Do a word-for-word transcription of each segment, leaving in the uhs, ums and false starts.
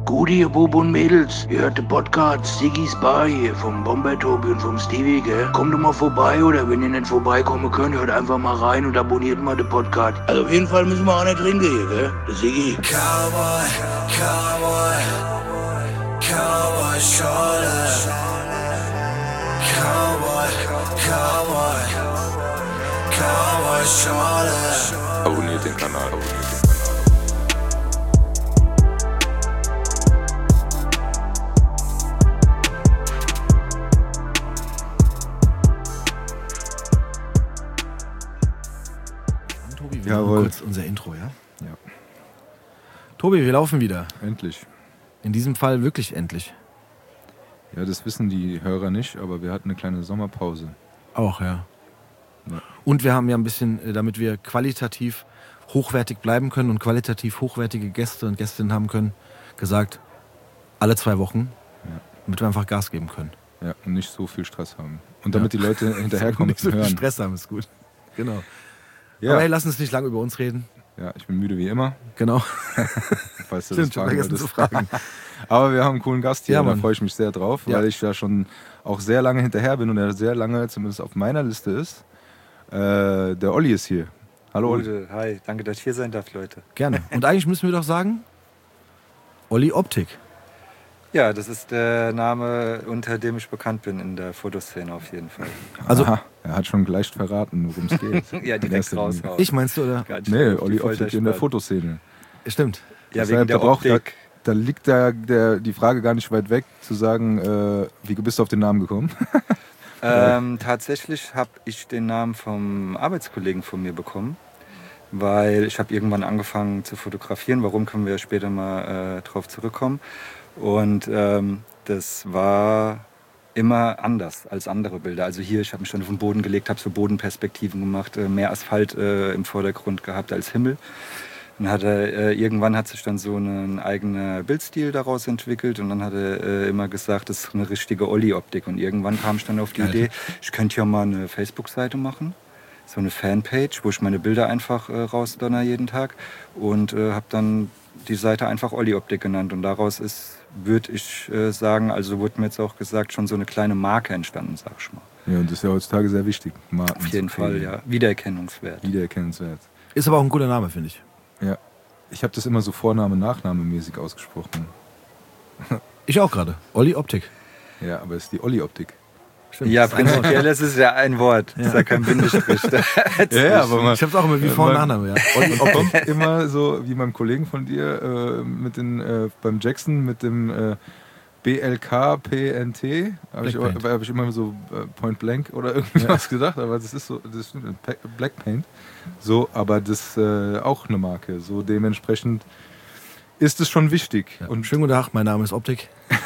Gute, ihr Bub und Mädels, ihr hört den Podcast Siggy's Bar hier vom Bomber Tobi und vom Stevie, gell? Kommt doch mal vorbei, oder wenn ihr nicht vorbeikommen könnt, hört einfach mal rein und abonniert mal den Podcast. Also auf jeden Fall müssen wir auch nicht trinken hier, gell? Der Siggy. Cowboy, Cowboy, Cowboy Schorle. Cowboy, Cowboy, Cowboy Schorle. Abonniert den Kanal, abonniert den Kanal. Tobi, wir Jawohl. machen kurz unser Intro, ja? Ja. Tobi, wir laufen wieder. Endlich. In diesem Fall wirklich endlich. Ja, das wissen die Hörer nicht, aber wir hatten eine kleine Sommerpause. Auch, ja. Ja. Und wir haben ja ein bisschen, äh, damit wir qualitativ hochwertig bleiben können und qualitativ hochwertige Gäste und Gästinnen haben können, gesagt, alle zwei Wochen, Ja. damit wir einfach Gas geben können. Ja, und nicht so viel Stress haben. Und damit Ja. die Leute hinterherkommen Nicht so und viel hören. Stress haben, ist gut. Genau. Ja. Aber hey, lass uns nicht lange über uns reden. ja, ich bin müde wie immer, Genau. falls du Stimmt, das schon fragen vergessen wolltest. zu fragen. Aber wir haben einen coolen Gast hier, Ja, und da Mann. freue ich mich sehr drauf, Ja. weil ich da schon auch sehr lange hinterher bin und er sehr lange zumindest auf meiner Liste ist. Äh, der Olli ist hier. Hallo Olli. Gute, hi, danke, dass ich hier sein darf, Leute. Gerne. Und eigentlich müssen wir doch sagen, Olli Optik. Ja, das ist der Name, unter dem ich bekannt bin in der Fotoszene auf jeden Fall. Also- Aha, er hat schon gleich verraten, worum es geht. Ja, In direkt erster Linie. raushauen. Ich meinst du, oder? Ganz Nee, schnell auf die Olli Folter Optik in der spannen. Fotoszene. Stimmt. Ja, Deshalb, wegen der da braucht er- Optik. Da liegt der, der, die Frage gar nicht weit weg, zu sagen, äh, wie bist du auf den Namen gekommen? Ähm, tatsächlich habe ich den Namen vom Arbeitskollegen von mir bekommen, weil ich habe irgendwann angefangen zu fotografieren. Warum, können wir später mal äh, drauf zurückkommen. Und ähm, das war immer anders als andere Bilder. Also hier, ich habe mich dann auf den Boden gelegt, habe so Bodenperspektiven gemacht, äh, mehr Asphalt äh, im Vordergrund gehabt als Himmel. Dann hat er, äh, irgendwann hat sich dann so ein eigener Bildstil daraus entwickelt und dann hat er äh, immer gesagt, das ist eine richtige Olli-Optik. Und irgendwann kam ich dann auf die Geil. Idee, ich könnte ja mal eine Facebook-Seite machen, so eine Fanpage, wo ich meine Bilder einfach äh, rausdonner jeden Tag und äh, habe dann die Seite einfach Olli-Optik genannt. Und daraus ist, würde ich äh, sagen, also wurde mir jetzt auch gesagt, schon so eine kleine Marke entstanden, sag ich mal. Ja, und das ist ja heutzutage sehr wichtig. Marken Auf jeden zu Fall, kriegen. ja. Wiedererkennungswert. Wiedererkennenswert. Ist aber auch ein guter Name, finde ich. Ja. Ich habe das immer so Vorname, Nachname mäßig ausgesprochen. Ich auch gerade. Olli Optik. Ja, aber es ist die Olli-Optik. Stimmt. Ja, Das ist ein Wort. prinzipiell ist es ja ein Wort. Das ist ja kein Bindestrich. Ja, aber man, Ich hab's auch immer wie Ja, Vor- und man- Nachname, ja. Olli man Optik. kommt immer so, wie beim Kollegen von dir, äh, mit den, äh, beim Jackson mit dem äh, B L K P N T, habe ich, Black Paint. hab ich immer so äh, Point Blank oder irgendwie was gedacht, aber das ist so, das ist Pe- Black Paint. So, aber das ist äh, auch eine Marke. So dementsprechend ist es schon wichtig. Ja. Und Schönen guten Tag, mein Name ist Optik.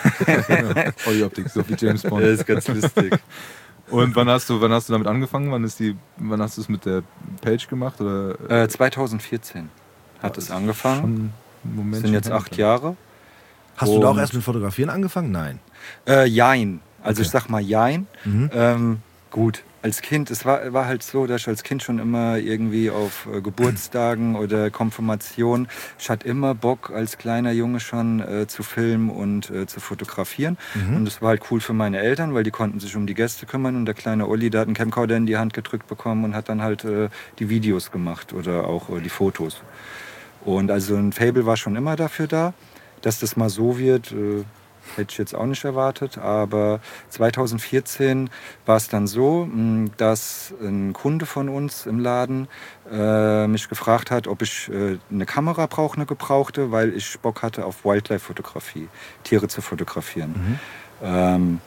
Olli-Optik, so wie James Bond. Das ist ganz lustig. Und wann hast du, wann hast du damit angefangen? Wann ist die, wann hast du es mit der Page gemacht? Oder Äh, zweitausendvierzehn hat es angefangen. Schon einen Moment Das sind jetzt her. acht Jahre. Hast du da auch Und- erst mit Fotografieren angefangen? Nein. Äh, jein. Also Okay. ich sag mal jein. Mhm. Ähm, gut, als Kind, es war, war halt so, dass ich als Kind schon immer irgendwie auf äh, Geburtstagen oder Konfirmation, ich hatte immer Bock als kleiner Junge schon äh, zu filmen und äh, zu fotografieren. Mhm. Und das war halt cool für meine Eltern, weil die konnten sich um die Gäste kümmern und der kleine Olli, der hat einen Camcorder in die Hand gedrückt bekommen und hat dann halt äh, die Videos gemacht oder auch äh, die Fotos. Und also ein Faible war schon immer dafür da. Dass das mal so wird, äh, hätte ich jetzt auch nicht erwartet. Aber zweitausendvierzehn war es dann so, mh, dass ein Kunde von uns im Laden äh, mich gefragt hat, ob ich äh, eine Kamera brauche, eine gebrauchte, weil ich Bock hatte auf Wildlife-Fotografie, Tiere zu fotografieren. Mhm. Ähm,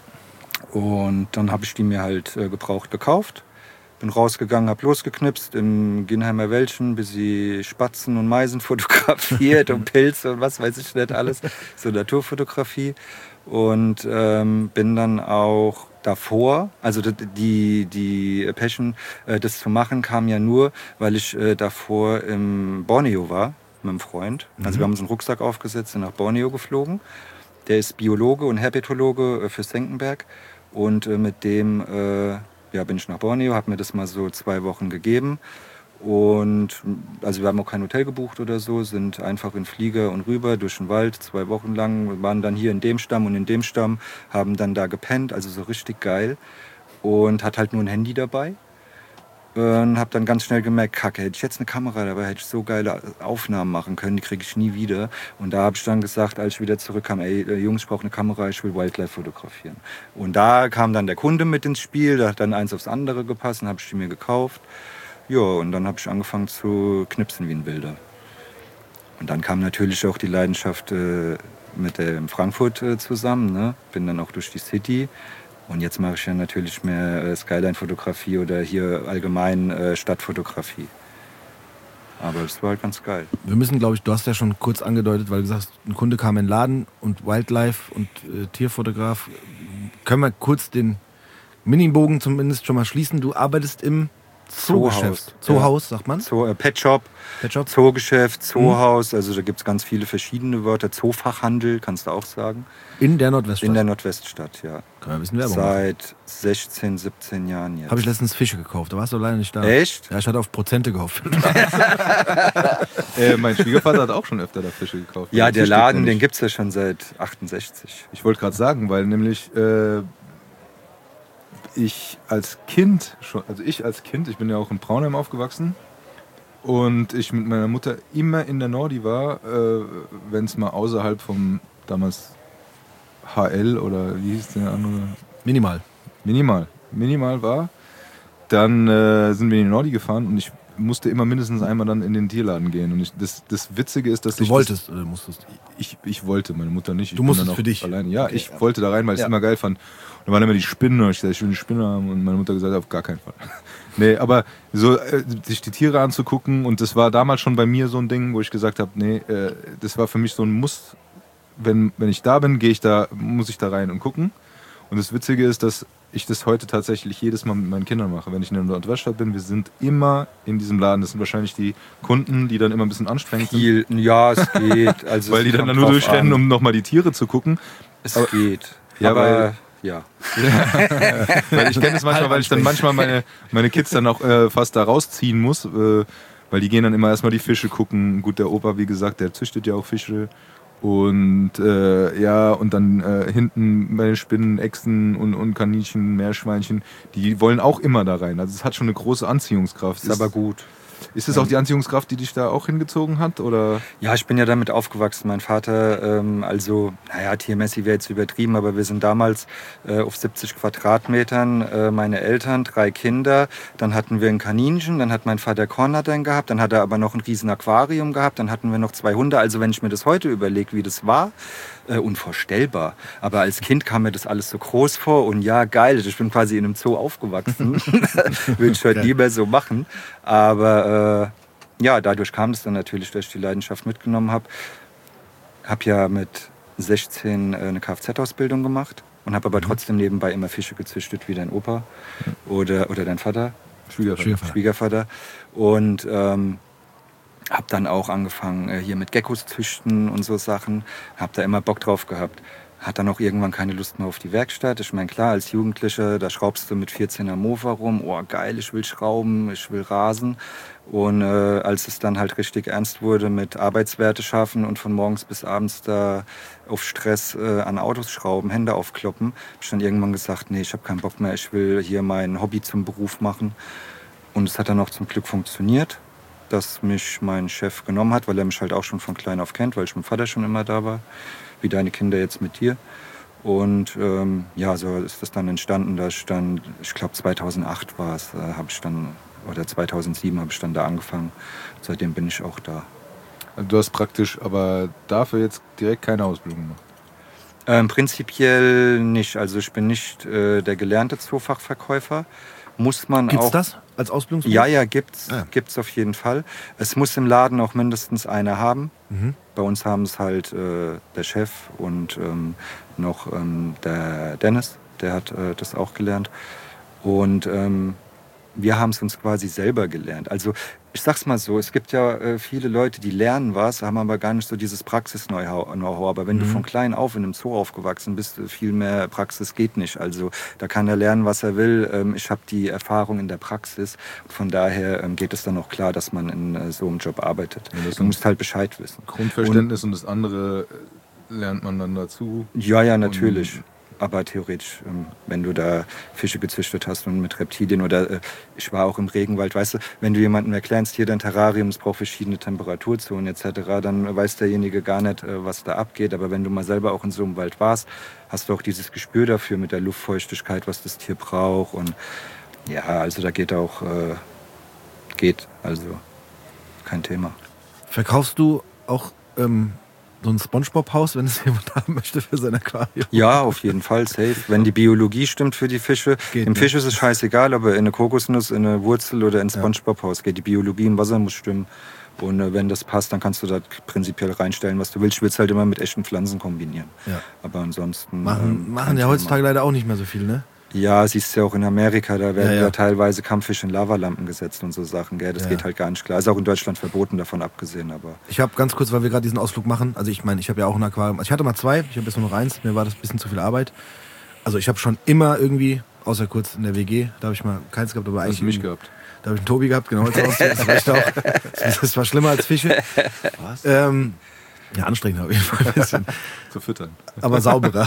und dann habe ich die mir halt äh, gebraucht gekauft. Bin rausgegangen, habe losgeknipst im Ginheimer Wäldchen, bis sie Spatzen und Meisen fotografiert und Pilze und was weiß ich nicht alles, so Naturfotografie. Und ähm, bin dann auch davor, also die, die Passion, äh, das zu machen, kam ja nur, weil ich äh, davor im Borneo war mit einem Freund. Also Mhm. wir haben uns einen Rucksack aufgesetzt und nach Borneo geflogen. Der ist Biologe und Herpetologe äh, für Senckenberg und äh, mit dem... Äh, ja, bin ich nach Borneo, habe mir das mal so zwei Wochen gegeben Und also wir haben auch kein Hotel gebucht oder so, sind einfach in Flieger und rüber durch den Wald, zwei Wochen lang, waren dann hier in dem Stamm und in dem Stamm, haben dann da gepennt, also so richtig geil. Und hat halt nur ein Handy dabei. Und habe dann ganz schnell gemerkt, kacke, hätte ich jetzt eine Kamera dabei, hätte ich so geile Aufnahmen machen können, die kriege ich nie wieder. Und da habe ich dann gesagt, als ich wieder zurückkam, ey Jungs, ich brauche eine Kamera, ich will Wildlife fotografieren. Und da kam dann der Kunde mit ins Spiel, da hat dann eins aufs andere gepasst, dann habe ich die mir gekauft. Ja, und dann habe ich angefangen zu knipsen wie ein Wilder. Und dann kam natürlich auch die Leidenschaft äh, mit dem Frankfurt äh, zusammen, ne? Bin dann auch durch die City. Und jetzt mache ich ja natürlich mehr äh, Skyline-Fotografie oder hier allgemein äh, Stadtfotografie. Aber das war halt ganz geil. Wir müssen, glaube ich, du hast ja schon kurz angedeutet, weil du sagst, ein Kunde kam in den Laden und Wildlife und äh, Tierfotograf. Können wir kurz den Minibogen zumindest schon mal schließen? Du arbeitest im Zoogeschäft. Zoohaus, ja. Sagt man? Zoo, äh, Pet Shop, Pet Shop, Zoogeschäft, Zoohaus. Mhm. Also da gibt es ganz viele verschiedene Wörter. Zoofachhandel, kannst du auch sagen. In der Nordweststadt? In der Nordweststadt, ja. Können wir ein bisschen Werbung Seit machen. sechzehn, siebzehn Jahren jetzt. Habe ich letztens Fische gekauft, da warst du leider nicht da. Echt? Ja, ich hatte auf Prozente gehofft. äh, mein Schwiegervater hat auch schon öfter da Fische gekauft. Ja, der Laden, den gibt es ja schon seit achtundsechzig. Ich wollte gerade sagen, weil nämlich äh, ich als Kind, schon, also ich als Kind, ich bin ja auch in Braunheim aufgewachsen und ich mit meiner Mutter immer in der Nordi war, äh, wenn es mal außerhalb vom damals H L oder wie hieß der andere? Minimal. Minimal. Minimal war. Dann äh, sind wir in die Nordi gefahren und ich musste immer mindestens einmal dann in den Tierladen gehen. Und ich, das, das Witzige ist, dass du ich... Du wolltest das, oder musstest? Ich, ich wollte, meine Mutter nicht. Ich du musstest für dich? Alleine. Ja, okay, ich ja. wollte da rein, weil ich es ja. immer geil fand. Und da waren immer die Spinnen und ich gesagt, ich will eine Spinne haben. Und meine Mutter gesagt, auf gar keinen Fall. Nee, aber so äh, sich die Tiere anzugucken und das war damals schon bei mir so ein Ding, wo ich gesagt habe, nee, äh, das war für mich so ein Muss. Wenn, wenn ich da bin, gehe ich da, muss ich da rein und gucken. Und das Witzige ist, dass ich das heute tatsächlich jedes Mal mit meinen Kindern mache. Wenn ich in der Nordweststadt bin, wir sind immer in diesem Laden. Das sind wahrscheinlich die Kunden, die dann immer ein bisschen anstrengend Viel, sind. Ja, es geht. Also weil es die dann, dann nur durchrennen, an. um nochmal die Tiere zu gucken. Es aber, geht. Ja, aber weil, ja. weil ich kenne das manchmal, weil ich dann manchmal meine, meine Kids dann auch äh, fast da rausziehen muss. Äh, weil die gehen dann immer erstmal die Fische gucken. Gut, der Opa, wie gesagt, der züchtet ja auch Fische. Und äh, ja, und dann äh, hinten bei den Spinnen, Echsen und, und Kaninchen, Meerschweinchen, die wollen auch immer da rein. Also es hat schon eine große Anziehungskraft. Ist, ist aber gut. Ist es auch die Anziehungskraft, die dich da auch hingezogen hat? Oder? Ja, ich bin ja damit aufgewachsen. Mein Vater, ähm, also, naja, tiermäßig wäre jetzt übertrieben, aber wir sind damals äh, auf siebzig Quadratmetern, äh, meine Eltern, drei Kinder. Dann hatten wir ein Kaninchen, dann hat mein Vater Kornattern gehabt, dann hat er aber noch ein riesen Aquarium gehabt, dann hatten wir noch zwei Hunde. Also wenn ich mir das heute überlege, wie das war, äh, unvorstellbar. Aber als Kind kam mir das alles so groß vor und ja, geil, ich bin quasi in einem Zoo aufgewachsen. Würde ich heute lieber so machen. Aber äh, ja, dadurch kam es dann natürlich, dass ich die Leidenschaft mitgenommen habe. Habe ja mit sechzehn äh, eine Kfz-Ausbildung gemacht und habe aber trotzdem nebenbei immer Fische gezüchtet, wie dein Opa oder, oder dein Vater. Schwiegervater. Schwiegervater. Schwiegervater. Und ähm, habe dann auch angefangen, äh, hier mit Geckos züchten und so Sachen. Habe da immer Bock drauf gehabt. Hat dann auch irgendwann keine Lust mehr auf die Werkstatt. Ich meine, klar, als Jugendlicher, da schraubst du mit vierzehner Mofa rum. Oh, geil, ich will schrauben, ich will rasen. Und äh, als es dann halt richtig ernst wurde mit Arbeitswerte schaffen und von morgens bis abends da auf Stress äh, an Autos schrauben, Hände aufkloppen, habe ich dann irgendwann gesagt, nee, ich habe keinen Bock mehr, ich will hier mein Hobby zum Beruf machen. Und es hat dann auch zum Glück funktioniert, dass mich mein Chef genommen hat, weil er mich halt auch schon von klein auf kennt, weil ich mit dem Vater schon immer da war. Wie deine Kinder jetzt mit dir. Und ähm, ja, so ist das dann entstanden, dass ich dann, ich glaube zweitausendacht war es, äh, habe ich dann, oder zweitausendsieben habe ich dann da angefangen. Seitdem bin ich auch da. Du hast praktisch aber dafür jetzt direkt keine Ausbildung gemacht? Ähm, prinzipiell nicht. Also ich bin nicht äh, der gelernte Zoofachverkäufer. Muss man gibt's auch. das als Ausbildungsberuf? Ja, ja, gibt's. Ah. Gibt's auf jeden Fall. Es muss im Laden auch mindestens einer haben. Mhm. Bei uns haben es halt äh, der Chef und ähm, noch ähm, der Dennis, der hat äh, das auch gelernt. Und ähm, wir haben es uns quasi selber gelernt. Also ich sag's mal so, es gibt ja äh, viele Leute, die lernen was, haben aber gar nicht so dieses Praxis-Know-how. Aber wenn mhm. du von klein auf in einem Zoo aufgewachsen bist, viel mehr Praxis geht nicht. Also da kann er lernen, was er will. Ähm, ich habe die Erfahrung in der Praxis. Von daher ähm, geht es dann auch klar, dass man in äh, so einem Job arbeitet. Ja, du musst halt Bescheid wissen. Grundverständnis und, und das andere lernt man dann dazu. Ja, ja, natürlich. Aber theoretisch, wenn du da Fische gezüchtet hast und mit Reptilien oder ich war auch im Regenwald, weißt du, wenn du jemandem erklärst, hier dein Terrarium, es braucht verschiedene Temperaturzonen et cetera, dann weiß derjenige gar nicht, was da abgeht. Aber wenn du mal selber auch in so einem Wald warst, hast du auch dieses Gespür dafür mit der Luftfeuchtigkeit, was das Tier braucht. Und ja, also da geht auch, äh, geht, also kein Thema. Verkaufst du auch ähm so ein Spongebob-Haus, wenn es jemand haben möchte für sein Aquarium? Ja, auf jeden Fall, safe. Wenn die Biologie stimmt für die Fische. Geht Dem nicht. Fisch ist es scheißegal, ob er in eine Kokosnuss, in eine Wurzel oder in ein Spongebob-Haus geht. Die Biologie im Wasser muss stimmen. Und äh, wenn das passt, dann kannst du da prinzipiell reinstellen, was du willst. Ich will es halt immer mit echten Pflanzen kombinieren. Ja. Aber ansonsten... Machen, ähm, machen ja heutzutage leider auch nicht mehr so viel, ne? Ja, siehst du ja auch in Amerika, da werden ja, ja. ja teilweise Kampffische in Lavalampen gesetzt und so Sachen, gell? Das ja. geht halt gar nicht klar. Ist auch in Deutschland verboten, davon abgesehen, aber... Ich habe ganz kurz, weil wir gerade diesen Ausflug machen, also ich meine, ich habe ja auch ein Aquarium, also ich hatte mal zwei, ich habe jetzt nur noch eins, mir war das ein bisschen zu viel Arbeit. Also ich habe schon immer irgendwie, außer kurz in der W G, da habe ich mal keins gehabt, aber eigentlich... Hast du mich gehabt? Da habe ich einen Tobi gehabt, genau. Das war, auch, das war schlimmer als Fische. Was? Ähm, ja, anstrengender auf jeden Fall ein bisschen. Zu füttern. Aber sauberer.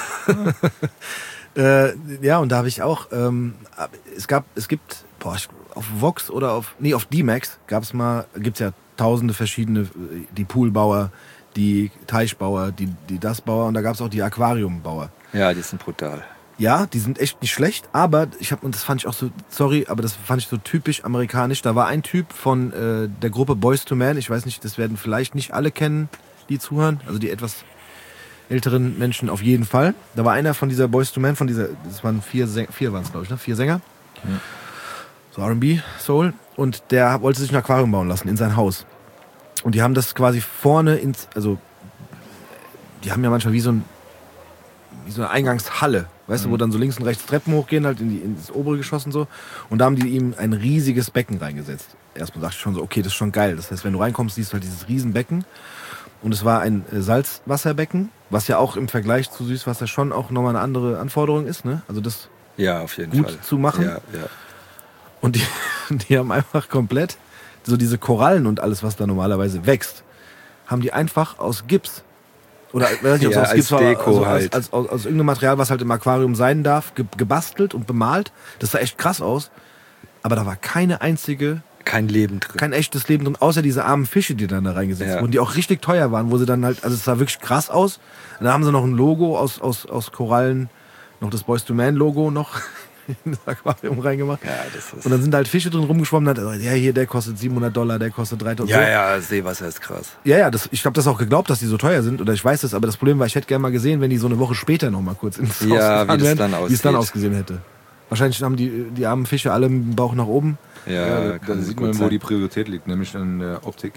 Äh, ja, und da habe ich auch, ähm, es gab, es gibt, boah, auf Vox oder auf, nee, auf D-Max gab es mal, gibt es ja tausende verschiedene, die Poolbauer, die Teichbauer, die, die das Bauer und da gab es auch die Aquariumbauer. Ja, die sind brutal. Ja, die sind echt nicht schlecht, aber ich habe, und das fand ich auch so, sorry, aber das fand ich so typisch amerikanisch, da war ein Typ von äh, der Gruppe Boys to Men, ich weiß nicht, das werden vielleicht nicht alle kennen, die zuhören, also die etwas älteren Menschen auf jeden Fall. Da war einer von dieser Boys to Men, von dieser, das waren vier, vier waren es glaube ich, ne? vier Sänger. Ja. So R and B, Soul. Und der wollte sich ein Aquarium bauen lassen in sein Haus. Und die haben das quasi vorne ins, also die haben ja manchmal wie so, ein, wie so eine Eingangshalle, weißt mhm. du, wo dann so links und rechts Treppen hochgehen, halt in die, ins obere Geschoss und so. Und da haben die ihm ein riesiges Becken reingesetzt. Erstmal dachte ich schon so, okay, das ist schon geil. Das heißt, wenn du reinkommst, siehst du halt dieses Riesenbecken. Und es war ein Salzwasserbecken, was ja auch im Vergleich zu Süßwasser schon auch nochmal eine andere Anforderung ist, ne? Also das ja, auf jeden gut Fall. zu machen. Ja, ja. Und die, die haben einfach komplett so diese Korallen und alles, was da normalerweise wächst, haben die einfach aus Gips oder weiß nicht, ob es ja, aus Gips als war, Deko also halt. als, als, aus, aus irgendeinem Material, was halt im Aquarium sein darf, ge, gebastelt und bemalt. Das sah echt krass aus. Aber da war keine einzige Kein Leben drin. Kein echtes Leben drin, außer diese armen Fische, die dann da reingesetzt ja. wurden, die auch richtig teuer waren, wo sie dann halt, also es sah wirklich krass aus. Und da haben sie noch ein Logo aus, aus, aus Korallen, noch das Boys to Man Logo noch in das Aquarium reingemacht. Ja, das ist und dann sind da halt Fische drin rumgeschwommen, und dann, ja, hier, der kostet siebenhundert Dollar, der kostet dreitausend. Ja, so. ja, Seewasser ist krass. Ja, ja, das, ich habe das auch geglaubt, dass die so teuer sind, oder ich weiß das, aber das Problem war, ich hätte gerne mal gesehen, wenn die so eine Woche später noch mal kurz ins Haus ja, gefahren wie wären, dann wie es dann ausgesehen hätte. Wahrscheinlich haben die, die armen Fische alle mit dem Bauch nach oben. Ja, ja, da sieht man, wo die Priorität liegt, nämlich in der Optik.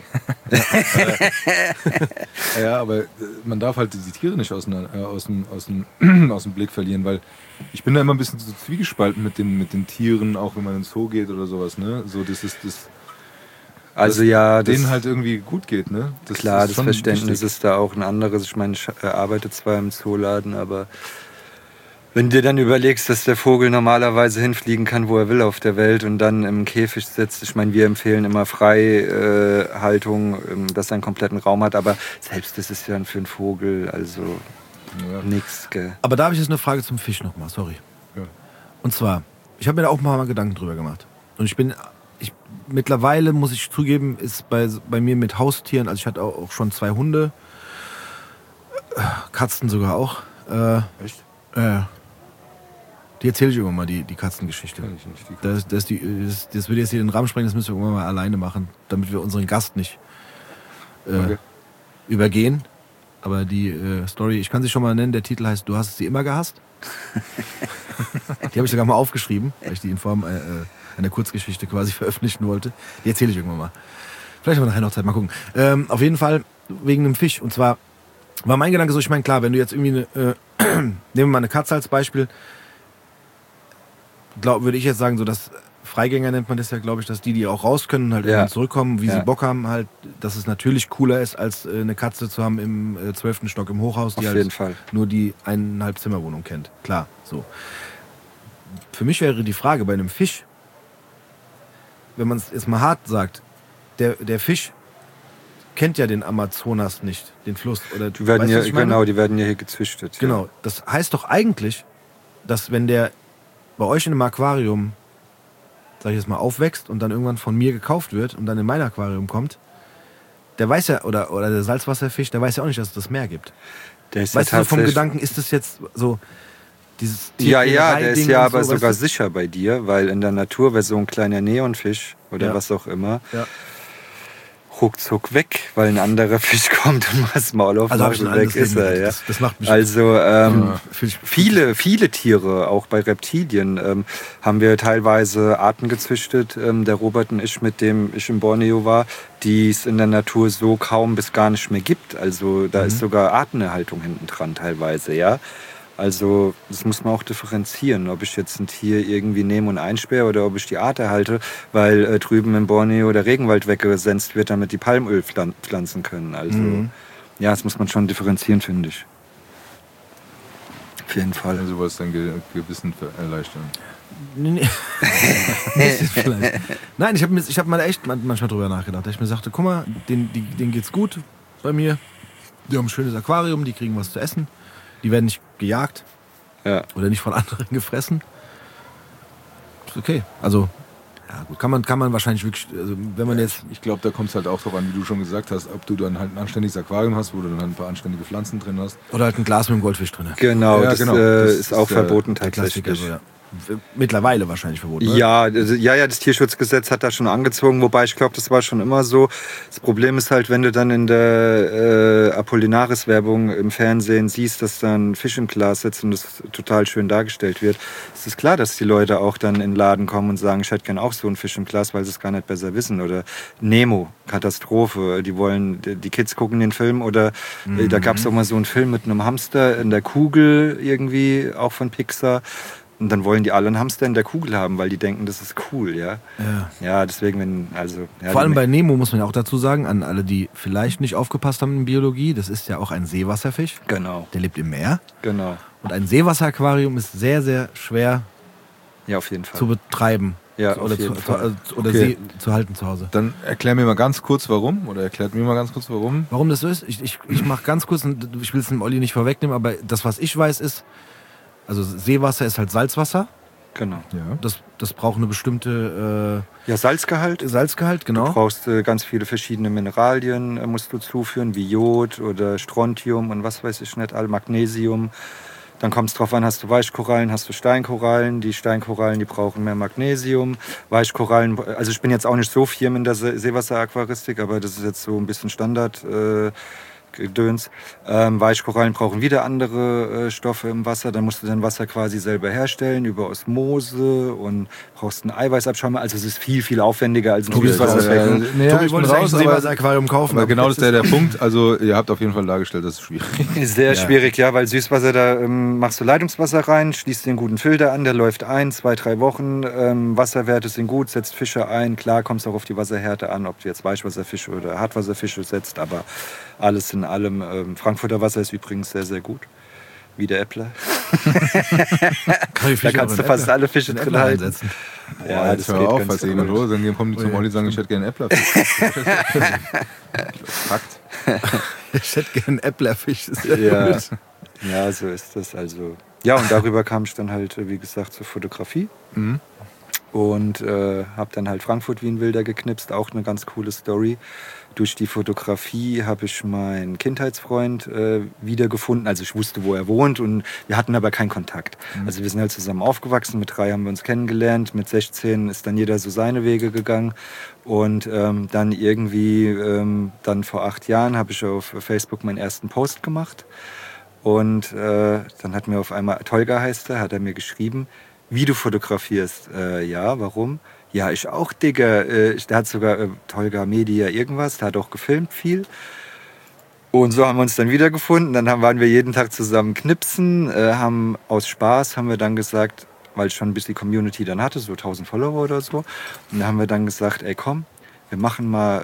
Ja, aber man darf halt die Tiere nicht aus, äh, aus, dem, aus, dem, aus dem Blick verlieren, weil ich bin da immer ein bisschen so zwiegespalten mit den, mit den Tieren, auch wenn man ins Zoo geht oder sowas, ne? So, das ist das. Also ja, das denen halt irgendwie gut geht, ne? Das klar, das Verständnis wichtig. Ist da auch ein anderes. Ich meine, ich arbeite zwar im Zooladen, aber wenn du dir dann überlegst, dass der Vogel normalerweise hinfliegen kann, wo er will auf der Welt und dann im Käfig sitzt, ich meine, wir empfehlen immer Freihaltung, äh, dass er einen kompletten Raum hat, aber selbst das ist ja für einen Vogel, also ja. nix, gell. Aber da habe ich jetzt eine Frage zum Fisch nochmal, sorry. Ja. Und zwar, ich habe mir da auch mal Gedanken drüber gemacht. Und ich bin, ich, mittlerweile muss ich zugeben, ist bei, bei mir mit Haustieren, also ich hatte auch, auch schon zwei Hunde, Katzen sogar auch. Äh, Echt? Äh, Die erzähle ich irgendwann mal, die, die Katzengeschichte. Kann ich nicht, die das, das, die, das, das würde jetzt hier den Rahmen sprengen, das müssen wir irgendwann mal alleine machen, damit wir unseren Gast nicht äh, okay. übergehen. Aber die äh, Story, ich kann sie schon mal nennen, der Titel heißt Du hast sie immer gehasst. Die habe ich sogar mal aufgeschrieben, weil ich die in Form äh, einer Kurzgeschichte quasi veröffentlichen wollte. Die erzähle ich irgendwann mal. Vielleicht haben wir nachher noch Zeit, mal gucken. Ähm, auf jeden Fall wegen einem Fisch. Und zwar war mein Gedanke so, ich meine, klar, wenn du jetzt irgendwie eine, äh, nehmen wir mal eine Katze als Beispiel, glaub, würde ich jetzt sagen, so dass Freigänger nennt man das ja, glaube ich, dass die, die auch raus können, halt Ja. irgendwann zurückkommen, wie Ja. sie Bock haben, halt, dass es natürlich cooler ist, als äh, eine Katze zu haben im äh, zwölften Stock im Hochhaus, die Auf halt jeden Fall. nur die eineinhalb Zimmerwohnung kennt. Klar, so. Für mich wäre die Frage bei einem Fisch, wenn man es jetzt mal hart sagt, der, der Fisch kennt ja den Amazonas nicht, den Fluss. Oder, Die werden weißt du, ja, was ich meine? genau, die werden ja hier gezüchtet. Genau. Das heißt doch eigentlich, dass wenn der bei euch in einem Aquarium, sag ich jetzt mal, aufwächst und dann irgendwann von mir gekauft wird und dann in mein Aquarium kommt, der weiß ja, oder, oder der Salzwasserfisch, der weiß ja auch nicht, dass es das Meer gibt. Ja. Der ist Weißt ja du, so vom tatsächlich- Gedanken ist das jetzt so, dieses Ja, ja, der ist Tierquälerei-Ding ja und aber so, sogar weißt du? sicher bei dir, weil in der Natur wäre so ein kleiner Neonfisch oder Ja. was auch immer Ja. ruckzuck weg, weil ein anderer Fisch kommt und das Maul Also hab aufmacht ich schon und ein weg anderes ist Leben er. mit. Ja. Das, das macht mich... Also ähm, Ja, Fisch- viele, viele Tiere, auch bei Reptilien, ähm, haben wir teilweise Arten gezüchtet. Ähm, der Robert und ich, mit dem ich in Borneo war, die es in der Natur so kaum bis gar nicht mehr gibt. Also da Mhm. ist sogar Artenerhaltung hinten dran teilweise, ja. Also das muss man auch differenzieren, ob ich jetzt ein Tier irgendwie nehme und einsperre oder ob ich die Art erhalte, weil äh, drüben in Borneo der Regenwald weggesenzt wird, damit die Palmöl pflan- pflanzen können. Also Mhm. ja, das muss man schon differenzieren, finde ich. Auf jeden Fall. Also was dein Ge Gewissen ver- erleichtern. Nee, nee. Bisschen vielleicht. Nein, ich habe ich hab mal echt man- manchmal drüber nachgedacht. dass Ich mir sagte, guck mal, denen, die, denen geht's gut bei mir. Die haben ein schönes Aquarium, die kriegen was zu essen. Die werden nicht gejagt Ja. oder nicht von anderen gefressen. Ist okay. Also, ja gut, kann man, kann man wahrscheinlich wirklich, also wenn man jetzt... Ich glaube, da kommt es halt auch drauf an, wie du schon gesagt hast, ob du dann halt ein anständiges Aquarium hast, wo du dann halt ein paar anständige Pflanzen drin hast. Oder halt ein Glas mit einem Goldfisch drin. Genau, Ja, das, genau. Äh, Das ist ist auch der- verboten Der Klassiker, tatsächlich. so, ja. Mittlerweile wahrscheinlich verboten. ne? Ja, also, ja, ja, das Tierschutzgesetz hat da schon angezogen, wobei ich glaube, das war schon immer so. Das Problem ist halt, wenn du dann in der äh, Apollinaris-Werbung im Fernsehen siehst, dass da ein Fisch im Glas sitzt und das total schön dargestellt wird, ist es klar, dass die Leute auch dann in den Laden kommen und sagen, ich hätte gern auch so einen Fisch im Glas, weil sie es gar nicht besser wissen. Oder Nemo, Katastrophe, die wollen, die Kids gucken den Film. Oder äh, da gab es auch mal so einen Film mit einem Hamster in der Kugel irgendwie, auch von Pixar. Und dann wollen die alle einen Hamster in der Kugel haben, weil die denken, das ist cool, ja. Ja. Ja, deswegen, wenn, also... Ja, Vor allem die- bei Nemo muss man ja auch dazu sagen, an alle, die vielleicht nicht aufgepasst haben in Biologie, das ist ja auch ein Seewasserfisch. Genau, Der lebt im Meer. genau. Und ein Seewasseraquarium ist sehr, sehr schwer Ja, auf jeden Fall. zu betreiben. Ja, oder auf jeden zu, Fall. zu, oder Okay. See, zu halten zu Hause. Dann erklär mir mal ganz kurz, warum. Oder erklärt mir mal ganz kurz, warum. Warum das so ist? Ich, ich, ich mache ganz kurz, ich will es dem Olli nicht vorwegnehmen, aber das, was ich weiß, ist, also Seewasser ist halt Salzwasser. Genau. Ja. Das, das braucht eine bestimmte Ja, Salzgehalt. äh, Salzgehalt, Du genau. brauchst äh, ganz viele verschiedene Mineralien, äh, musst du zuführen, wie Jod oder Strontium und was weiß ich nicht, all Magnesium. Dann kommt es drauf an, hast du Weichkorallen, hast du Steinkorallen. Die Steinkorallen, die brauchen mehr Magnesium. Weichkorallen, also ich bin jetzt auch nicht so firm in der See Seewasseraquaristik, aber das ist jetzt so ein bisschen Standard. Äh, Gedöns. Ähm, Weichkorallen brauchen wieder andere äh, Stoffe im Wasser. Dann musst du dein Wasser quasi selber herstellen über Osmose und brauchst einen Eiweißabschäumer. Also es ist viel, viel aufwendiger als ein Tobi ist raus. Süßwasserbecken. Äh, nee, Tobi ich wollte bin eigentlich raus, ein aber, Seewasseraquarium kaufen. aber genau das jetzt ist der, der Punkt. Also ihr habt auf jeden Fall dargestellt, das ist schwierig. Sehr Ja. schwierig, ja, weil Süßwasser, da ähm, machst du Leitungswasser rein, schließt den guten Filter an, der läuft ein, zwei, drei Wochen. Ähm, Wasserwerte sind gut, setzt Fische ein. Klar, kommst auch auf die Wasserhärte an, ob du jetzt Weichwasserfische oder Hartwasserfische setzt, aber alles in allem. Ähm, Frankfurter Wasser ist übrigens sehr, sehr gut. Wie der Äppler. Kann ich Da Fische kannst auch du in fast Äppler- alle Fische in drin Äppler halten. einsetzen. Ja, Jetzt das hör geht auf, ganz falls jemand gut. los, dann kommen die zum Ui. Olli und sagen, ich hätte gerne Äppler. Fakt. Ich hätte gerne einen Äpplerfisch. Das ist ja Ja. gut. Ja, so ist das. Also ja, und darüber kam ich dann halt, wie gesagt, zur Fotografie. Mhm. Und äh, habe dann halt Frankfurt wie ein Wilder geknipst, auch eine ganz coole Story. Durch die Fotografie habe ich meinen Kindheitsfreund äh, wiedergefunden. Also ich wusste, wo er wohnt und wir hatten aber keinen Kontakt. Also wir sind halt zusammen aufgewachsen, mit drei haben wir uns kennengelernt, mit sechzehn ist dann jeder so seine Wege gegangen. Und ähm, dann irgendwie, ähm, dann vor acht Jahren habe ich auf Facebook meinen ersten Post gemacht. Und äh, dann hat mir auf einmal, Tolga heißt er, hat er mir geschrieben, wie du fotografierst. Äh, ja, warum? Ja, ich auch, Digga. Äh, der hat sogar äh, Tolga Media irgendwas, der hat auch gefilmt viel. Und so haben wir uns dann wiedergefunden. Dann haben, waren wir jeden Tag zusammen knipsen, äh, haben aus Spaß haben wir dann gesagt, weil ich schon ein bisschen Community dann hatte, so tausend Follower oder so. Und da haben wir dann gesagt, ey komm, wir machen mal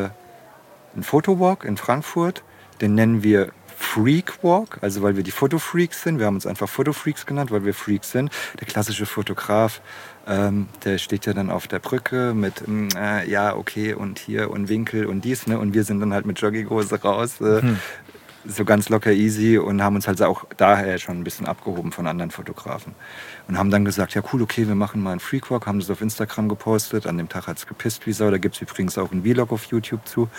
äh, einen Fotowalk in Frankfurt, den nennen wir Freak Walk, also weil wir die Fotofreaks sind. Wir haben uns einfach Fotofreaks genannt, weil wir Freaks sind. Der klassische Fotograf, ähm, der steht ja dann auf der Brücke mit, äh, ja, okay, und hier und Winkel und dies, ne? Und wir sind dann halt mit Jogginghose raus, äh, hm. so ganz locker easy und haben uns halt auch daher schon ein bisschen abgehoben von anderen Fotografen. Und haben dann gesagt, ja cool, okay, wir machen mal einen Freak Walk, haben das auf Instagram gepostet. An dem Tag hat es gepisst wie Sau, da gibt es übrigens auch einen Vlog auf YouTube zu.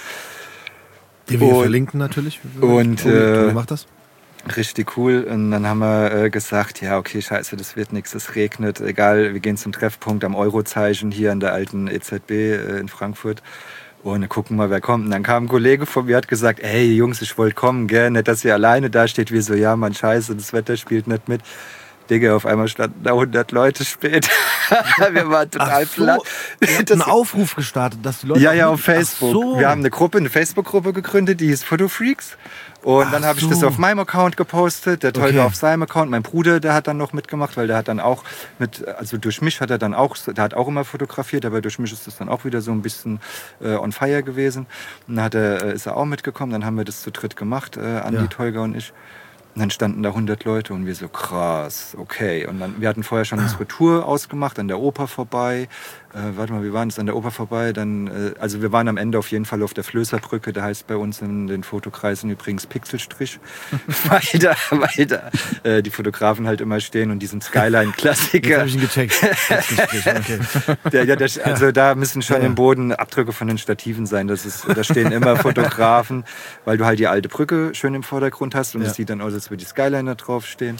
Die wir und, verlinken natürlich. Und äh, macht das? Richtig cool. Und dann haben wir äh, gesagt, ja okay, scheiße, das wird nichts, es regnet. Egal, wir gehen zum Treffpunkt am Eurozeichen hier an der alten E Z B äh, in Frankfurt. Und dann gucken mal, wer kommt. Und dann kam ein Kollege von mir, hat gesagt, ey Jungs, ich wollte kommen, gell? Nicht, dass ihr alleine da steht. Wir so, ja Mann, scheiße, das Wetter spielt nicht mit. Digga, auf einmal standen da hundert Leute später. Wir waren total so, platt. Ihr habt einen Aufruf gestartet, dass die Leute... Ja, ja, auf Facebook. So. Wir haben eine Gruppe, eine Facebook-Gruppe gegründet, die hieß Fotofreaks. Und Ach dann habe ich so. das auf meinem Account gepostet, der Tolga okay. auf seinem Account. Mein Bruder, der hat dann noch mitgemacht, weil der hat dann auch mit, also durch mich hat er dann auch, der hat auch immer fotografiert, aber durch mich ist das dann auch wieder so ein bisschen äh, on fire gewesen. Und dann hat er, ist er auch mitgekommen, dann haben wir das zu dritt gemacht, äh, Andi, ja. Tolga und ich. Und dann standen da hundert Leute und wir so, krass, okay. Und dann, wir hatten vorher schon unsere Tour ausgemacht, an der Oper vorbei. Äh, warte mal, wir waren jetzt an der Oper vorbei. Dann, äh, also wir waren am Ende auf jeden Fall auf der Flößerbrücke. Da heißt bei uns in den Fotokreisen übrigens Pixelstrich. weil da, weil da äh, die Fotografen halt immer stehen und diesen Skyline-Klassiker. Das hab ich ihn gecheckt. Okay. der, ja, der, also da müssen schon ja, ja. im Boden Abdrücke von den Stativen sein. Das ist, da stehen immer Fotografen, weil du halt die alte Brücke schön im Vordergrund hast und es ja. sieht dann aus, als würde die Skyliner draufstehen.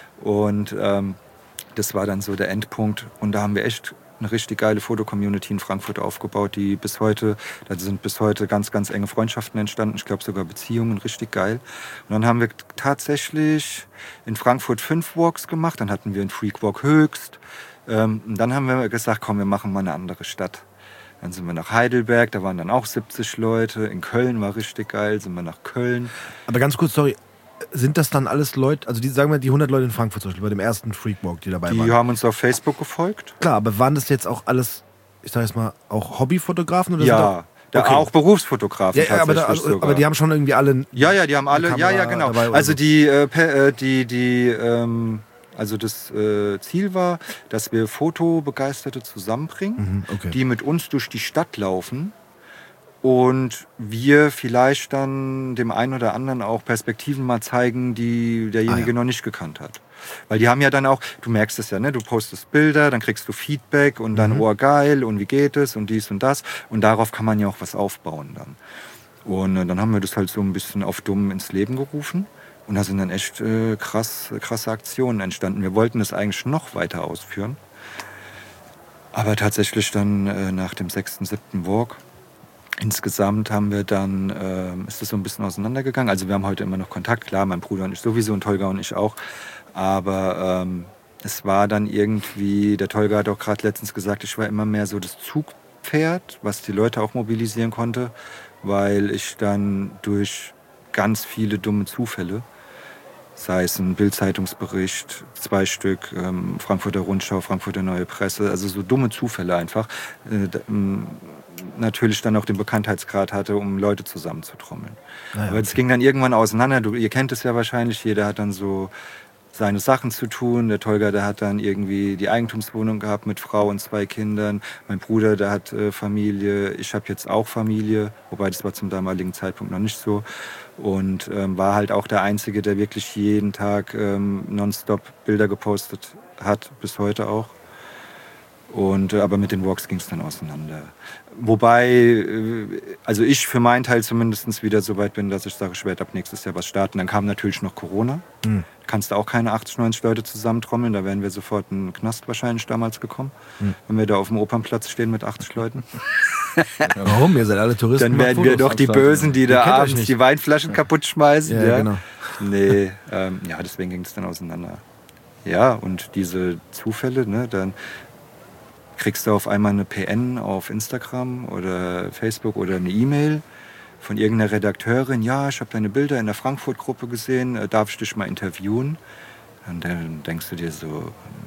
Und ähm, das war dann so der Endpunkt. Und da haben wir echt eine richtig geile Foto-Community in Frankfurt aufgebaut, die bis heute, da sind bis heute ganz, ganz enge Freundschaften entstanden. Ich glaube sogar Beziehungen, richtig geil. Und dann haben wir tatsächlich in Frankfurt fünf Walks gemacht. Dann hatten wir einen Freak Walk Höchst. Ähm, und dann haben wir gesagt, komm, wir machen mal eine andere Stadt. Dann sind wir nach Heidelberg, da waren dann auch siebzig Leute. In Köln war richtig geil, sind wir nach Köln. Aber ganz kurz, sorry. Sind das dann alles Leute, also die, sagen wir die hundert Leute in Frankfurt zum Beispiel, bei dem ersten Freakwalk, die dabei die waren? Die haben uns auf Facebook gefolgt. Klar, aber waren das jetzt auch alles, ich sag jetzt mal, auch Hobbyfotografen? Oder ja, da okay. auch Berufsfotografen ja, aber, da, also, aber die haben schon irgendwie alle... Ja, ja, die haben alle, ja, ja, genau. Also so. die, äh, die, die, ähm, also das äh, Ziel war, dass wir Fotobegeisterte zusammenbringen, mhm, okay. die mit uns durch die Stadt laufen. Und wir vielleicht dann dem einen oder anderen auch Perspektiven mal zeigen, die derjenige ah, ja. noch nicht gekannt hat. Weil die haben ja dann auch, du merkst es ja, ne? Du postest Bilder, dann kriegst du Feedback und dann, mhm. oh geil, und wie geht es und dies und das. Und darauf kann man ja auch was aufbauen dann. Und äh, dann haben wir das halt so ein bisschen auf dumm ins Leben gerufen. Und da sind dann echt äh, krass, krasse Aktionen entstanden. Wir wollten das eigentlich noch weiter ausführen. Aber tatsächlich dann äh, nach dem sechsten, siebten Walk insgesamt haben wir dann, äh, ist das so ein bisschen auseinandergegangen. Also wir haben heute immer noch Kontakt, klar, mein Bruder und ich sowieso und Tolga und ich auch. Aber ähm, es war dann irgendwie, der Tolga hat auch gerade letztens gesagt, ich war immer mehr so das Zugpferd, was die Leute auch mobilisieren konnte, weil ich dann durch ganz viele dumme Zufälle, sei es ein Bild-Zeitungsbericht, zwei Stück, ähm, Frankfurter Rundschau, Frankfurter Neue Presse, also so dumme Zufälle einfach, äh, ähm, natürlich dann auch den Bekanntheitsgrad hatte, um Leute zusammenzutrommeln. Naja, aber es okay. ging dann irgendwann auseinander. Du, ihr kennt es ja wahrscheinlich, jeder hat dann so seine Sachen zu tun. Der Tolga, der hat dann irgendwie die Eigentumswohnung gehabt mit Frau und zwei Kindern. Mein Bruder, der hat äh, Familie. Ich habe jetzt auch Familie, wobei das war zum damaligen Zeitpunkt noch nicht so. Und ähm, war halt auch der Einzige, der wirklich jeden Tag ähm, nonstop Bilder gepostet hat, bis heute auch. Und, äh, aber mit den Walks ging es dann auseinander. Wobei, äh, also ich für meinen Teil zumindest wieder so weit bin, dass ich sage, ich werde ab nächstes Jahr was starten. Dann kam natürlich noch Corona. Mhm. Kannst du auch keine achtzig, neunzig Leute zusammentrommeln. Da wären wir sofort in den Knast wahrscheinlich damals gekommen. Mhm. Wenn wir da auf dem Opernplatz stehen mit achtzig Leuten. Ja, warum? Ihr seid alle Touristen. Dann wären wir doch die Bösen, die da abends die Weinflaschen ja. kaputt schmeißen. Ja, ja. Genau. Nee, ähm, ja, deswegen ging es dann auseinander. Ja, und diese Zufälle, ne, dann kriegst du auf einmal eine P N auf Instagram oder Facebook oder eine E-Mail von irgendeiner Redakteurin. Ja, ich habe deine Bilder in der Frankfurt-Gruppe gesehen, darf ich dich mal interviewen? Und dann denkst du dir so,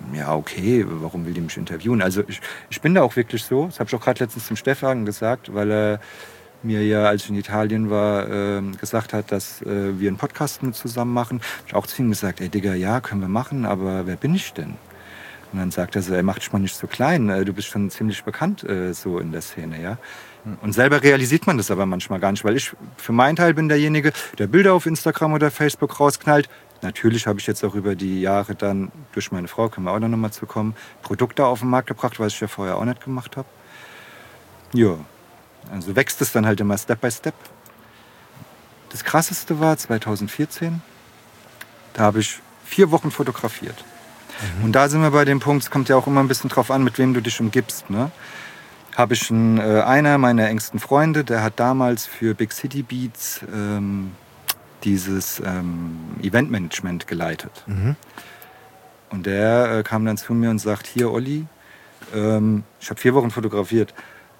ja, okay, warum will die mich interviewen? Also ich, ich bin da auch wirklich so, das habe ich auch gerade letztens zum Stefan gesagt, weil er mir ja, als ich in Italien war, äh, gesagt hat, dass äh, wir einen Podcast mit zusammen machen. Ich habe auch zu ihm gesagt, ey Digga, ja, können wir machen, aber wer bin ich denn? Und dann sagt er so, ey, mach dich mal nicht so klein, äh, du bist schon ziemlich bekannt äh, so in der Szene, ja. Und selber realisiert man das aber manchmal gar nicht, weil ich für meinen Teil bin derjenige, der Bilder auf Instagram oder Facebook rausknallt. Natürlich habe ich jetzt auch über die Jahre dann, durch meine Frau, können wir auch noch mal zu kommen, Produkte auf den Markt gebracht, was ich ja vorher auch nicht gemacht habe. Ja, also wächst es dann halt immer Step by Step. Das Krasseste war zweitausendvierzehn, da habe ich vier Wochen fotografiert. Mhm. Und da sind wir bei dem Punkt, es kommt ja auch immer ein bisschen drauf an, mit wem du dich umgibst, ne? Habe ich einen, äh, einer meiner engsten Freunde, der hat damals für Big City Beats ähm, dieses ähm, Eventmanagement geleitet. Mhm. Und der äh, kam dann zu mir und sagt, hier Olli, ähm, ich habe vier Wochen fotografiert.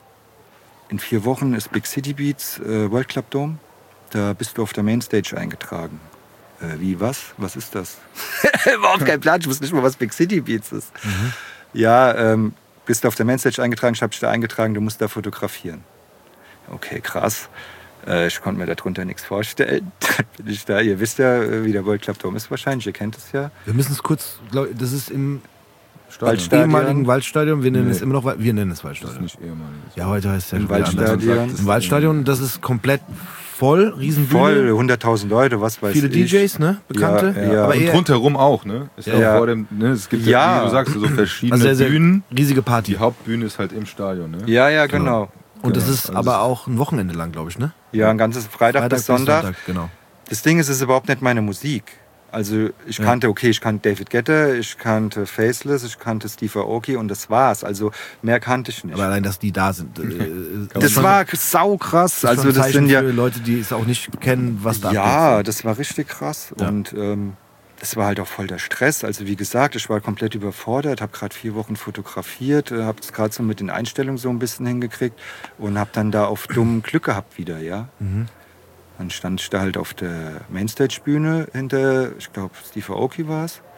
In vier Wochen ist Big City Beats äh, World Club Dome. Da bist du auf der Mainstage eingetragen. Äh, wie, was? Was ist das? Überhaupt kein Plan, ich wusste nicht mal, was Big City Beats ist. Mhm. Ja, ähm, bist du auf der Mainstage eingetragen, ich habe dich da eingetragen, du musst da fotografieren. Okay, krass. Äh, ich konnte mir darunter nichts vorstellen. Dann bin ich da, ihr wisst ja, wie der World Club Dome ist wahrscheinlich, ihr kennt es ja. Wir müssen es kurz, glaub, das ist im Waldstadion. ehemaligen Waldstadion, wir nennen nee. es immer noch, wir nennen es Waldstadion. Das ist nicht ehemaliges. Ja, heute heißt es ja Im Waldstadion. Im Waldstadion, das ist komplett voll, Riesenbühne. Voll, hunderttausend Leute, was weiß Viele ich. Viele D Js, ne? Bekannte. Ja, ja. Aber und rundherum auch, ne? Ist ja. auch vor dem, ne? Es gibt ja, ja, wie du sagst, so verschiedene also sehr, sehr Bühnen. Riesige Party. Die Hauptbühne ist halt im Stadion, ne? Ja, ja, genau. genau. Und das genau. ist also aber auch ein Wochenende lang, glaube ich, ne? Ja, ein ganzes Freitag, Freitag bis Sonntag. Bis Sonntag genau. Das Ding ist, es ist überhaupt nicht meine Musik. Also ich kannte, okay, ich kannte David Guetta, ich kannte Faceless, ich kannte Steve Aoki und das war's. Also mehr kannte ich nicht. Aber allein, dass die da sind. Äh, das schon, war saukrass. Das also das sind ja für Leute, die es auch nicht kennen, was da Ja, abgeht. das war richtig krass. Ja. Und ähm, das war halt auch voll der Stress. Also wie gesagt, ich war komplett überfordert, habe gerade vier Wochen fotografiert, äh, habe es gerade so mit den Einstellungen so ein bisschen hingekriegt und habe dann da auf dumm Glück gehabt wieder, ja. Mhm. Dann stand ich da halt auf der Mainstage-Bühne hinter, ich glaube, Steve Aoki war es.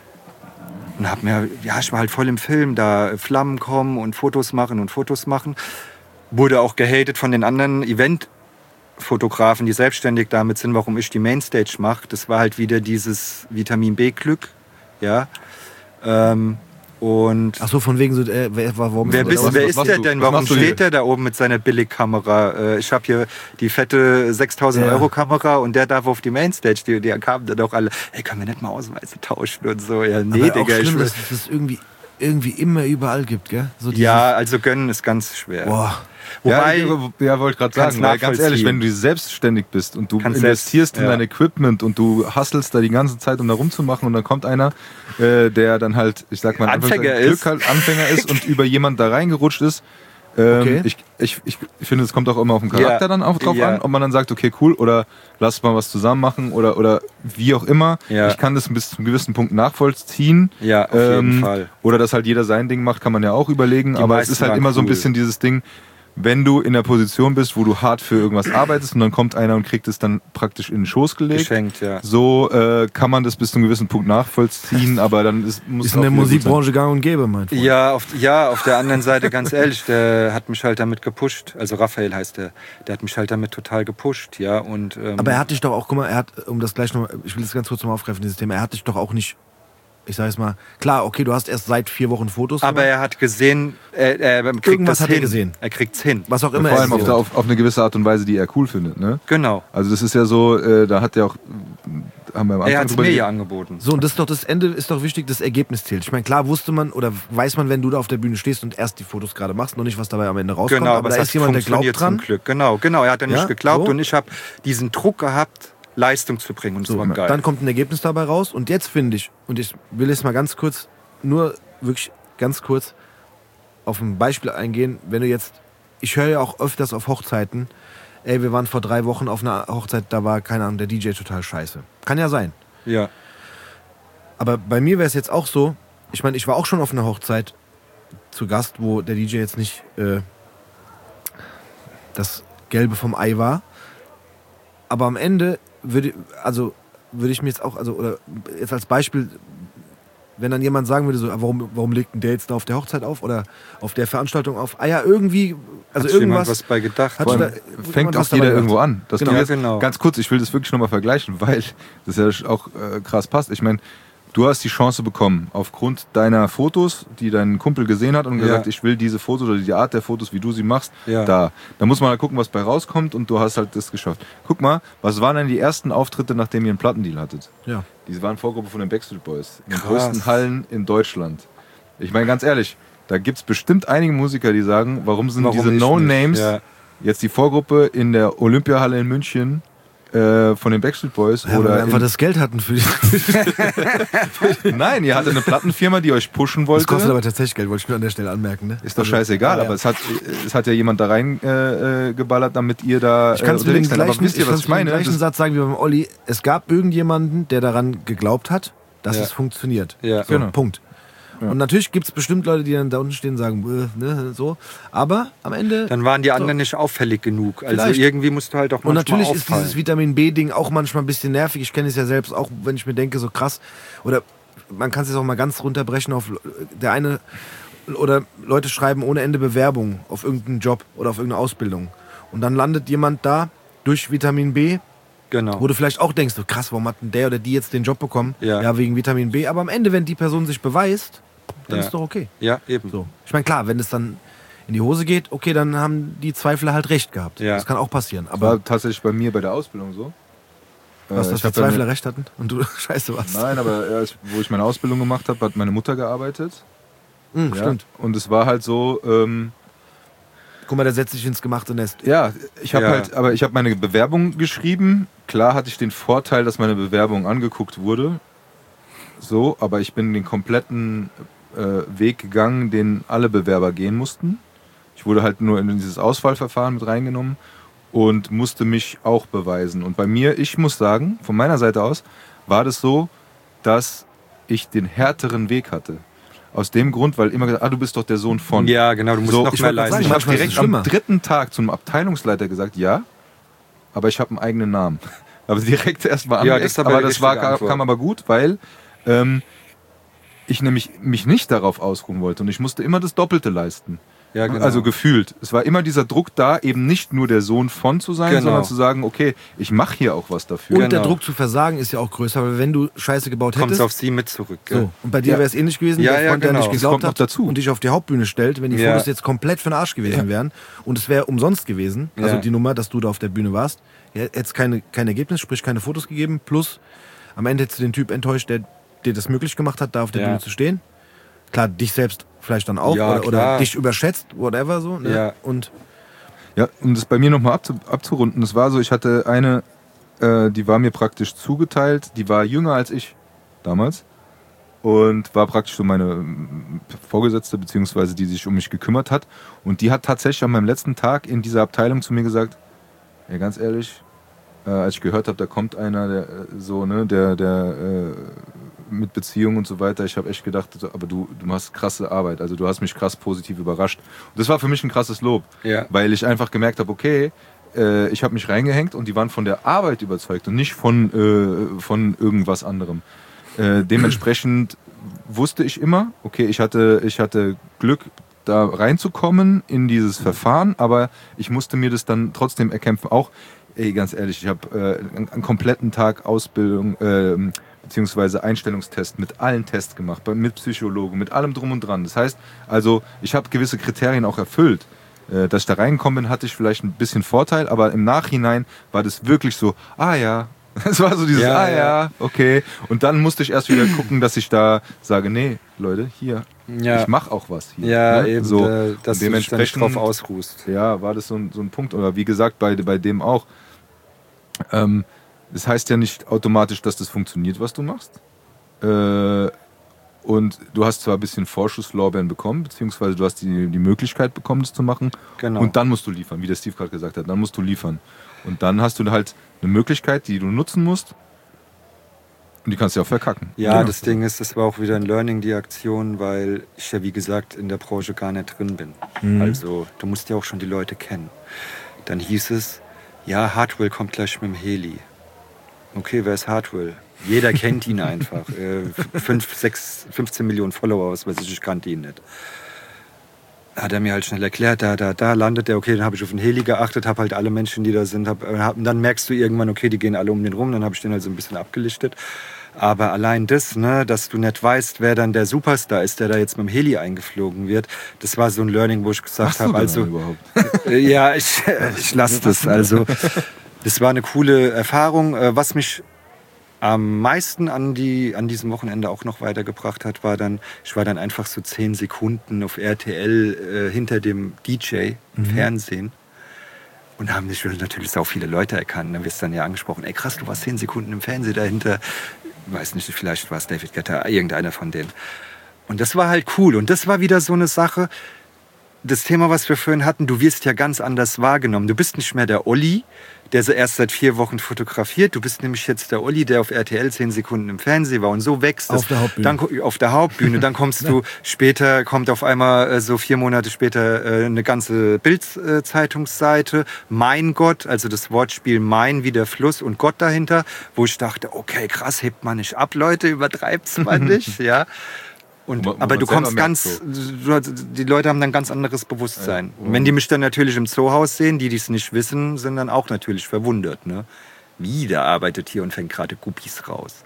Und hab mir, ja, ich war halt voll im Film, da Flammen kommen und Fotos machen und Fotos machen. Wurde auch gehatet von den anderen Event-Fotografen, die selbstständig damit sind, warum ich die Mainstage mache. Das war halt wieder dieses Vitamin B-Glück, ja. Ähm, Und Ach so, von wegen so, äh, wer, warum wer, bist, was, wer was ist machst der du? denn? Was Warum machst du steht hier? der da oben mit seiner Billigkamera? Äh, ich habe hier die fette sechstausend Euro Kamera und der darf auf die Mainstage. Die, die kamen dann auch alle, hey, können wir nicht mal Ausweise tauschen und so. Ja, nee, aber Digga. auch schlimm, ich, dass es das irgendwie, irgendwie immer überall gibt, gell? So dieses, ja, also gönnen ist ganz schwer. Boah. Wobei, ja, ja wollte gerade sagen, weil ganz ehrlich, wenn du selbstständig bist und du Kannst investierst selbst, in ja. dein Equipment und du hustlest da die ganze Zeit, um da rumzumachen und dann kommt einer, äh, der dann halt, ich sag mal, Anfänger Glück ist. halt Anfänger ist und über jemanden da reingerutscht ist. Ähm, Okay. ich, ich, ich finde, es kommt auch immer auf den Charakter Ja, dann auch drauf ja. an, ob man dann sagt, okay, cool, oder lass mal was zusammen machen oder, oder wie auch immer. Ja. Ich kann das bis zu einem gewissen Punkt nachvollziehen. Ja, auf jeden Fall. Oder dass halt jeder sein Ding macht, kann man ja auch überlegen. Die aber es meisten ist halt waren immer so ein cool. bisschen dieses Ding, wenn du in der Position bist, wo du hart für irgendwas arbeitest und dann kommt einer und kriegt es dann praktisch in den Schoß gelegt. Geschenkt, ja. So äh, kann man das bis zu einem gewissen Punkt nachvollziehen, aber dann ist, muss Ist es in auch der wieder gut Musikbranche gang und gäbe, mein Freund. Ja auf, ja, auf der anderen Seite, ganz ehrlich, der hat mich halt damit gepusht. Also Raphael heißt der. Der hat mich halt damit total gepusht, ja. Und, ähm, Aber er hat dich doch auch, guck mal, er hat, um das gleich noch, ich will das ganz kurz noch mal aufgreifen, dieses Thema, er hat dich doch auch nicht, ich sag jetzt mal, klar, okay, du hast erst seit vier Wochen Fotos aber gemacht, er hat gesehen, er, er kriegt Irgendwas das hat er hin. gesehen. Er kriegt's hin. was auch sein. immer Vor allem er auf, der, auf, auf eine gewisse Art und Weise, die er cool findet. Ne? Genau. Also das ist ja so, äh, da hat er auch, haben wir am Anfang Er hat es drüber mir geredet. ja angeboten. So, und das ist doch das Ende, ist doch wichtig, das Ergebnis zählt. Ich meine, klar wusste man oder weiß man, wenn du da auf der Bühne stehst und erst die Fotos gerade machst, noch nicht, was dabei am Ende rauskommt, Genau, aber aber da es ist hat jemand, der funktioniert glaubt dran. zum Glück. Genau, genau. Er hat an mich Ja, geglaubt so. und ich habe diesen Druck gehabt, Leistung zu bringen. Und das So, war geil. dann kommt ein Ergebnis dabei raus und jetzt finde ich, und ich will jetzt mal ganz kurz, nur wirklich ganz kurz auf ein Beispiel eingehen, wenn du jetzt, ich höre ja auch öfters auf Hochzeiten, ey, wir waren vor drei Wochen auf einer Hochzeit, da war, keine Ahnung, der D J total scheiße. Kann ja sein. ja. Aber bei mir wäre es jetzt auch so, ich meine, ich war auch schon auf einer Hochzeit zu Gast, wo der D J jetzt nicht äh, das Gelbe vom Ei war. Aber am Ende würde, also würde ich mir jetzt auch, also oder jetzt als Beispiel, wenn dann jemand sagen würde, so, ah, warum, warum legt denn der jetzt da auf der Hochzeit auf oder auf der Veranstaltung auf? Ah ja, irgendwie, also Hat irgendwas. jemand was bei gedacht? Hat Vor allem da- fängt jemand auch was dabei jeder gedacht. irgendwo an. Dass Genau. du jetzt, Ja, genau. Ganz kurz, ich will das wirklich nochmal vergleichen, weil das ja auch äh, krass passt. Ich meine, du hast die Chance bekommen, aufgrund deiner Fotos, die dein Kumpel gesehen hat und Ja. gesagt, ich will diese Fotos oder die Art der Fotos, wie du sie machst, Ja. da. Da muss man halt gucken, was bei rauskommt und du hast halt das geschafft. Guck mal, was waren denn die ersten Auftritte, nachdem ihr einen Plattendeal hattet? Ja. Die waren Vorgruppe von den Backstreet Boys. In den Krass. größten Hallen in Deutschland. Ich meine, ganz ehrlich, da gibt es bestimmt einige Musiker, die sagen, warum sind Warum diese ich No-Names nicht? Ja. jetzt die Vorgruppe in der Olympiahalle in München äh, von den Backstreet Boys? Ja, weil oder wir einfach in, das Geld hatten für die. Nein, ihr hattet eine Plattenfirma, die euch pushen Das wollte. kostet aber tatsächlich Geld, wollte ich nur an der Stelle anmerken. Ne? Ist doch Also, scheißegal, ja, ja. aber es hat, es hat ja jemand da rein äh, äh, geballert, damit ihr da Ich kann es äh, mit dem unterwegs seid. Aber gleichen, wisst ihr, ich was kann's ich mit dem meine? gleichen Das, Satz sagen wie beim Olli. Es gab irgendjemanden, der daran geglaubt hat, dass Ja. es funktioniert. Ja. So, Genau. Punkt. Ja. Und natürlich gibt es bestimmt Leute, die dann da unten stehen und sagen, äh, ne, so. Aber am Ende. Dann waren die anderen nicht auffällig genug. Also Vielleicht. irgendwie musst du halt auch Und manchmal natürlich ist auffallen. dieses Vitamin B-Ding auch manchmal ein bisschen nervig. Ich kenne es ja selbst auch, wenn ich mir denke, so krass. Oder man kann es jetzt auch mal ganz runterbrechen auf der eine. Oder Leute schreiben ohne Ende Bewerbungen auf irgendeinen Job oder auf irgendeine Ausbildung. Und dann landet jemand da durch Vitamin B, Genau. wo du vielleicht auch denkst, so krass, warum hat denn der oder die jetzt den Job bekommen? Ja. wegen Vitamin B. Aber am Ende, wenn die Person sich beweist, dann Ja. ist doch okay. Ja, eben. So. Ich meine, klar, wenn es dann in die Hose geht, okay, dann haben die Zweifler halt recht gehabt. Ja. Das kann auch passieren. Aber war tatsächlich bei mir bei der Ausbildung so. was, Äh, dass ich die hab ja eine- Zweifler recht hatten und du scheiße warst. Nein, aber erst, wo ich meine Ausbildung gemacht habe, hat meine Mutter gearbeitet. Hm, Ja. Stimmt. Und es war halt so, ähm, Guck mal, der setzt sich ins gemachte Nest. ja, ich habe Ja. halt, aber ich habe meine Bewerbung geschrieben. Klar hatte ich den Vorteil, dass meine Bewerbung angeguckt wurde. So, aber ich bin den kompletten äh, Weg gegangen, den alle Bewerber gehen mussten. Ich wurde halt nur in dieses Auswahlverfahren mit reingenommen und musste mich auch beweisen. Und bei mir, ich muss sagen, von meiner Seite aus, war das so, dass ich den härteren Weg hatte. Aus dem Grund, weil immer gesagt, ah, du bist doch der Sohn von. Ja, genau, du musst So, noch ich mehr wollte gerade leisten. sagen, ich habe Manchmal ist direkt es schlimmer. am dritten Tag zum Abteilungsleiter gesagt, ja, aber ich habe einen eigenen Namen. Aber direkt erstmal Ja, anecken. das ist aber aber die das war, richtige Antwort. kam aber gut, weil ähm, ich nämlich mich nicht darauf ausruhen wollte und ich musste immer das Doppelte leisten. Ja, genau. Also gefühlt. Es war immer dieser Druck da, eben nicht nur der Sohn von zu sein, Genau. sondern zu sagen, okay, ich mache hier auch was dafür. Und Genau. der Druck zu versagen ist ja auch größer, weil wenn du Scheiße gebaut Kommt hättest. es auf sie mit zurück. gell? So. Und bei dir Ja. wäre es ähnlich gewesen, Ja, der ja, Freund, der genau. nicht Das geglaubt kommt noch hat dazu. und dich auf die Hauptbühne stellt, wenn die Ja. Fotos jetzt komplett für den Arsch gewesen wären und es wäre umsonst gewesen, also Ja. die Nummer, dass du da auf der Bühne warst, hätte es keine, kein Ergebnis, sprich keine Fotos gegeben, plus am Ende hättest du den Typ enttäuscht, der dir das möglich gemacht hat, da auf der Ja. Bühne zu stehen. Klar, dich selbst vielleicht dann auch Ja, oder, oder klar. dich überschätzt, whatever so. Ne? Ja. Und Ja, um das bei mir nochmal abzu, abzurunden, es war so, ich hatte eine, äh, die war mir praktisch zugeteilt, die war jünger als ich damals und war praktisch so meine ähm, Vorgesetzte, beziehungsweise die sich um mich gekümmert hat. Und die hat tatsächlich an meinem letzten Tag in dieser Abteilung zu mir gesagt, ja, ganz ehrlich, äh, als ich gehört habe, da kommt einer, der äh, so, ne, der, der äh, mit Beziehung und so weiter, ich habe echt gedacht, so, aber du, du machst krasse Arbeit, also du hast mich krass positiv überrascht. Und das war für mich ein krasses Lob, Ja. weil ich einfach gemerkt habe, okay, äh, ich habe mich reingehängt und die waren von der Arbeit überzeugt und nicht von, äh, von irgendwas anderem. Äh, dementsprechend wusste ich immer, okay, ich hatte, ich hatte Glück, da reinzukommen in dieses Verfahren, aber ich musste mir das dann trotzdem erkämpfen. Auch, ey, ganz ehrlich, ich habe äh, einen, einen kompletten Tag Ausbildung, äh, beziehungsweise Einstellungstest mit allen Tests gemacht, mit Psychologen, mit allem drum und dran. Das heißt, also ich habe gewisse Kriterien auch erfüllt. Äh, dass ich da reingekommen bin, hatte ich vielleicht ein bisschen Vorteil, aber im Nachhinein war das wirklich so, ah ja, es war so dieses, Ja, ah ja, ja. okay. Und dann musste ich erst wieder gucken, dass ich da sage, nee, Leute, hier, Ja. ich mache auch was hier. Ja, ne? eben, so. äh, dass Und du dich da nicht dementsprechend- drauf ausruhst. Ja, war das so ein, so ein Punkt. Oder wie gesagt, bei, bei dem auch. Ähm, das heißt ja nicht automatisch, dass das funktioniert, was du machst. Äh, und du hast zwar ein bisschen Vorschusslorbeeren bekommen, beziehungsweise du hast die, die Möglichkeit bekommen, das zu machen. Genau. Und dann musst du liefern, wie der Steve gerade gesagt hat. Dann musst du liefern. Und dann hast du halt eine Möglichkeit, die du nutzen musst. Und die kannst du ja auch verkacken. Ja, Genau. das Ding ist, das war auch wieder ein Learning, die Aktion, weil ich ja, wie gesagt, in der Branche gar nicht drin bin. Mhm. Also, du musst ja auch schon die Leute kennen. Dann hieß es, ja, Hardwell kommt gleich mit dem Heli. Okay, wer ist Hartwell? Jeder kennt ihn einfach. Äh, fünf, sechs, fünfzehn Millionen Follower, was weiß ich, ich kannte ihn nicht. Hat er mir halt schnell erklärt, da, da, da landet er, okay, dann habe ich auf den Heli geachtet, habe halt alle Menschen, die da sind, hab, hab, und dann merkst du irgendwann, okay, die gehen alle um den rum, dann habe ich den halt so ein bisschen abgelichtet. Aber allein das, ne, dass du nicht weißt, wer dann der Superstar ist, der da jetzt mit dem Heli eingeflogen wird, das war so ein Learning, wo ich gesagt habe, also überhaupt? ja, ich, ich lasse das. Also das war eine coole Erfahrung. Was mich am meisten an, die, an diesem Wochenende auch noch weitergebracht hat, war dann, ich war dann einfach so zehn Sekunden auf R T L äh, hinter dem D J im mhm. Fernsehen. Und da haben mich natürlich auch viele Leute erkannt. Dann wirst du dann ja angesprochen, ey krass, du warst zehn Sekunden im Fernsehen dahinter. Ich weiß nicht, vielleicht war es David Guetta, irgendeiner von denen. Und das war halt cool. Und das war wieder so eine Sache, das Thema, was wir vorhin hatten, du wirst ja ganz anders wahrgenommen. Du bist nicht mehr der Olli, der so erst seit vier Wochen fotografiert. Du bist nämlich jetzt der Olli, der auf R T L zehn Sekunden im Fernsehen war und so wächst es. Auf der Hauptbühne. Dann, auf der Hauptbühne. Dann kommst du später, kommt auf einmal äh, so vier Monate später äh, eine ganze Bild-Zeitungsseite. Äh, mein Gott, also das Wortspiel mein wie der Fluss und Gott dahinter, wo ich dachte, okay, krass, hebt man nicht ab, Leute, übertreibt's mal nicht, ja. Und, wo, wo aber du kommst ganz, so. Die Leute haben dann ganz anderes Bewusstsein. Ja, und wenn die mich dann natürlich im Zoohaus sehen, die es nicht wissen, sind dann auch natürlich verwundert. Ne? Wie, der arbeitet hier und fängt gerade Guppies raus.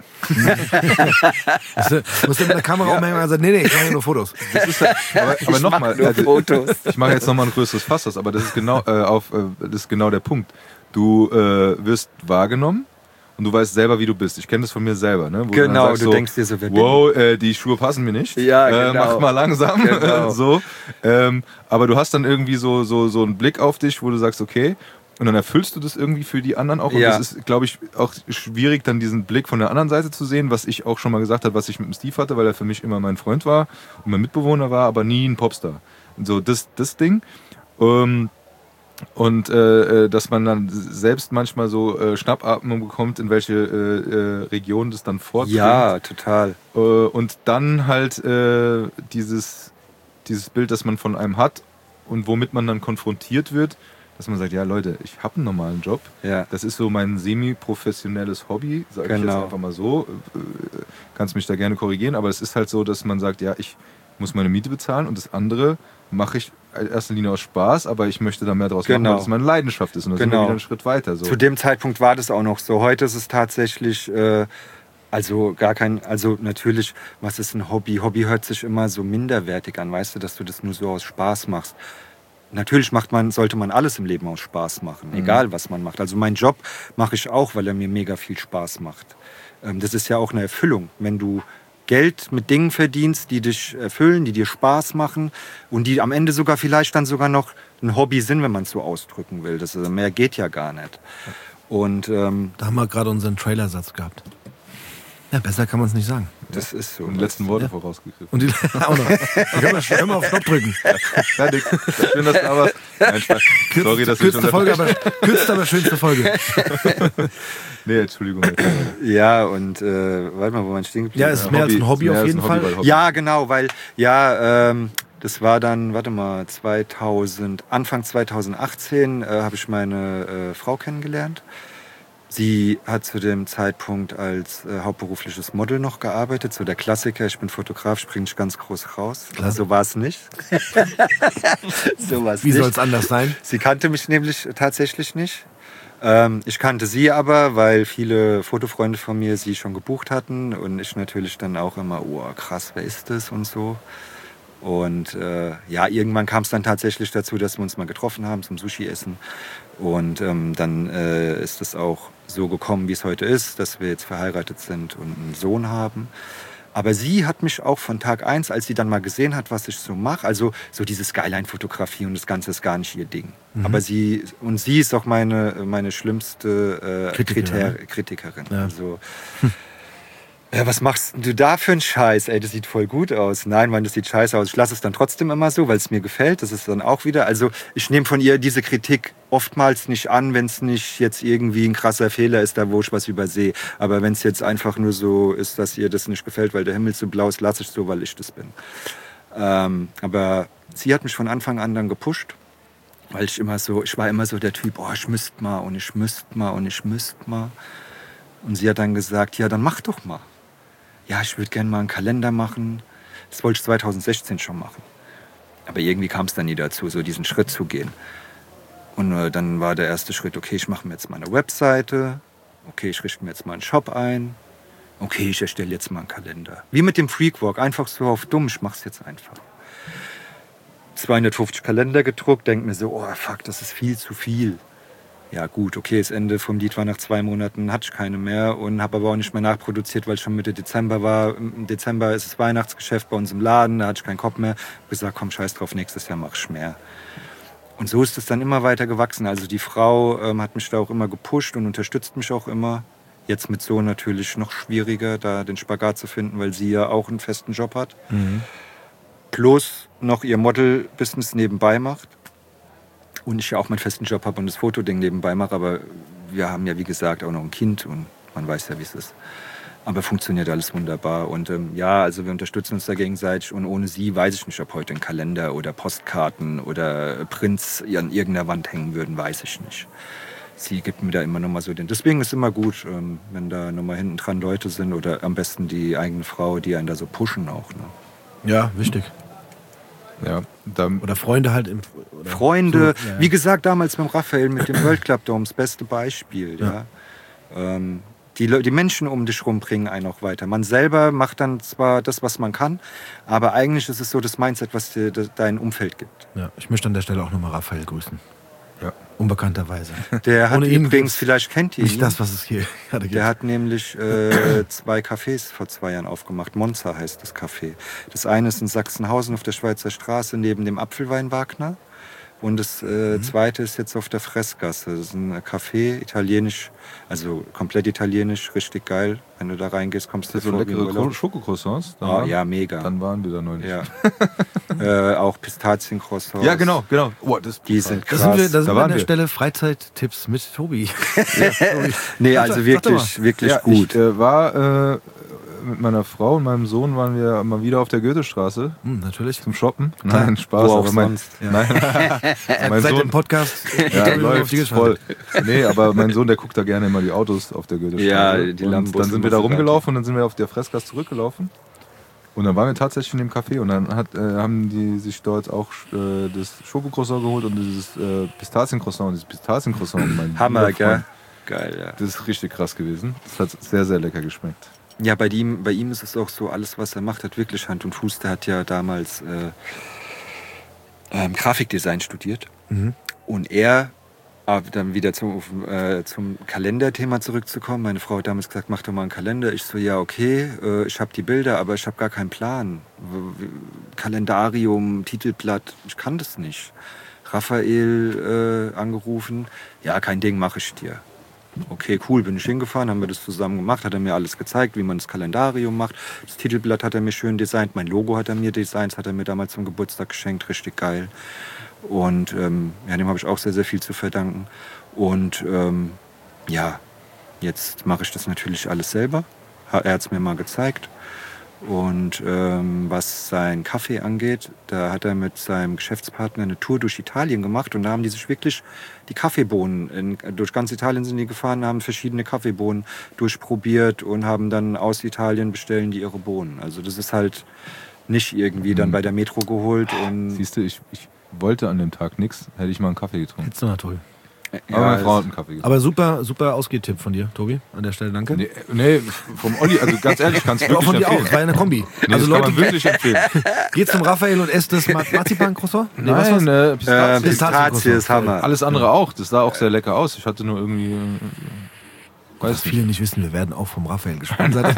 Musst du mit der Kamera umhängen und sagen, nee, nee, ich mache nur Fotos. Das ist halt, aber aber nochmal, also, ich mache jetzt nochmal ein größeres Fass, aber das ist genau, äh, auf, äh, das ist genau der Punkt. Du äh, wirst wahrgenommen. Und du weißt selber, wie du bist. Ich kenne das von mir selber. Ne? Wo genau, du, sagst, du so, denkst dir so, wer wow, äh, die Schuhe passen mir nicht. Ja, genau. Äh, mach mal langsam. Genau. so. ähm, aber du hast dann irgendwie so, so, so einen Blick auf dich, wo du sagst, okay, und dann erfüllst du das irgendwie für die anderen auch. Und ja. das ist, glaube ich, auch schwierig, dann diesen Blick von der anderen Seite zu sehen, was ich auch schon mal gesagt habe, was ich mit dem Steve hatte, weil er für mich immer mein Freund war und mein Mitbewohner war, aber nie ein Popstar. Und so das, das Ding. Ähm, Und äh, dass man dann selbst manchmal so äh, Schnappatmung bekommt, in welche äh, äh, Region das dann vordringt. Ja, total. Äh, und dann halt äh, dieses, dieses Bild, das man von einem hat und womit man dann konfrontiert wird, dass man sagt, ja Leute, ich habe einen normalen Job. Ja. Das ist so mein semi-professionelles Hobby, sage genau. ich jetzt einfach mal so. Äh, kannst mich da gerne korrigieren, aber es ist halt so, dass man sagt, ja, ich muss meine Miete bezahlen und das andere mache ich in erster Linie aus Spaß, aber ich möchte da mehr draus genau. machen, weil das meine Leidenschaft ist. Und da genau. sind wir wieder einen Schritt weiter. So. Zu dem Zeitpunkt war das auch noch so. Heute ist es tatsächlich, äh, also gar kein, also natürlich, was ist ein Hobby? Hobby hört sich immer so minderwertig an, weißt du, dass du das nur so aus Spaß machst. Natürlich macht man, sollte man alles im Leben aus Spaß machen, mhm. egal was man macht. Also meinen Job mache ich auch, weil er mir mega viel Spaß macht. Ähm, das ist ja auch eine Erfüllung, wenn du Geld mit Dingen verdienst, die dich erfüllen, die dir Spaß machen und die am Ende sogar vielleicht dann sogar noch ein Hobby sind, wenn man es so ausdrücken will. Das, also mehr geht ja gar nicht. Und, ähm, da haben wir gerade unseren Trailersatz gehabt. Ja, besser kann man es nicht sagen. Das ist so. Und die letzten Worte ja. vorausgegriffen. Und die auch noch. Da können wir immer auf Knopf drücken. Fertig. Schön, dass du da warst. Nein, Spaß. Sorry, dass Kürzte ich Folge, aber, kürzte, aber schönste Folge. Nee, Entschuldigung. Ja, und äh, warte mal, wo man stehen geblieben Ja, es ist mehr als ein Hobby auf jeden Fall. Hobby. Ja, genau, weil, ja, ähm, das war dann, warte mal, zweitausend, Anfang zweitausendachtzehn äh, habe ich meine äh, Frau kennengelernt. Sie hat zu dem Zeitpunkt als äh, hauptberufliches Model noch gearbeitet, so der Klassiker, ich bin Fotograf, springe ich ganz groß raus. Klar. So war es nicht. so war's Wie nicht. soll es anders sein? Sie kannte mich nämlich tatsächlich nicht. Ähm, ich kannte sie aber, weil viele Fotofreunde von mir sie schon gebucht hatten und ich natürlich dann auch immer, oh krass, wer ist das und so. Und äh, ja, irgendwann kam es dann tatsächlich dazu, dass wir uns mal getroffen haben zum Sushi-Essen. Und ähm, dann äh, ist es auch so gekommen, wie es heute ist, dass wir jetzt verheiratet sind und einen Sohn haben. Aber sie hat mich auch von Tag eins, als sie dann mal gesehen hat, was ich so mache, also so diese Skyline-Fotografie und das Ganze ist gar nicht ihr Ding. Mhm. Aber sie, und sie ist auch meine, meine schlimmste äh, Kritikerin. Kriter, Kritikerin. Ja. Also, ja, was machst du da für einen Scheiß? Ey, das sieht voll gut aus. Nein, Mann, das sieht scheiße aus. Ich lasse es dann trotzdem immer so, weil es mir gefällt. Das ist dann auch wieder. Also ich nehme von ihr diese Kritik oftmals nicht an, wenn es nicht jetzt irgendwie ein krasser Fehler ist, da wo ich was übersehe. Aber wenn es jetzt einfach nur so ist, dass ihr das nicht gefällt, weil der Himmel so blau ist, lasse ich es so, weil ich das bin. Ähm, aber sie hat mich von Anfang an dann gepusht. Weil ich immer so, ich war immer so der Typ, oh, ich müsste mal und ich müsste mal und ich müsste mal. Und sie hat dann gesagt, ja, dann mach doch mal. Ja, ich würde gerne mal einen Kalender machen. Das wollte ich zwanzig sechzehn schon machen. Aber irgendwie kam es dann nie dazu, so diesen Schritt zu gehen. Und äh, dann war der erste Schritt, okay, ich mache mir jetzt mal eine Webseite. Okay, ich richte mir jetzt mal einen Shop ein. Okay, ich erstelle jetzt mal einen Kalender. Wie mit dem Freakwalk, einfach so auf dumm, ich mach's jetzt einfach. zweihundertfünfzig Kalender gedruckt, denke mir so, oh fuck, das ist viel zu viel. Ja gut, okay, das Ende vom Lied war nach zwei Monaten, hatte ich keine mehr und habe aber auch nicht mehr nachproduziert, weil es schon Mitte Dezember war. Im Dezember ist das Weihnachtsgeschäft bei uns im Laden, da hatte ich keinen Kopf mehr. Ich gesagt, komm, scheiß drauf, nächstes Jahr mach ich mehr. Und so ist es dann immer weiter gewachsen. Also die Frau ähm, hat mich da auch immer gepusht und unterstützt mich auch immer. Jetzt mit so natürlich noch schwieriger, da den Spagat zu finden, weil sie ja auch einen festen Job hat. Mhm. Plus noch ihr Model-Business nebenbei macht. Und ich ja auch meinen festen Job habe und das Fotoding nebenbei mache. Aber wir haben ja, wie gesagt, auch noch ein Kind und man weiß ja, wie es ist. Aber funktioniert alles wunderbar. Und ähm, ja, also wir unterstützen uns da gegenseitig. Und ohne sie weiß ich nicht, ob heute ein Kalender oder Postkarten oder Prints an irgendeiner Wand hängen würden, weiß ich nicht. Sie gibt mir da immer noch mal so den. Deswegen ist es immer gut, ähm, wenn da noch mal hinten dran Leute sind oder am besten die eigene Frau, die einen da so pushen auch. Ne? Ja, wichtig. Ja, dann oder Freunde halt. Im, oder Freunde, so, ja. Wie gesagt, damals beim Raphael mit dem World Club Dome, das beste Beispiel. Ja. Ja. Ähm, die, die Menschen um dich rum bringen einen auch weiter. Man selber macht dann zwar das, was man kann, aber eigentlich ist es so das Mindset, was dir das, dein Umfeld gibt. Ja, ich möchte an der Stelle auch nochmal Raphael grüßen. Ja. Unbekannterweise. Der hat übrigens, vielleicht kennt ihr ihn. Nicht das, was es hier gerade gibt. Der hat nämlich äh, zwei Cafés vor zwei Jahren aufgemacht. Monza heißt das Café. Das eine ist in Sachsenhausen auf der Schweizer Straße neben dem Apfelwein Wagner. Und das äh, mhm. zweite ist jetzt auf der Fressgasse. Das ist ein Café, italienisch, also komplett italienisch, richtig geil. Wenn du da reingehst, kommst du so vor leckere Schokocroissants. Oh, ja, mega. Dann waren wir da neulich. Ja. äh, auch Pistaziencroissants. Ja, genau, genau. Oh, das die sind krass. Da sind wir, da sind da wir an der wir. Stelle Freizeittipps mit Tobi. ja, Tobi. Nee, also wirklich, wirklich ja, gut. Ich äh, war äh, mit meiner Frau und meinem Sohn waren wir mal wieder auf der Goethestraße. Hm, natürlich. Zum Shoppen. Nein, Spaß. Wo auch aber mein, sonst. Ja. Nein, mein Seit Sohn, dem Podcast ja, läuft voll. Nee, aber mein Sohn, der guckt da gerne immer die Autos auf der Goethestraße. Ja, die und Lambos dann sind wir da rumgelaufen und dann sind wir auf der Fressgasse zurückgelaufen. Und dann waren wir tatsächlich in dem Café und dann hat, äh, haben die sich dort auch äh, das Schokocroissant geholt und dieses äh, Pistaziencroissant. Dieses Pistaziencroissant, mein Hammer, gell? Freund, Geil, ja. das ist richtig krass gewesen. Das hat sehr, sehr lecker geschmeckt. Ja, bei ihm, bei ihm ist es auch so, alles, was er macht, hat wirklich Hand und Fuß. Der hat ja damals äh, ähm, Grafikdesign studiert. Mhm. Und er, äh, dann wieder zum, äh, zum Kalenderthema zurückzukommen. Meine Frau hat damals gesagt, mach doch mal einen Kalender. Ich so, ja, okay, äh, ich habe die Bilder, aber ich habe gar keinen Plan. W- Kalendarium, Titelblatt, ich kann das nicht. Raphael äh, angerufen, ja, kein Ding, mache ich dir. Okay, cool, bin ich hingefahren, haben wir das zusammen gemacht, hat er mir alles gezeigt, wie man das Kalendarium macht. Das Titelblatt hat er mir schön designt, mein Logo hat er mir designt, hat er mir damals zum Geburtstag geschenkt, richtig geil. Und ähm, ja, dem habe ich auch sehr, sehr viel zu verdanken. Und ähm, ja, jetzt mache ich das natürlich alles selber. Er hat es mir mal gezeigt. Und ähm, was sein Kaffee angeht, da hat er mit seinem Geschäftspartner eine Tour durch Italien gemacht und da haben die sich wirklich die Kaffeebohnen, in, durch ganz Italien sind die gefahren, haben verschiedene Kaffeebohnen durchprobiert und haben dann aus Italien bestellen die ihre Bohnen. Also das ist halt nicht irgendwie dann bei der Metro geholt. Und Siehst du, ich, ich wollte an dem Tag nichts, hätte ich mal einen Kaffee getrunken. Hättest du na toll. Aber ja, meine Frau hat einen Kaffee getrunken. Aber super, super Ausgehtipp von dir, Tobi. An der Stelle danke. Nee, nee, vom Olli, also ganz ehrlich, kannst du Aber wirklich von dir empfehlen. auch, war eine Kombi. Nee, also das Leute, kann man wirklich empfehlen. geht zum Raphael und esst das Marzipan-Croissant? Nee, was war's? Nein, äh, äh, Pistazie. Pistazie ist Hammer. Alles andere auch. Das sah auch sehr lecker aus. Ich hatte nur irgendwie... äh, Was Weiß viele nicht wissen, wir werden auch vom Raphael gesponsert.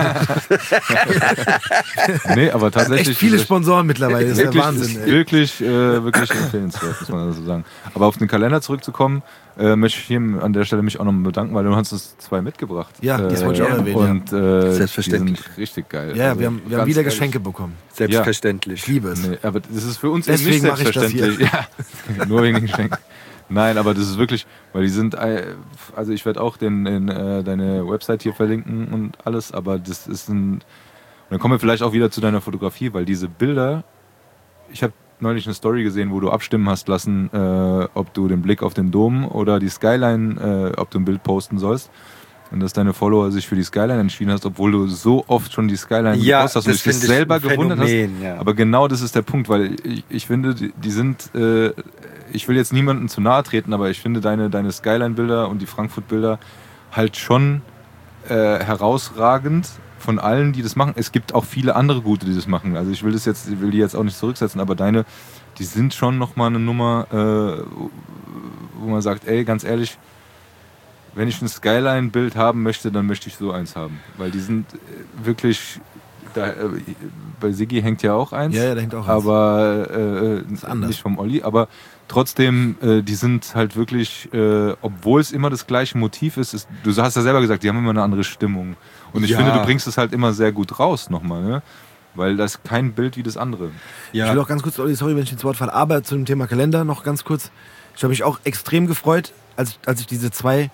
Nee, aber tatsächlich... Echt viele Sponsoren mittlerweile, das ist der wirklich, Wahnsinn. Ist Ey. wirklich, äh, wirklich empfehlenswert, muss man so sagen. Aber auf den Kalender zurückzukommen, äh, möchte ich hier an der Stelle mich auch noch mal bedanken, weil du hast uns zwei mitgebracht. Ja, das wollte ich auch äh, erwähnen, Und äh, Selbstverständlich. Die sind richtig geil. Ja, Also, wir haben, wir haben ganz wieder ehrlich. Geschenke bekommen. Selbstverständlich. Ich liebe es. Nee, aber das ist für uns Deswegen eben nicht mache ich das hier. selbstverständlich. Ja, nur wegen den Geschenken. Nein, aber das ist wirklich, weil die sind, äh, also ich werde auch den, den, äh, deine Website hier verlinken und alles, aber das ist ein, und dann kommen wir vielleicht auch wieder zu deiner Fotografie, weil diese Bilder, ich habe neulich eine Story gesehen, wo du abstimmen hast lassen, äh, ob du den Blick auf den Dom oder die Skyline, äh, ob du ein Bild posten sollst. und dass deine Follower sich für die Skyline entschieden hast, obwohl du so oft schon die Skyline Ja, gepostet hast und das dich finde ich selber ein gewundert Phänomen, hast. ja. Aber genau das ist der Punkt, weil ich, ich finde, die, die sind, äh, ich will jetzt niemandem zu nahe treten, aber ich finde deine, deine Skyline-Bilder und die Frankfurt-Bilder halt schon äh, herausragend von allen, die das machen. Es gibt auch viele andere gute, die das machen. Also ich will das jetzt, will die jetzt auch nicht zurücksetzen, aber deine, die sind schon nochmal eine Nummer, äh, wo man sagt, ey, ganz ehrlich, wenn ich ein Skyline-Bild haben möchte, dann möchte ich so eins haben. Weil die sind wirklich, da, äh, bei Siggi hängt ja auch eins, Ja, ja, da hängt auch eins. aber äh, ist anders. nicht vom Olli, aber trotzdem, äh, die sind halt wirklich, äh, obwohl es immer das gleiche Motiv ist, ist, du hast ja selber gesagt, die haben immer eine andere Stimmung. Und ich Ja. finde, du bringst es halt immer sehr gut raus nochmal, ne? Weil das ist kein Bild wie das andere. Ja. Ich will auch ganz kurz, Olli, sorry, wenn ich ins Wort falle, aber zu dem Thema Kalender noch ganz kurz. Ich habe mich auch extrem gefreut, als, als ich diese zwei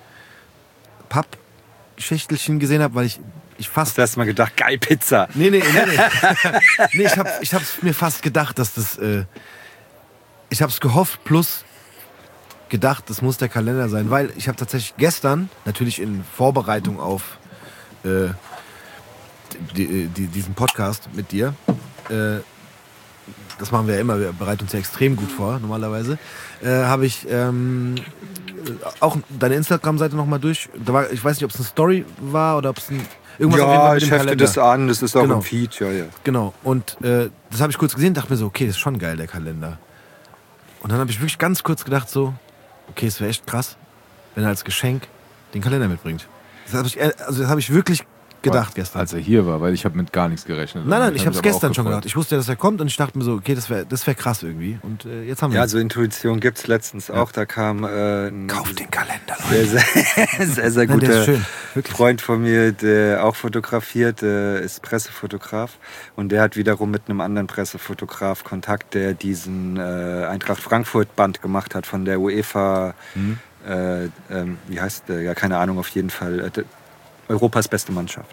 Pappschächtelchen gesehen habe, weil ich, ich fast... Hast du erst mal gedacht, geil, Pizza. Nee, nee, nee, nee. nee ich habe ich hab's mir fast gedacht, dass das... Äh, ich habe es gehofft, plus gedacht, das muss der Kalender sein, weil ich habe tatsächlich gestern, natürlich in Vorbereitung auf äh, die, die, diesen Podcast mit dir, äh, das machen wir ja immer, wir bereiten uns ja extrem gut vor, normalerweise, äh, habe ich ähm, auch deine Instagram-Seite nochmal durch. Da war, ich weiß nicht, ob es eine Story war oder ob es ein, irgendwas auf jeden Fall Ja, mit ich dem hefte Kalender. das an, das ist auch Genau. im Feed, ja, ja. Genau, und äh, das habe ich kurz gesehen, dachte mir so, okay, das ist schon geil, der Kalender. Und dann habe ich wirklich ganz kurz gedacht so, okay, es wäre echt krass, wenn er als Geschenk den Kalender mitbringt. Das habe ich, also das habe ich wirklich gedacht gestern. Als er hier war, weil ich habe mit gar nichts gerechnet. Nein, nein, ich hab habe es mich aber gestern auch schon gefreut. gedacht. Ich wusste ja, dass er kommt und ich dachte mir so, okay, das wäre das wär krass irgendwie. Und äh, jetzt haben wir Ja, ihn. so Intuition gibt es letztens auch. Da kam äh, ein Kauf den Kalender, sehr, Leute. sehr, sehr, sehr Nein, der guter ist schön, wirklich. Freund von mir, der auch fotografiert, der ist Pressefotograf. Und der hat wiederum mit einem anderen Pressefotograf Kontakt, der diesen äh, Eintracht Frankfurt-Band gemacht hat von der UEFA. Mhm. Äh, ähm, wie heißt der? Ja, keine Ahnung, auf jeden Fall. Äh, Europas beste Mannschaft.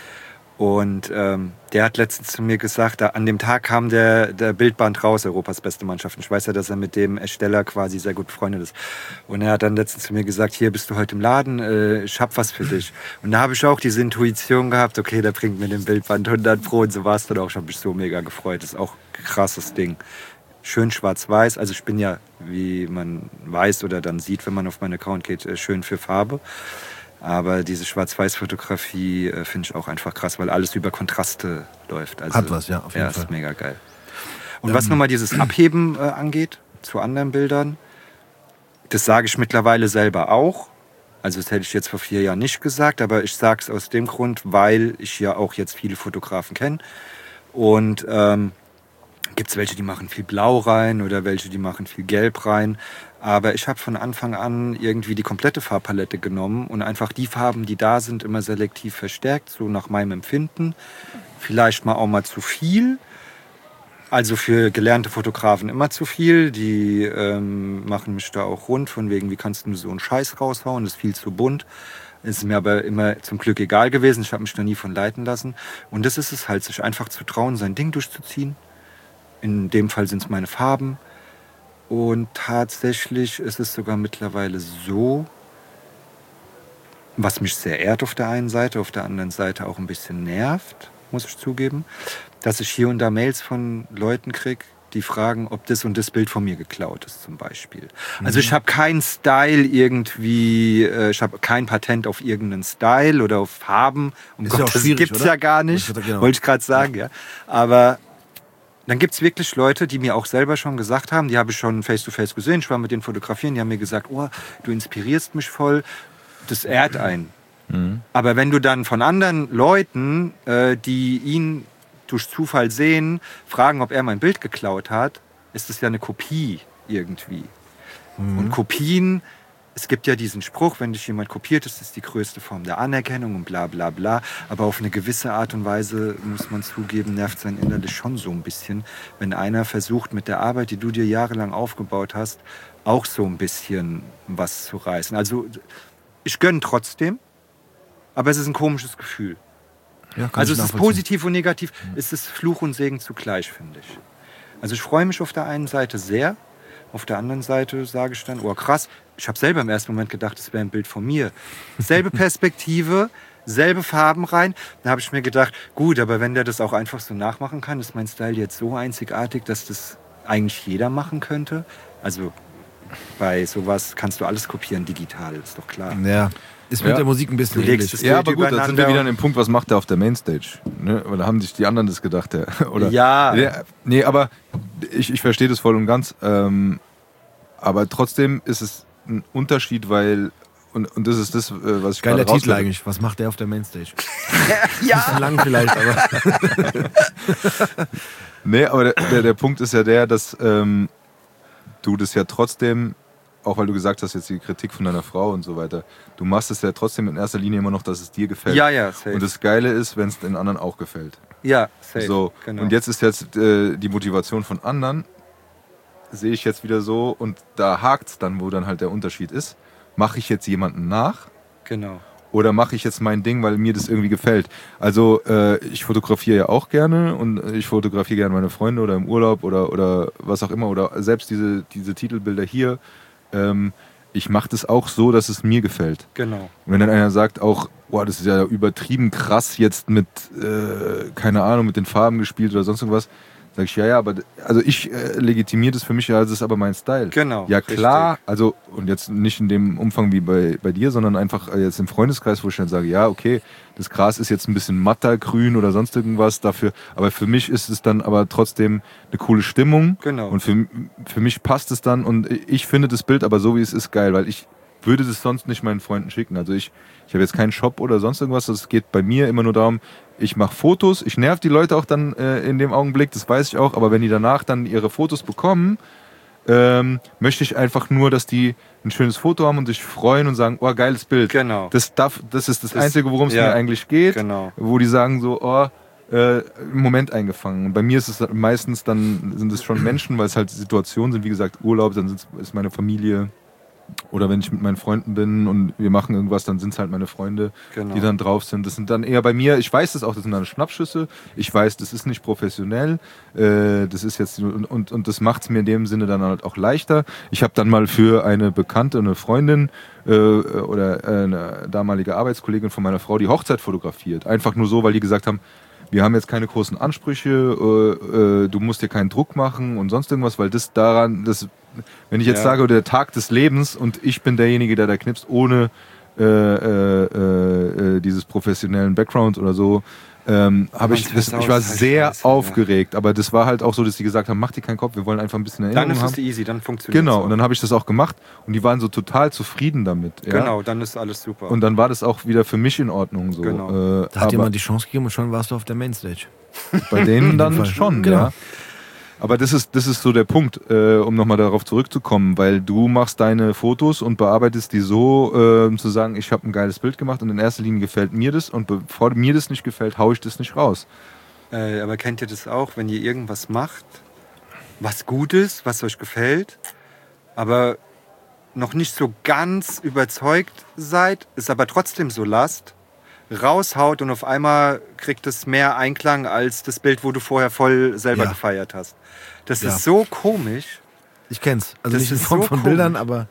Und ähm, der hat letztens zu mir gesagt, da, an dem Tag kam der, der Bildband raus, Europas beste Mannschaft. Und ich weiß ja, dass er mit dem Ersteller quasi sehr gut befreundet ist. Und er hat dann letztens zu mir gesagt, hier bist du heute im Laden, äh, ich hab was für dich. Und da habe ich auch diese Intuition gehabt, okay, der bringt mir den Bildband hundert Pro. Und so war es dann auch, ich habe mich so mega gefreut. Das ist auch ein krasses Ding. Schön schwarz-weiß, also ich bin ja, wie man weiß oder dann sieht, wenn man auf meinen Account geht, äh, schön für Farbe. Aber diese Schwarz-Weiß-Fotografie äh, finde ich auch einfach krass, weil alles über Kontraste läuft. Also, Hat was, ja, auf jeden ja, Fall. ist mega geil. Und was nochmal dieses Abheben äh, angeht, zu anderen Bildern, das sage ich mittlerweile selber auch. Also das hätte ich jetzt vor vier Jahren nicht gesagt, aber ich sage es aus dem Grund, weil ich ja auch jetzt viele Fotografen kenne. Und ähm, gibt es welche, die machen viel Blau rein oder welche, die machen viel Gelb rein. Aber ich habe von Anfang an irgendwie die komplette Farbpalette genommen und einfach die Farben, die da sind, immer selektiv verstärkt, so nach meinem Empfinden. Vielleicht mal auch mal zu viel. Also für gelernte Fotografen immer zu viel. Die ähm, machen mich da auch rund, von wegen, wie kannst du so einen Scheiß raushauen, das ist viel zu bunt. Es ist mir aber immer zum Glück egal gewesen, ich habe mich da nie von leiten lassen. Und das ist es halt, sich einfach zu trauen, sein Ding durchzuziehen. In dem Fall sind es meine Farben. Und tatsächlich ist es sogar mittlerweile so, was mich sehr ehrt auf der einen Seite, auf der anderen Seite auch ein bisschen nervt, muss ich zugeben, dass ich hier und da Mails von Leuten kriege, die fragen, ob das und das Bild von mir geklaut ist zum Beispiel. Also ich habe keinen Style irgendwie, äh, ich habe kein Patent auf irgendeinen Style oder auf Farben. Um Ist ja Gott, auch das schwierig, gibt's oder? ja gar nicht, Das wird- genau. wollte ich gerade sagen. Ja. Aber dann gibt es wirklich Leute, die mir auch selber schon gesagt haben, die habe ich schon face-to-face gesehen, ich war mit denen fotografieren, die haben mir gesagt, oh, du inspirierst mich voll, das ehrt einen. Mhm. Aber wenn du dann von anderen Leuten, äh, die ihn durch Zufall sehen, fragen, ob er mein Bild geklaut hat, ist das ja eine Kopie irgendwie. Und Kopien, es gibt ja diesen Spruch, wenn dich jemand kopiert, ist das die größte Form der Anerkennung und bla bla bla. Aber auf eine gewisse Art und Weise, muss man zugeben, nervt sein innerlich schon so ein bisschen, wenn einer versucht, mit der Arbeit, die du dir jahrelang aufgebaut hast, auch so ein bisschen was zu reißen. Also ich gönne trotzdem, aber es ist ein komisches Gefühl. Ja, kann Also ich es ist nachvollziehen. positiv und negativ, es ist Fluch und Segen zugleich, finde ich. Also ich freue mich auf der einen Seite sehr, Auf der anderen Seite sage ich dann, oh krass, ich habe selber im ersten Moment gedacht, das wäre ein Bild von mir. Selbe Perspektive, selbe Farben rein. Dann habe ich mir gedacht, gut, aber wenn der das auch einfach so nachmachen kann, ist mein Style jetzt so einzigartig, dass das eigentlich jeder machen könnte. Also bei sowas kannst du alles kopieren digital, ist doch klar. Ja, ist mit Ja. der Musik ein bisschen Du legst ähnlich. es Ja, Bild aber gut, da sind wir übereinander wieder an dem Punkt, was macht der auf der Mainstage? Ne? Oder haben sich die anderen das gedacht? Ja? Oder, Ja. Ja, nee, aber ich, ich verstehe das voll und ganz. Ähm, aber trotzdem ist es ein Unterschied, weil, und, und das ist das, äh, was ich Geiler gerade Titel raushöre. eigentlich. Was macht der auf der Mainstage? Ja. Bisschen lang vielleicht, aber. Nee, aber der, der, der Punkt ist ja der, dass ähm, du das ja trotzdem, auch weil du gesagt hast, jetzt die Kritik von deiner Frau und so weiter, du machst es ja trotzdem in erster Linie immer noch, dass es dir gefällt. Ja, ja, safe. Und das Geile ist, wenn es den anderen auch gefällt. Ja, safe. So, genau. und jetzt ist jetzt äh, die Motivation von anderen, sehe ich jetzt wieder so, und da hakt es dann, wo dann halt der Unterschied ist. Mache ich jetzt jemanden nach Genau. oder mache ich jetzt mein Ding, weil mir das irgendwie gefällt? Also äh, ich fotografiere ja auch gerne und ich fotografiere gerne meine Freunde oder im Urlaub oder, oder was auch immer oder selbst diese, diese Titelbilder hier. Ähm, ich mache das auch so, dass es mir gefällt. Genau. Und wenn dann einer sagt auch, boah, das ist ja übertrieben krass jetzt mit, äh, keine Ahnung, mit den Farben gespielt oder sonst irgendwas, sag ich, ja, ja, aber also ich äh, legitimiere das für mich, ja, das ist aber mein Style. Genau, Ja, klar, richtig. also und jetzt nicht in dem Umfang wie bei, bei dir, sondern einfach äh, jetzt im Freundeskreis, wo ich dann sage, ja, okay, das Gras ist jetzt ein bisschen matter, grün oder sonst irgendwas dafür, aber für mich ist es dann aber trotzdem eine coole Stimmung. Genau. Und für, für mich passt es dann und ich finde das Bild aber so, wie es ist, geil, weil ich würde das sonst nicht meinen Freunden schicken. Also ich, ich habe jetzt keinen Shop oder sonst irgendwas. Es geht bei mir immer nur darum, ich mache Fotos. Ich nerv die Leute auch dann äh, in dem Augenblick, das weiß ich auch. Aber wenn die danach dann ihre Fotos bekommen, ähm, möchte ich einfach nur, dass die ein schönes Foto haben und sich freuen und sagen, oh, geiles Bild. Genau. Das, darf, das ist das, Das- Einzige, worum es ja, mir eigentlich geht. genau. Wo die sagen so, oh, äh, im Moment eingefangen. Und bei mir ist es meistens dann, sind es schon Menschen, weil es halt Situationen sind, wie gesagt, Urlaub, dann sind's- ist meine Familie. Oder wenn ich mit meinen Freunden bin und wir machen irgendwas, dann sind es halt meine Freunde, Genau. die dann drauf sind. Das sind dann eher bei mir, ich weiß das auch, das sind dann Schnappschüsse. Ich weiß, das ist nicht professionell. Äh, das ist jetzt und, und, und das macht es mir in dem Sinne dann halt auch leichter. Ich habe dann mal für eine Bekannte, eine Freundin äh, oder eine damalige Arbeitskollegin von meiner Frau die Hochzeit fotografiert. Einfach nur so, weil die gesagt haben, wir haben jetzt keine großen Ansprüche, äh, äh, du musst dir keinen Druck machen und sonst irgendwas, weil das daran, das, wenn ich jetzt Ja. sage, der Tag des Lebens und ich bin derjenige, der da knipst, ohne äh, äh, äh, dieses professionellen Background oder so, ähm, habe ich, Manchmal das, ist ich war es halt sehr scheiße, ja. aufgeregt, aber das war halt auch so, dass die gesagt haben, mach dir keinen Kopf, wir wollen einfach ein bisschen Dann Erinnerung ist es haben. easy, dann funktioniert Genau, es. und dann habe ich das auch gemacht und die waren so total zufrieden damit. Ja? Genau, dann ist alles super. Und dann war das auch wieder für mich in Ordnung. So. Genau. Äh, Da hat aber- jemand die Chance gegeben und schon warst du auf der Mainstage. bei denen dann Fall. schon, Genau. ja. Aber das ist, das ist so der Punkt, äh, um nochmal darauf zurückzukommen, weil du machst deine Fotos und bearbeitest die so, äh, zu sagen, ich habe ein geiles Bild gemacht und in erster Linie gefällt mir das und bevor mir das nicht gefällt, haue ich das nicht raus. Äh, aber kennt ihr das auch, wenn ihr irgendwas macht, was gut ist, was euch gefällt, aber noch nicht so ganz überzeugt seid, ist aber trotzdem so lasst, raushaut und auf einmal kriegt es mehr Einklang als das Bild, wo du vorher voll selber Ja. gefeiert hast. Das Ja. ist so komisch. Ich kenn's. Also Das nicht in ist Form so von komisch. Bildern, aber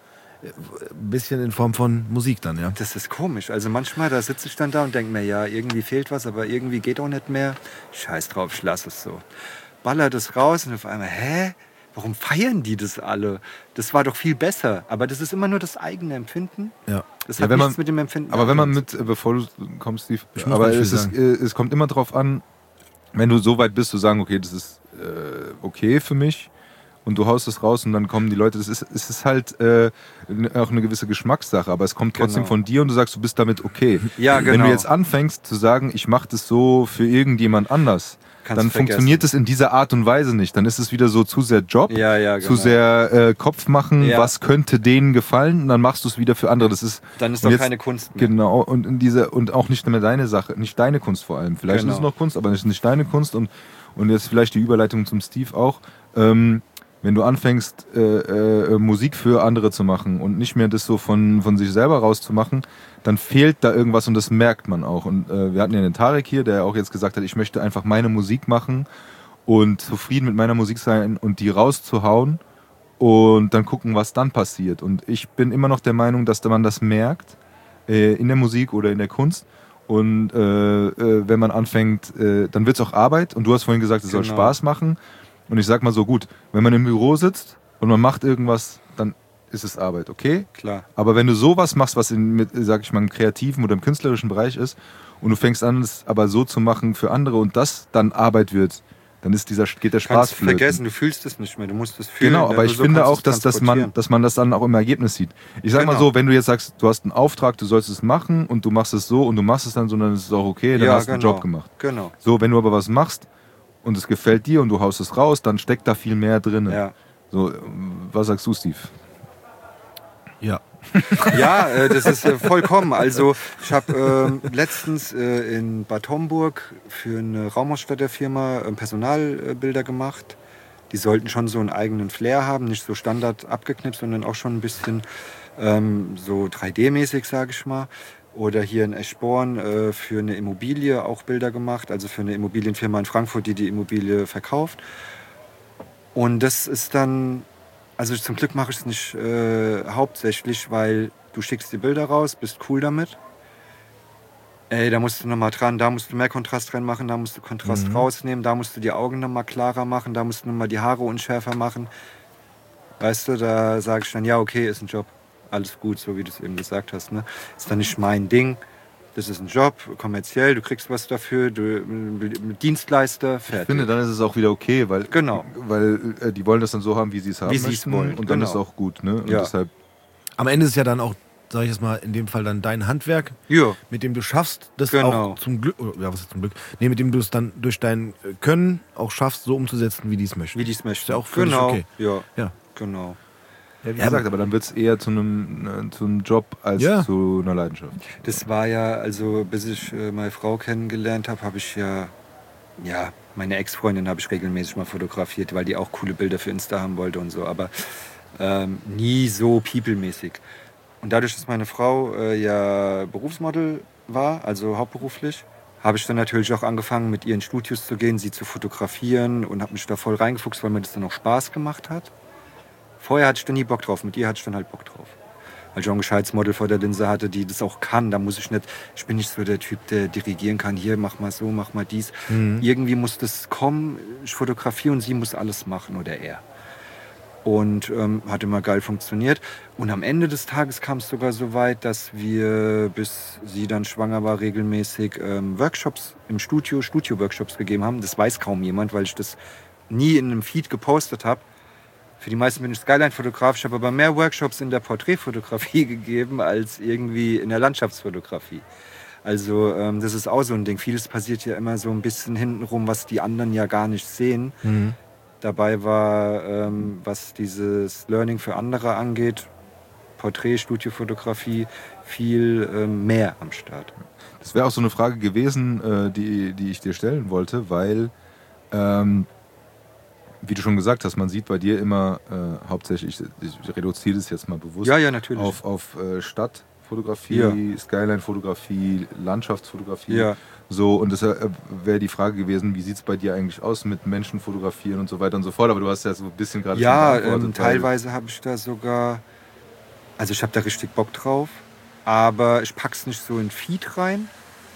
ein bisschen in Form von Musik dann, ja. Das ist komisch. Also manchmal, da sitze ich dann da und denke mir, ja, irgendwie fehlt was, aber irgendwie geht auch nicht mehr. Scheiß drauf, ich lasse es so. Baller das raus und auf einmal, hä? Warum feiern die das alle? Das war doch viel besser. Aber das ist immer nur das eigene Empfinden. Ja. Das Ja, hat wenn man- nichts mit dem Empfinden Aber wenn man zu tun. mit, äh, bevor du kommst, Steve, Ich muss aber nicht viel es, ist, sagen. äh, es kommt immer drauf an, wenn du so weit bist, zu sagen, okay, das ist äh, okay für mich und du haust es raus und dann kommen die Leute, das ist, es ist halt äh, auch eine gewisse Geschmackssache, aber es kommt trotzdem Genau. von dir und du sagst, du bist damit okay. Ja, Wenn genau. du jetzt anfängst zu sagen, ich mache das so für irgendjemand anders, Kannst dann vergessen. funktioniert es in dieser Art und Weise nicht. Dann ist es wieder so zu sehr Job, Ja, ja, zu genau. sehr äh, Kopf machen, Ja. was könnte denen gefallen und dann machst du es wieder für andere. Das ist Dann ist und doch jetzt- keine Kunst mehr. Genau, und in diese, und auch nicht mehr deine Sache, nicht deine Kunst vor allem. Vielleicht Genau. ist es noch Kunst, aber es ist nicht deine Kunst. Und, und jetzt vielleicht die Überleitung zum Steve auch. Ähm, wenn du anfängst, äh, äh, Musik für andere zu machen und nicht mehr das so von, von sich selber rauszumachen, dann fehlt da irgendwas und das merkt man auch. Und äh, wir hatten ja den Tarek hier, der auch jetzt gesagt hat, ich möchte einfach meine Musik machen und zufrieden mit meiner Musik sein und die rauszuhauen und dann gucken, was dann passiert. Und ich bin immer noch der Meinung, dass man das merkt äh, in der Musik oder in der Kunst. Und äh, äh, wenn man anfängt, äh, dann wird es auch Arbeit. Und du hast vorhin gesagt, es Genau. soll Spaß machen. Und ich sag mal so, gut, wenn man im Büro sitzt und man macht irgendwas, dann ist es Arbeit, okay? Klar. Aber wenn du sowas machst, was in, mit, sag ich mal, im kreativen oder im künstlerischen Bereich ist, und du fängst an, es aber so zu machen für andere und das dann Arbeit wird, dann ist dieser, geht der Spaß Kannst flöten. vergessen, du fühlst es nicht mehr, du musst es fühlen. Genau, aber Nur ich so finde kannst du auch, es dass, dass, man, transportieren. dass man das dann auch im Ergebnis sieht. Ich sag mal Genau. so, wenn du jetzt sagst, du hast einen Auftrag, du sollst es machen und du machst es so und du machst es dann so, dann ist es auch okay, dann Ja, hast du einen genau. Job gemacht. Genau. So, wenn du aber was machst und es gefällt dir und du haust es raus, dann steckt da viel mehr drin. Ja. So, was sagst du, Steve? Ja. Ja, äh, das ist äh, vollkommen. Also ich habe ähm, letztens äh, in Bad Homburg für eine Raumausstatterfirma äh, Personalbilder gemacht. Die sollten schon so einen eigenen Flair haben, nicht so Standard abgeknipst, sondern auch schon ein bisschen ähm, so drei D-mäßig, sage ich mal. Oder hier in Eschborn äh, für eine Immobilie auch Bilder gemacht, also für eine Immobilienfirma in Frankfurt, die die Immobilie verkauft. Und das ist dann... Also zum Glück mache ich es nicht äh, hauptsächlich, weil du schickst die Bilder raus, bist cool damit. Ey, da musst du nochmal dran, da musst du mehr Kontrast reinmachen, da musst du Kontrast Mhm. rausnehmen, da musst du die Augen nochmal klarer machen, da musst du nochmal die Haare unschärfer machen. Weißt du, da sage ich dann, ja okay, ist ein Job, alles gut, so wie du es eben gesagt hast. Ne? Ist dann nicht mein Ding, das ist ein Job, kommerziell, du kriegst was dafür, du äh, Dienstleister, fertig. Ich finde, dann ist es auch wieder okay, weil, Genau. weil äh, die wollen das dann so haben, wie sie es haben Wie sie es möchten. wollen, Und dann genau. ist es auch gut. Ne? Und Ja. deshalb, Am Ende ist es ja dann auch, sag ich jetzt mal, in dem Fall dann dein Handwerk, Ja, mit dem du schaffst, das Genau. auch zum Glück, oder, ja, was ist zum Glück? Nee, mit dem du es dann durch dein äh, Können auch schaffst, so umzusetzen, wie die es möchten. wie die es möchten. Ist ja auch völlig genau. okay. Ja, Ja. genau. ja, wie Ja, gesagt, aber dann wird es eher zu einem, äh, zu einem Job als Ja. zu einer Leidenschaft. Das war ja, also bis ich äh, meine Frau kennengelernt habe, habe ich ja, ja, meine Ex-Freundin habe ich regelmäßig mal fotografiert, weil die auch coole Bilder für Insta haben wollte und so, aber ähm, nie so people-mäßig. Und dadurch, dass meine Frau äh, ja Berufsmodel war, also hauptberuflich, habe ich dann natürlich auch angefangen, mit ihr in Studios zu gehen, sie zu fotografieren und habe mich da voll reingefuchst, weil mir das dann auch Spaß gemacht hat. Vorher hatte ich da nie Bock drauf, mit ihr hatte ich dann halt Bock drauf. Weil ich auch ein gescheites Model vor der Linse hatte, die das auch kann. Da muss ich nicht, ich bin nicht so der Typ, der dirigieren kann. Hier, mach mal so, mach mal dies. Mhm. Irgendwie muss das kommen, ich fotografiere und sie muss alles machen oder er. Und ähm, hat immer geil funktioniert. Und am Ende des Tages kam es sogar so weit, dass wir, bis sie dann schwanger war, regelmäßig ähm, Workshops im Studio, Studio-Workshops gegeben haben. Das weiß kaum jemand, weil ich das nie in einem Feed gepostet habe. Für die meisten bin ich Skyline-Fotograf. Ich habe aber mehr Workshops in der Porträtfotografie gegeben als irgendwie in der Landschaftsfotografie. Also ähm, das ist auch so ein Ding. Vieles passiert ja immer so ein bisschen hintenrum, was die anderen ja gar nicht sehen. Mhm. Dabei war, ähm, was dieses Learning für andere angeht, Porträt, Studiofotografie, viel ähm, mehr am Start. Das wäre auch so eine Frage gewesen, äh, die, die ich dir stellen wollte, weil, ähm, wie du schon gesagt hast, man sieht bei dir immer äh, hauptsächlich, ich, ich reduziere das jetzt mal bewusst, Ja, ja, natürlich. auf, auf äh, Stadtfotografie, Ja. Skyline-Fotografie, Landschaftsfotografie. Ja. So, und das äh, wäre die Frage gewesen, wie sieht es bei dir eigentlich aus mit Menschen fotografieren und so weiter und so fort. Aber du hast ja so ein bisschen gerade Ja, schon beantwortet, ähm, teilweise habe ich da sogar, also ich habe da richtig Bock drauf, aber ich pack's nicht so in Feed rein,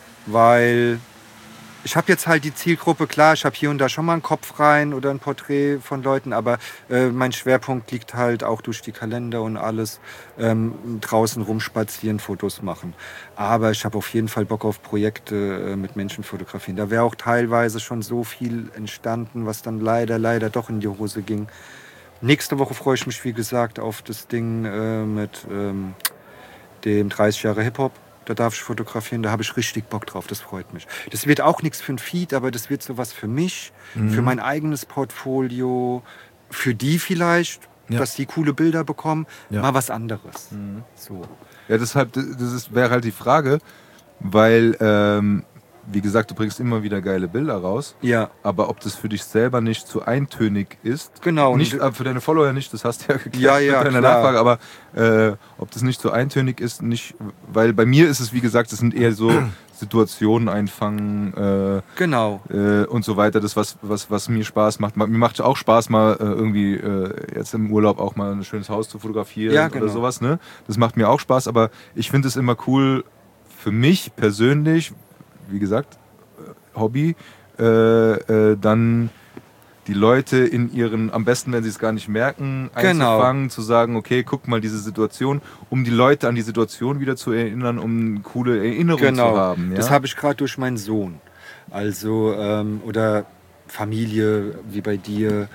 weil ich habe jetzt halt die Zielgruppe, klar, ich habe hier und da schon mal einen Kopf rein oder ein Porträt von Leuten, aber äh, mein Schwerpunkt liegt halt auch durch die Kalender und alles, ähm, draußen rumspazieren, Fotos machen. Aber ich habe auf jeden Fall Bock auf Projekte äh, mit Menschen fotografieren. Da wäre auch teilweise schon so viel entstanden, was dann leider, leider doch in die Hose ging. Nächste Woche freue ich mich, wie gesagt, auf das Ding äh, mit ähm, dem dreißig Jahre Hip-Hop. Da darf ich fotografieren, da habe ich richtig Bock drauf, das freut mich. Das wird auch nichts für ein Feed, aber das wird sowas für mich, Mhm. für mein eigenes Portfolio, für die vielleicht, Ja. dass die coole Bilder bekommen, Ja. mal was anderes. Mhm. So. Ja, deshalb, das ist, wäre halt die Frage, weil ähm, wie gesagt, du bringst immer wieder geile Bilder raus. Ja. Aber ob das für dich selber nicht zu eintönig ist, Genau. nicht, und, äh, für deine Follower nicht, das hast du ja geklärt Ja, ja, mit deiner klar. Nachfrage, aber äh, ob das nicht so eintönig ist, nicht, weil bei mir ist es, wie gesagt, es sind eher so Situationen einfangen äh, genau. äh, und so weiter, das was, was, was mir Spaß macht. Mir macht auch Spaß, mal äh, irgendwie äh, jetzt im Urlaub auch mal ein schönes Haus zu fotografieren Ja, genau. oder sowas, ne? Das macht mir auch Spaß, aber ich finde es immer cool, für mich persönlich, wie gesagt, äh, Hobby, äh, äh, dann die Leute in ihren, am besten, wenn sie es gar nicht merken, Genau. einzufangen, zu sagen, okay, guck mal diese Situation, um die Leute an die Situation wieder zu erinnern, um eine coole Erinnerung Genau. zu haben. Ja? Das habe ich gerade durch meinen Sohn. Also, ähm, oder Familie, wie bei dir.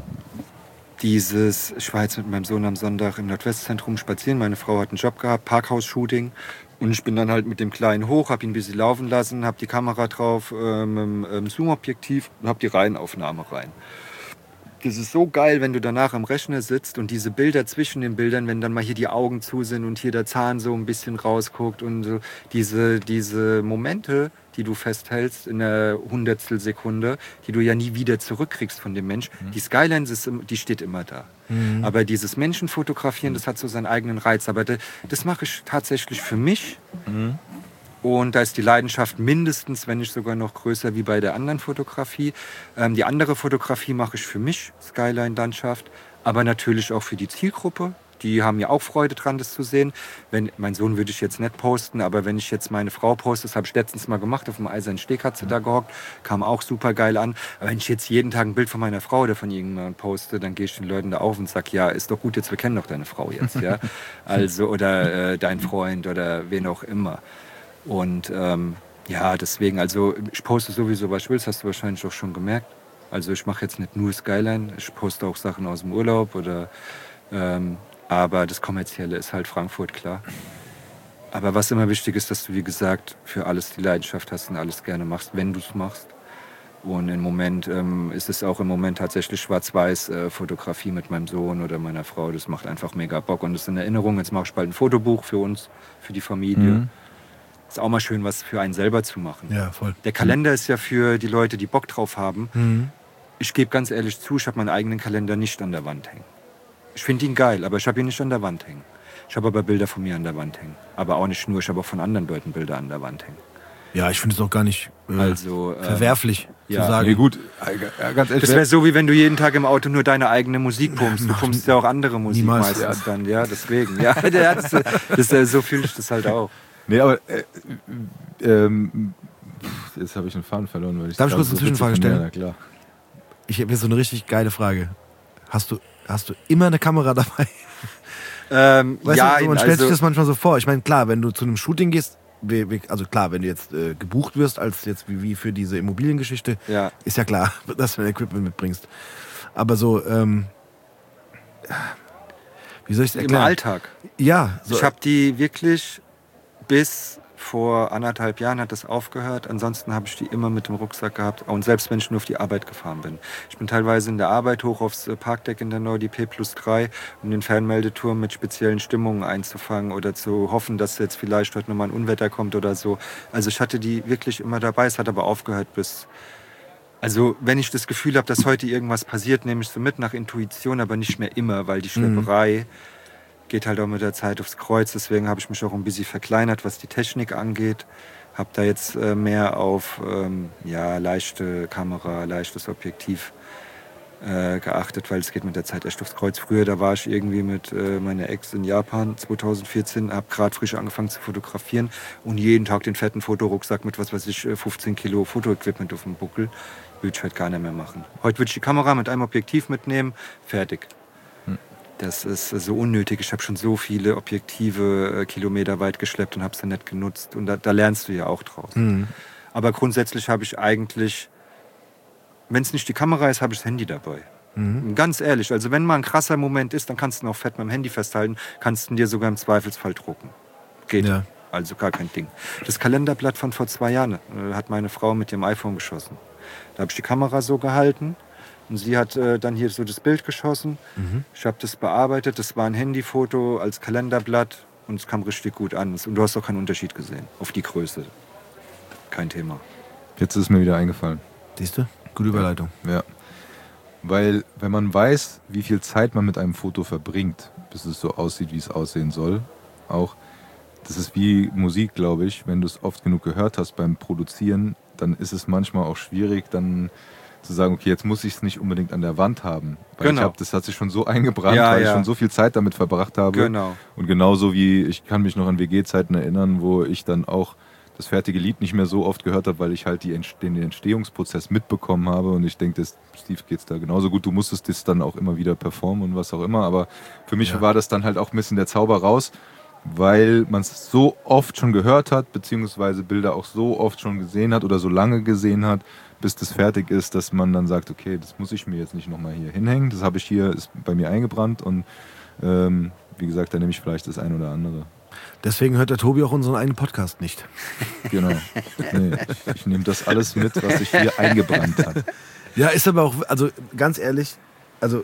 Dieses, ich war jetzt mit meinem Sohn am Sonntag im Nordwestzentrum spazieren. Meine Frau hat einen Job gehabt, Parkhaus-Shooting. Und ich bin dann halt mit dem Kleinen hoch, habe ihn ein bisschen laufen lassen, habe die Kamera drauf, ähm, ähm, Zoom-Objektiv und habe die Reihenaufnahme rein. Das ist so geil, wenn du danach am Rechner sitzt und diese Bilder zwischen den Bildern, wenn dann mal hier die Augen zu sind und hier der Zahn so ein bisschen rausguckt und so, diese, diese Momente, die du festhältst in einer Hundertstel Sekunde, die du ja nie wieder zurückkriegst von dem Mensch. Mhm. Die Skyline, ist, die steht immer da. Mhm. Aber dieses Menschenfotografieren, das hat so seinen eigenen Reiz. Aber das, das mache ich tatsächlich für mich. Mhm. Und da ist die Leidenschaft mindestens, wenn nicht sogar noch größer wie bei der anderen Fotografie. Ähm, die andere Fotografie mache ich für mich, Skyline-Landschaft, aber natürlich auch für die Zielgruppe. Die haben ja auch Freude dran, das zu sehen. Wenn, mein Sohn würde ich jetzt nicht posten, aber wenn ich jetzt meine Frau poste, das habe ich letztens mal gemacht, auf dem Eisernen Steg hat sie da gehockt, kam auch super geil an. Aber wenn ich jetzt jeden Tag ein Bild von meiner Frau oder von irgendjemandem poste, dann gehe ich den Leuten da auf und sage, ja, ist doch gut, jetzt wir kennen doch deine Frau jetzt. Ja? Also, oder äh, dein Freund oder wen auch immer. Und ähm, ja, deswegen, also ich poste sowieso, was ich will, das hast du wahrscheinlich auch schon gemerkt. Also ich mache jetzt nicht nur Skyline, ich poste auch Sachen aus dem Urlaub oder... Ähm, aber das Kommerzielle ist halt Frankfurt, klar. Aber was immer wichtig ist, dass du, wie gesagt, für alles die Leidenschaft hast und alles gerne machst, wenn du es machst. Und im Moment ähm, ist es auch im Moment tatsächlich Schwarz-Weiß-Fotografie äh, mit meinem Sohn oder meiner Frau. Das macht einfach mega Bock und das ist eine Erinnerung. Jetzt mache ich bald ein Fotobuch für uns, für die Familie. Mhm. Ist auch mal schön, was für einen selber zu machen. Ja, voll. Der Kalender ist ja für die Leute, die Bock drauf haben. Mhm. Ich gebe ganz ehrlich zu, ich habe meinen eigenen Kalender nicht an der Wand hängen. Ich finde ihn geil, aber ich habe ihn nicht an der Wand hängen. Ich habe aber Bilder von mir an der Wand hängen. Aber auch nicht nur, ich habe auch von anderen Leuten Bilder an der Wand hängen. Ja, ich finde es auch gar nicht äh, also, äh, verwerflich ja. zu sagen. Nee, gut, ja, ganz ehrlich. Das wäre so, wie wenn du jeden Tag im Auto nur deine eigene Musik pumpst. Du pumpst ja auch andere Musik niemals, meistens ja. dann. Ja, deswegen. Ja, das, das, das, so fühle ich das halt auch. Nee, aber äh, ähm, jetzt habe ich einen Faden verloren. Weil ich Darf ich kurz eine Zwischenfrage stellen? Ja, klar. Ich habe jetzt so eine richtig geile Frage. Hast du, hast du immer eine Kamera dabei? Ähm, weißt ja, du, so, man stellt also, sich das manchmal so vor. Ich meine, klar, wenn du zu einem Shooting gehst, also klar, wenn du jetzt äh, gebucht wirst, als jetzt wie, wie für diese Immobiliengeschichte, ja. ist ja klar, dass du ein Equipment mitbringst. Aber so, ähm, wie soll ich es erklären? Im Alltag. Ja. So. Ich habe die wirklich bis vor anderthalb Jahren hat das aufgehört. Ansonsten habe ich die immer mit dem Rucksack gehabt. Und selbst wenn ich nur auf die Arbeit gefahren bin. Ich bin teilweise in der Arbeit hoch aufs Parkdeck in der Neu, die P plus drei, um den Fernmeldeturm mit speziellen Stimmungen einzufangen oder zu hoffen, dass jetzt vielleicht heute nochmal ein Unwetter kommt oder so. Also ich hatte die wirklich immer dabei. Es hat aber aufgehört bis... Also wenn ich das Gefühl habe, dass heute irgendwas passiert, nehme ich so mit nach Intuition, aber nicht mehr immer, weil die Schlepperei... Mhm. geht halt auch mit der Zeit aufs Kreuz. Deswegen habe ich mich auch ein bisschen verkleinert, was die Technik angeht. Habe da jetzt äh, mehr auf ähm, ja, leichte Kamera, leichtes Objektiv äh, geachtet, weil es geht mit der Zeit echt aufs Kreuz. Früher, da war ich irgendwie mit äh, meiner Ex in Japan zwanzig vierzehn, habe gerade frisch angefangen zu fotografieren und jeden Tag den fetten Fotorucksack mit, was weiß ich, fünfzehn Kilo Fotoequipment auf dem Buckel. Würde ich halt gar nicht mehr machen. Heute würde ich die Kamera mit einem Objektiv mitnehmen, fertig. Das ist so unnötig. Ich habe schon so viele Objektive äh, Kilometer weit geschleppt und habe sie nicht genutzt. Und da, da lernst du ja auch draus. Mhm. Aber grundsätzlich habe ich eigentlich, wenn es nicht die Kamera ist, habe ich das Handy dabei. Mhm. Ganz ehrlich, also wenn mal ein krasser Moment ist, dann kannst du ihn auch fett mit dem Handy festhalten, kannst du ihn dir sogar im Zweifelsfall drucken. Geht. Ja. Also gar kein Ding. Das Kalenderblatt von vor zwei Jahren äh, hat meine Frau mit ihrem iPhone geschossen. Da habe ich die Kamera so gehalten. Und sie hat äh, dann hier so das Bild geschossen. Mhm. Ich habe das bearbeitet. Das war ein Handyfoto als Kalenderblatt. Und es kam richtig gut an. Und du hast auch keinen Unterschied gesehen. Auf die Größe. Kein Thema. Jetzt ist es mir wieder eingefallen. Siehst du? Gute Überleitung. Ja. Weil, wenn man weiß, wie viel Zeit man mit einem Foto verbringt, bis es so aussieht, wie es aussehen soll, auch, das ist wie Musik, glaube ich. Wenn du es oft genug gehört hast beim Produzieren, dann ist es manchmal auch schwierig, dann zu sagen, okay, jetzt muss ich es nicht unbedingt an der Wand haben. Weil Genau. ich hab, das hat sich schon so eingebrannt, Ja, weil ja. ich schon so viel Zeit damit verbracht habe. Genau. Und genauso wie, ich kann mich noch an W G-Zeiten erinnern, wo ich dann auch das fertige Lied nicht mehr so oft gehört habe, weil ich halt die Ent- den Entstehungsprozess mitbekommen habe. Und ich denke, Steve geht's da genauso gut. Du musstest das dann auch immer wieder performen und was auch immer. Aber für mich Ja. war das dann halt auch ein bisschen der Zauber raus, weil man es so oft schon gehört hat, beziehungsweise Bilder auch so oft schon gesehen hat oder so lange gesehen hat, bis das fertig ist, dass man dann sagt, okay, das muss ich mir jetzt nicht nochmal hier hinhängen. Das habe ich hier, ist bei mir eingebrannt und ähm, wie gesagt, da nehme ich vielleicht das ein oder andere. Deswegen hört der Tobi auch unseren eigenen Podcast nicht. Genau. Nee, ich nehme das alles mit, was sich hier eingebrannt hat. Ja, ist aber auch, also ganz ehrlich, also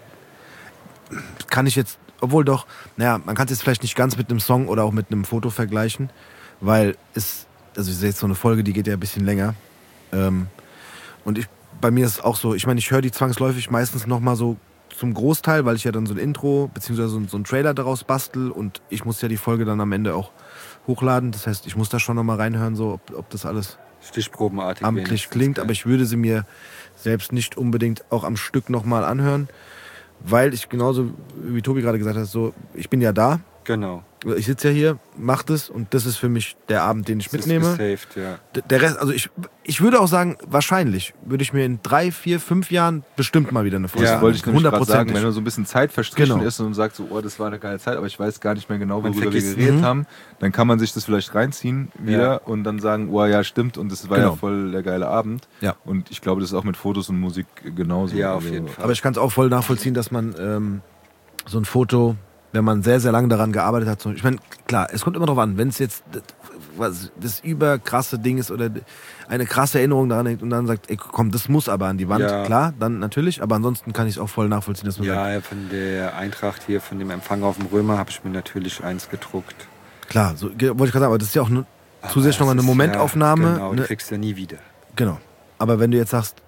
kann ich jetzt, obwohl doch, naja, man kann es jetzt vielleicht nicht ganz mit einem Song oder auch mit einem Foto vergleichen, weil es, also ich sehe jetzt so eine Folge, die geht ja ein bisschen länger. Ähm, und ich, bei mir ist es auch so, ich meine, ich höre die zwangsläufig meistens nochmal so zum Großteil, weil ich ja dann so ein Intro beziehungsweise so, so einen Trailer daraus bastel und ich muss ja die Folge dann am Ende auch hochladen. Das heißt, ich muss da schon nochmal reinhören, so ob, ob das alles Stichprobenartig. amtlich wenigstens, klingt, gell? aber ich würde sie mir selbst nicht unbedingt auch am Stück nochmal anhören, weil ich genauso wie Tobi gerade gesagt hat, so, ich bin ja da, Genau. ich sitze ja hier, mach das und das ist für mich der Abend, den ich Das ist mitnehme. gesaved, ja. D- Der Rest, also ich, ich würde auch sagen, wahrscheinlich würde ich mir in drei, vier, fünf Jahren bestimmt mal wieder eine Folge Ja. Das wollte ich nämlich gerade sagen, hundertprozentig. wenn du so ein bisschen Zeit verstrichen Genau. ist und sagt so, oh, das war eine geile Zeit, aber ich weiß gar nicht mehr genau, Man worüber wir vergisst- geredet Mhm. haben, dann kann man sich das vielleicht reinziehen wieder Ja. und dann sagen, oh ja, stimmt und das war Genau. ja voll der geile Abend. Ja. Und ich glaube, das ist auch mit Fotos und Musik genauso. Ja, auf Also, jeden Fall. Aber ich kann es auch voll nachvollziehen, dass man ähm, so ein Foto, wenn man sehr, sehr lange daran gearbeitet hat, so, ich meine, klar, es kommt immer drauf an, wenn es jetzt das, was, das überkrasse Ding ist oder eine krasse Erinnerung daran hängt und dann sagt, ey, komm, das muss aber an die Wand, Ja. klar, dann natürlich, aber ansonsten kann ich es auch voll nachvollziehen, dass man sagt, Ja, von der Eintracht hier, von dem Empfang auf dem Römer, habe ich mir natürlich eins gedruckt. klar, so, ge- wollte ich gerade sagen, aber das ist ja auch eine, zusätzlich nochmal eine Das ist Momentaufnahme. Ja, genau, ne, du kriegst ja nie wieder. Genau. Aber wenn du jetzt sagst,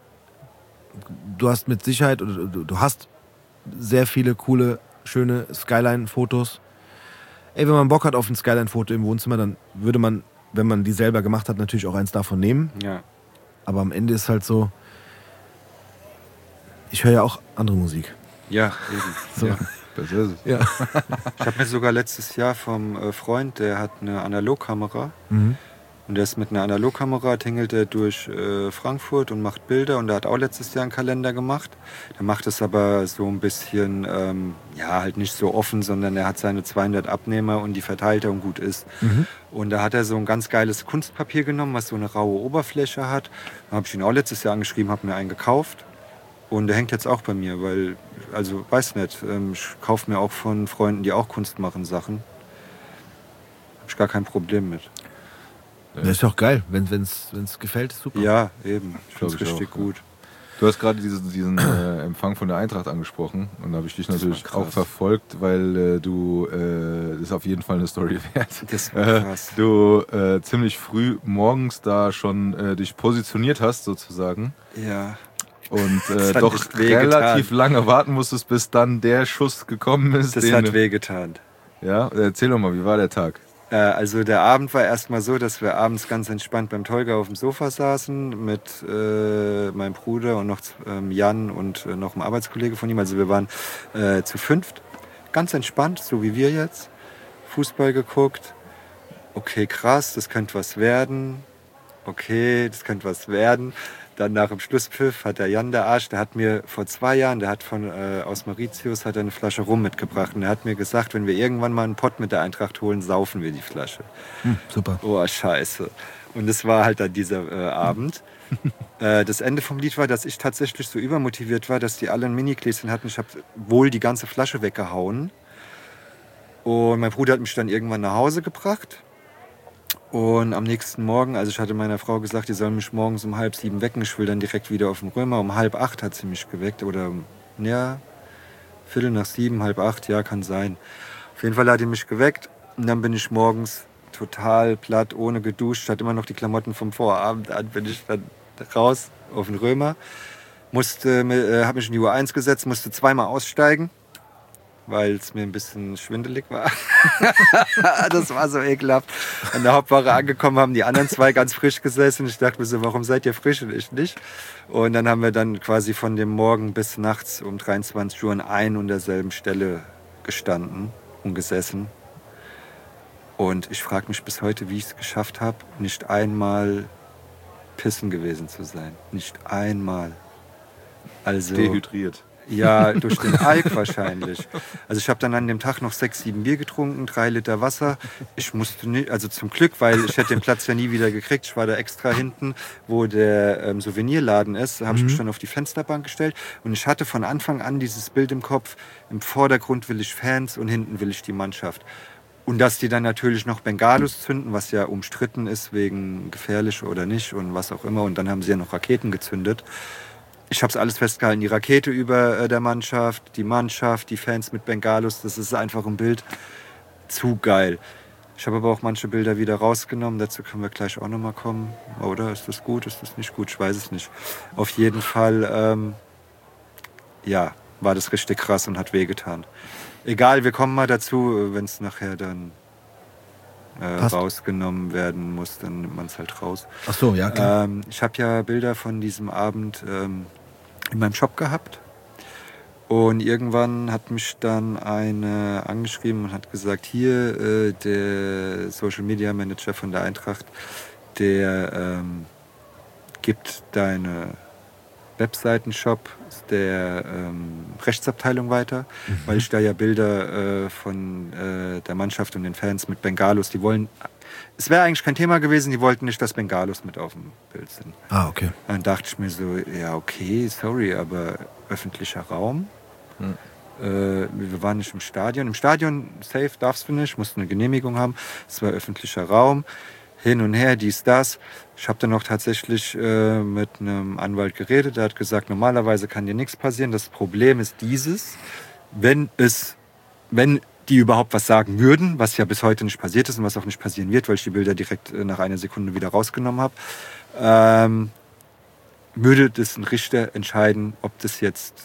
du hast mit Sicherheit oder du, du hast sehr viele coole, schöne Skyline-Fotos. Ey, wenn man Bock hat auf ein Skyline-Foto im Wohnzimmer, dann würde man, wenn man die selber gemacht hat, natürlich auch eins davon nehmen. Ja. Aber am Ende ist halt so, ich höre ja auch andere Musik. Ja, eben. So. Ja. Das ist es. Ja. Ich habe mir sogar letztes Jahr vom äh, Freund, der hat eine Analogkamera. Mhm. Und der ist mit einer Analogkamera, tingelt er durch äh, Frankfurt und macht Bilder. Und der hat auch letztes Jahr einen Kalender gemacht. Der macht es aber so ein bisschen, ähm, ja, halt nicht so offen, sondern er hat seine zweihundert Abnehmer und die verteilt er und gut ist. Mhm. Und da hat er so ein ganz geiles Kunstpapier genommen, was so eine raue Oberfläche hat. Da habe ich ihn auch letztes Jahr angeschrieben, habe mir einen gekauft. Und der hängt jetzt auch bei mir, weil, also weiß nicht, ähm, ich kaufe mir auch von Freunden, die auch Kunst machen, Sachen. Habe ich gar kein Problem mit. Das ist ja auch geil, wenn es gefällt, ist super. Ja, eben. Ich Glaub finde es ich richtig auch, ja. gut. Du hast gerade diesen, diesen äh, Empfang von der Eintracht angesprochen und da habe ich dich natürlich war krass. auch verfolgt, weil äh, du, äh, das ist auf jeden Fall eine Story wert, Das war äh, krass. du äh, ziemlich früh morgens da schon äh, dich positioniert hast sozusagen Ja. und äh, Das hat doch echt wehgetan. relativ lange warten musstest, bis dann der Schuss gekommen ist. Das den hat du- wehgetan. Ja, erzähl doch mal, wie war der Tag? Äh, also der Abend war erstmal so, dass wir abends ganz entspannt beim Tolga auf dem Sofa saßen mit äh, meinem Bruder und noch ähm, Jan und äh, noch einem Arbeitskollege von ihm. Also wir waren äh, zu fünft. Ganz entspannt, so wie wir jetzt. Fußball geguckt. Okay, krass, das könnte was werden. Okay, das könnte was werden. Dann nach dem Schlusspfiff hat der Jan, der Arsch, der hat mir vor zwei Jahren, der hat von äh, aus Mauritius hat er eine Flasche Rum mitgebracht. Und er hat mir gesagt, wenn wir irgendwann mal einen Pott mit der Eintracht holen, saufen wir die Flasche. Hm, super. Oh, scheiße. Und das war halt dann dieser äh, Abend. äh, das Ende vom Lied war, dass ich tatsächlich so übermotiviert war, dass die alle ein Mini-Gläschen hatten. Ich habe wohl die ganze Flasche weggehauen. Und mein Bruder hat mich dann irgendwann nach Hause gebracht. Und am nächsten Morgen, also ich hatte meiner Frau gesagt, die soll mich morgens um halb sieben wecken. Ich will dann direkt wieder auf dem Römer. Um halb acht hat sie mich geweckt. Oder, ja, Viertel nach sieben, halb acht, ja, kann sein. Auf jeden Fall hat die mich geweckt. Und dann bin ich morgens total platt, ohne geduscht, hatte immer noch die Klamotten vom Vorabend an, bin ich dann raus auf den Römer. Musste, äh, habe mich in die U eins gesetzt, musste zweimal aussteigen, weil es mir ein bisschen schwindelig war. Das war so ekelhaft. An der Hauptwache angekommen, haben die anderen zwei ganz frisch gesessen. Ich dachte mir so, warum seid ihr frisch und ich nicht? Und dann haben wir dann quasi von dem Morgen bis nachts um dreiundzwanzig Uhr an ein und derselben Stelle gestanden und gesessen. Und ich frage mich bis heute, wie ich es geschafft habe, nicht einmal pissen gewesen zu sein. Nicht einmal. Also, Dehydriert. ja, durch den Alk wahrscheinlich. Also ich habe dann an dem Tag noch sechs, sieben Bier getrunken, drei Liter Wasser. Ich musste nicht, also zum Glück, weil ich hätte den Platz ja nie wieder gekriegt. Ich war da extra hinten, wo der ähm, Souvenirladen ist. Da habe ich mich dann auf die Fensterbank gestellt. Und ich hatte von Anfang an dieses Bild im Kopf, im Vordergrund will ich Fans und hinten will ich die Mannschaft. Und dass die dann natürlich noch Bengalos zünden, was ja umstritten ist, wegen gefährlich oder nicht und was auch immer. Und dann haben sie ja noch Raketen gezündet. Ich habe es alles festgehalten, die Rakete über äh, der Mannschaft, die Mannschaft, die Fans mit Bengalos, das ist einfach ein Bild zu geil. Ich habe aber auch manche Bilder wieder rausgenommen, dazu können wir gleich auch nochmal kommen. Oder ist das gut, ist das nicht gut, ich weiß es nicht. Auf jeden Fall, ähm, ja, war das richtig krass und hat wehgetan. Egal, wir kommen mal dazu, wenn es nachher dann äh, rausgenommen werden muss, dann nimmt man es halt raus. Ach so, ja, klar. Ähm, ich habe ja Bilder von diesem Abend ähm, in meinem Shop gehabt. Und irgendwann hat mich dann eine angeschrieben und hat gesagt, hier, äh, der Social Media Manager von der Eintracht, der ähm, gibt deine Webseitenshop der ähm, Rechtsabteilung weiter, mhm. weil ich da ja Bilder äh, von äh, der Mannschaft und den Fans mit Bengalos, die wollen, es wäre eigentlich kein Thema gewesen, die wollten nicht, dass Bengalos mit auf dem Bild sind. Ah, okay. Dann dachte ich mir so, ja okay, sorry, aber öffentlicher Raum. Mhm. Äh, wir waren nicht im Stadion. Im Stadion, safe, darfst du nicht, musst eine Genehmigung haben. Es war öffentlicher Raum. Hin und her, dies, das. Ich habe dann auch tatsächlich äh, mit einem Anwalt geredet. Der hat gesagt, normalerweise kann dir nichts passieren. Das Problem ist dieses, wenn es, wenn die überhaupt was sagen würden, was ja bis heute nicht passiert ist und was auch nicht passieren wird, weil ich die Bilder direkt äh, nach einer Sekunde wieder rausgenommen habe, ähm, würde das ein Richter entscheiden, ob das jetzt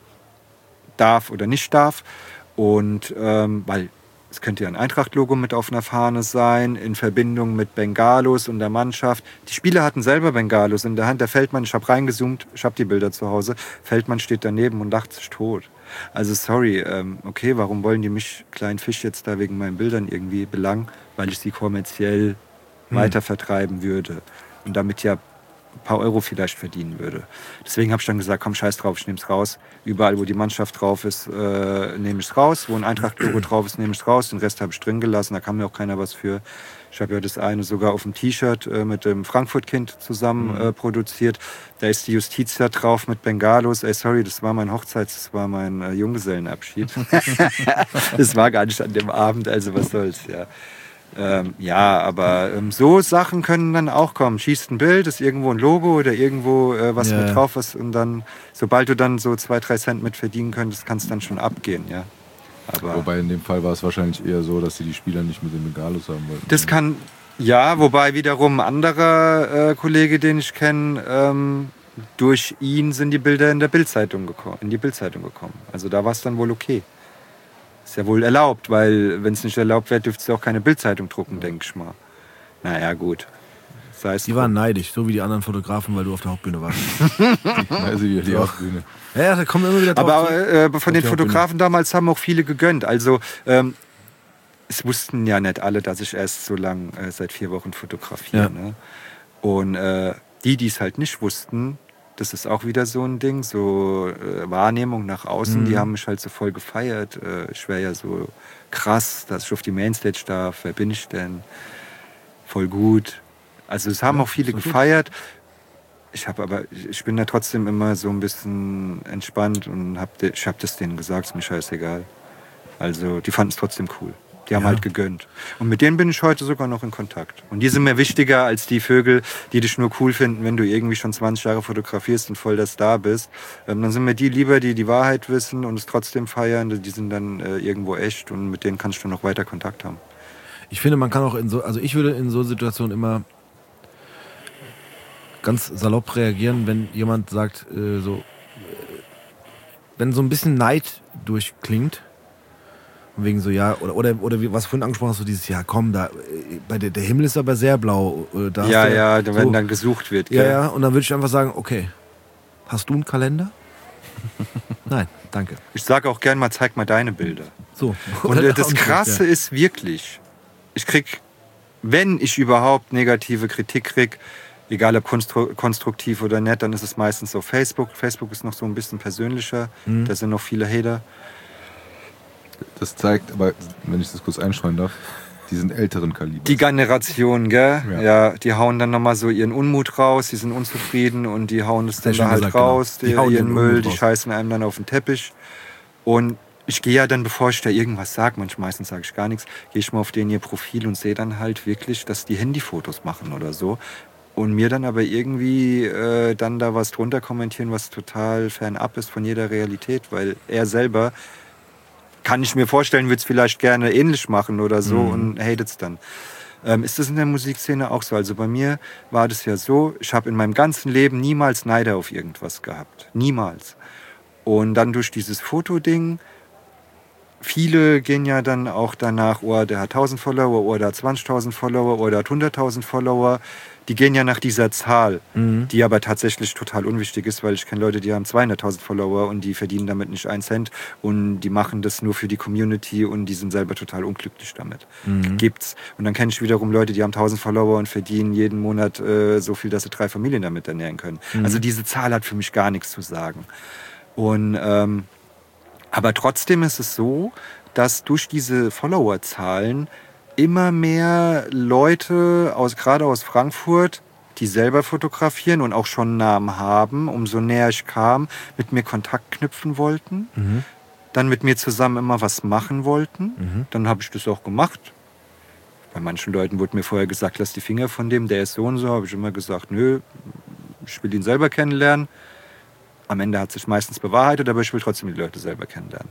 darf oder nicht darf. Und ähm, weil es könnte ja ein Eintracht-Logo mit auf einer Fahne sein, in Verbindung mit Bengalos und der Mannschaft. Die Spieler hatten selber Bengalos in der Hand. Der Feldmann, ich habe reingezoomt, ich habe die Bilder zu Hause. Feldmann steht daneben und lacht sich tot. Also sorry, ähm, okay, warum wollen die mich, kleinen Fisch, jetzt da wegen meinen Bildern irgendwie belangen? Weil ich sie kommerziell hm. weitervertreiben würde und damit ja ein paar Euro vielleicht verdienen würde. Deswegen habe ich dann gesagt, komm, scheiß drauf, ich nehme es raus. Überall, wo die Mannschaft drauf ist, äh, nehme ich es raus. Wo ein Eintracht-Logo drauf ist, nehme ich es raus. Den Rest habe ich drin gelassen, da kann mir auch keiner was für. Ich habe ja das eine sogar auf dem T-Shirt äh, mit dem Frankfurt-Kind zusammen äh, produziert. Da ist die Justitia drauf mit Bengalos. Ey, sorry, das war mein Hochzeits-, das war mein äh, Junggesellenabschied. Das war gar nicht an dem Abend, also was soll's, ja. Ähm, ja, aber ähm, so Sachen können dann auch kommen. Schießt ein Bild, ist irgendwo ein Logo oder irgendwo äh, was ja. mit drauf ist und dann, sobald du dann so zwei, drei Cent mit verdienen könntest, kann es dann schon abgehen, ja. Aber wobei in dem Fall war es wahrscheinlich eher so, dass sie die Spieler nicht mit den Bengalos haben wollten. das kann, ja, wobei wiederum ein anderer äh, Kollege, den ich kenne, ähm, durch ihn sind die Bilder in der Bildzeitung gekommen, in die Bildzeitung gekommen. Also da war es dann wohl okay. Ist ja wohl erlaubt, weil wenn es nicht erlaubt wäre, dürfte es auch keine Bildzeitung drucken, denke ich mal. Naja, gut. Sei es die waren neidisch, so wie die anderen Fotografen, weil du auf der Hauptbühne warst. Also die, die Hauptbühne. Ja, da kommen immer wieder drauf. Aber äh, von den Fotografen damals haben auch viele gegönnt. Also ähm, es wussten ja nicht alle, dass ich erst so lang äh, seit vier Wochen fotografiere. Ja. Ne? Und äh, die, die es halt nicht wussten, das ist auch wieder so ein Ding, so äh, Wahrnehmung nach außen, mhm. die haben mich halt so voll gefeiert. Äh, ich wäre ja so krass, dass ich auf die Mainstage darf. Wer bin ich denn? Voll gut. Also es haben ja, auch viele gefeiert. Ich habe aber, ich bin da trotzdem immer so ein bisschen entspannt und hab de, ich habe das denen gesagt, ist mir scheißegal. Also die fanden es trotzdem cool. Die haben ja. halt gegönnt. Und mit denen bin ich heute sogar noch in Kontakt. Und die sind mir wichtiger als die Vögel, die dich nur cool finden, wenn du irgendwie schon zwanzig Jahre fotografierst und voll der Star bist. Ähm, dann sind mir die lieber, die die Wahrheit wissen und es trotzdem feiern. Die sind dann äh, irgendwo echt und mit denen kannst du noch weiter Kontakt haben. Ich finde, man kann auch in so, also ich würde in so Situationen immer ganz salopp reagieren, wenn jemand sagt, äh, so, äh, wenn so ein bisschen Neid durchklingt, wegen so, ja, oder, oder, oder wie, was du vorhin angesprochen hast, so dieses, ja komm, da, äh, bei der, der Himmel ist aber sehr blau. Äh, da Ja, hast du, ja, da so, wenn dann gesucht wird. ja, gell? ja, und dann würde ich einfach sagen, okay, hast du einen Kalender? Nein, danke. Ich sage auch gern mal, zeig mal deine Bilder. So. Und Oder äh, das auch nicht, Krasse ja. ist wirklich, ich krieg, wenn ich überhaupt negative Kritik krieg, egal ob konstru konstruktiv oder nett, dann ist es meistens auf Facebook. Facebook ist noch so ein bisschen persönlicher, Mhm. da sind noch viele Hater. Das zeigt, aber wenn ich das kurz einstreuen darf, die sind älteren Kalibers. Die Generation, gell? Ja. Ja. Die hauen dann nochmal so ihren Unmut raus, die sind unzufrieden und die hauen es dann Sehr da schön halt gesagt, genau. raus, Die die hauen ihren ihren Müll, Unmut die raus. scheißen einem dann auf den Teppich. Und ich gehe ja dann, bevor ich da irgendwas sage, manchmal meistens sage ich gar nichts, gehe ich mal auf den ihr Profil und sehe dann halt wirklich, dass die Handyfotos machen oder so. Und mir dann aber irgendwie äh, dann da was drunter kommentieren, was total fernab ist von jeder Realität, weil er selber, kann ich mir vorstellen, würde es vielleicht gerne ähnlich machen oder so Mhm. und hatet es dann. Ähm, ist das in der Musikszene auch so? Also bei mir war das ja so, ich habe in meinem ganzen Leben niemals Neider auf irgendwas gehabt. Niemals. Und dann durch dieses Fotoding, viele gehen ja dann auch danach, oh, der hat tausend Follower, oh, der hat zwanzigtausend Follower, oh, der hat hunderttausend Follower. Die gehen ja nach dieser Zahl, Mhm. die aber tatsächlich total unwichtig ist, weil ich kenne Leute, die haben zweihunderttausend Follower und die verdienen damit nicht einen Cent und die machen das nur für die Community und die sind selber total unglücklich damit. Mhm. Gibt's. Und dann kenne ich wiederum Leute, die haben tausend Follower und verdienen jeden Monat äh, so viel, dass sie drei Familien damit ernähren können. Mhm. Also diese Zahl hat für mich gar nichts zu sagen. Und ähm, aber trotzdem ist es so, dass durch diese Followerzahlen immer mehr Leute, aus, gerade aus Frankfurt, die selber fotografieren und auch schon Namen haben, umso näher ich kam, mit mir Kontakt knüpfen wollten, Mhm. dann mit mir zusammen immer was machen wollten. Mhm. Dann habe ich das auch gemacht. Bei manchen Leuten wurde mir vorher gesagt, lass die Finger von dem, der ist so und so. Habe ich immer gesagt, nö, ich will ihn selber kennenlernen. Am Ende hat sich meistens bewahrheitet, aber ich will trotzdem die Leute selber kennenlernen.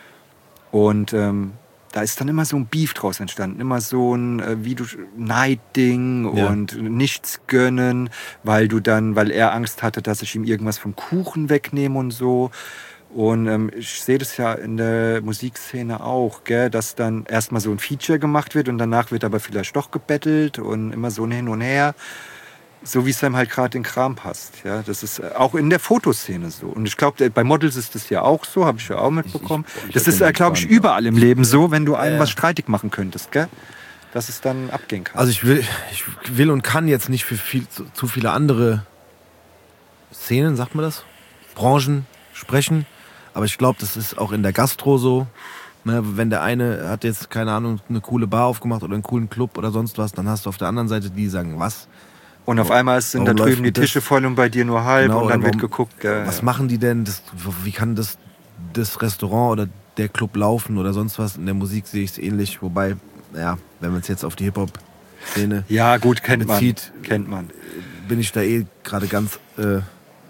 Und ähm, da ist dann immer so ein Beef draus entstanden, immer so ein äh, wie du Neidding Ja. und nichts gönnen, weil du dann, weil er Angst hatte, dass ich ihm irgendwas vom Kuchen wegnehme und so. Und ähm, ich sehe das ja in der Musikszene auch, gell, dass dann erstmal so ein Feature gemacht wird und danach wird aber vielleicht doch gebettelt und immer so ein Hin und Her. So wie es einem halt gerade in den Kram passt. Ja, das ist äh, auch in der Fotoszene so. Und ich glaube, bei Models ist das ja auch so, habe ich ja auch mitbekommen. Ich- ich- ich das hab ist, den äh, glaube ich, gespannt, überall im Leben so, wenn du einem Ja. was streitig machen könntest, gell? Dass es dann abgehen kann. Also ich will, ich will und kann jetzt nicht für viel, zu, zu viele andere Szenen, sagt man das? Branchen sprechen. Aber ich glaube, das ist auch in der Gastro so. Ne, wenn der eine hat jetzt, keine Ahnung, eine coole Bar aufgemacht oder einen coolen Club oder sonst was, dann hast du auf der anderen Seite die, die sagen, was? und auf einmal sind da warum drüben die läuft das? Tische voll und bei dir nur halb Genau, und dann oder wird warum- geguckt. Gell? Was machen die denn? Das, wie kann das, das Restaurant oder der Club laufen oder sonst was? In der Musik sehe ich es ähnlich. Wobei, ja, wenn man es jetzt auf die Hip-Hop-Szene Ja, gut, kennt man. bezieht, Kennt man. bin ich da eh gerade ganz äh,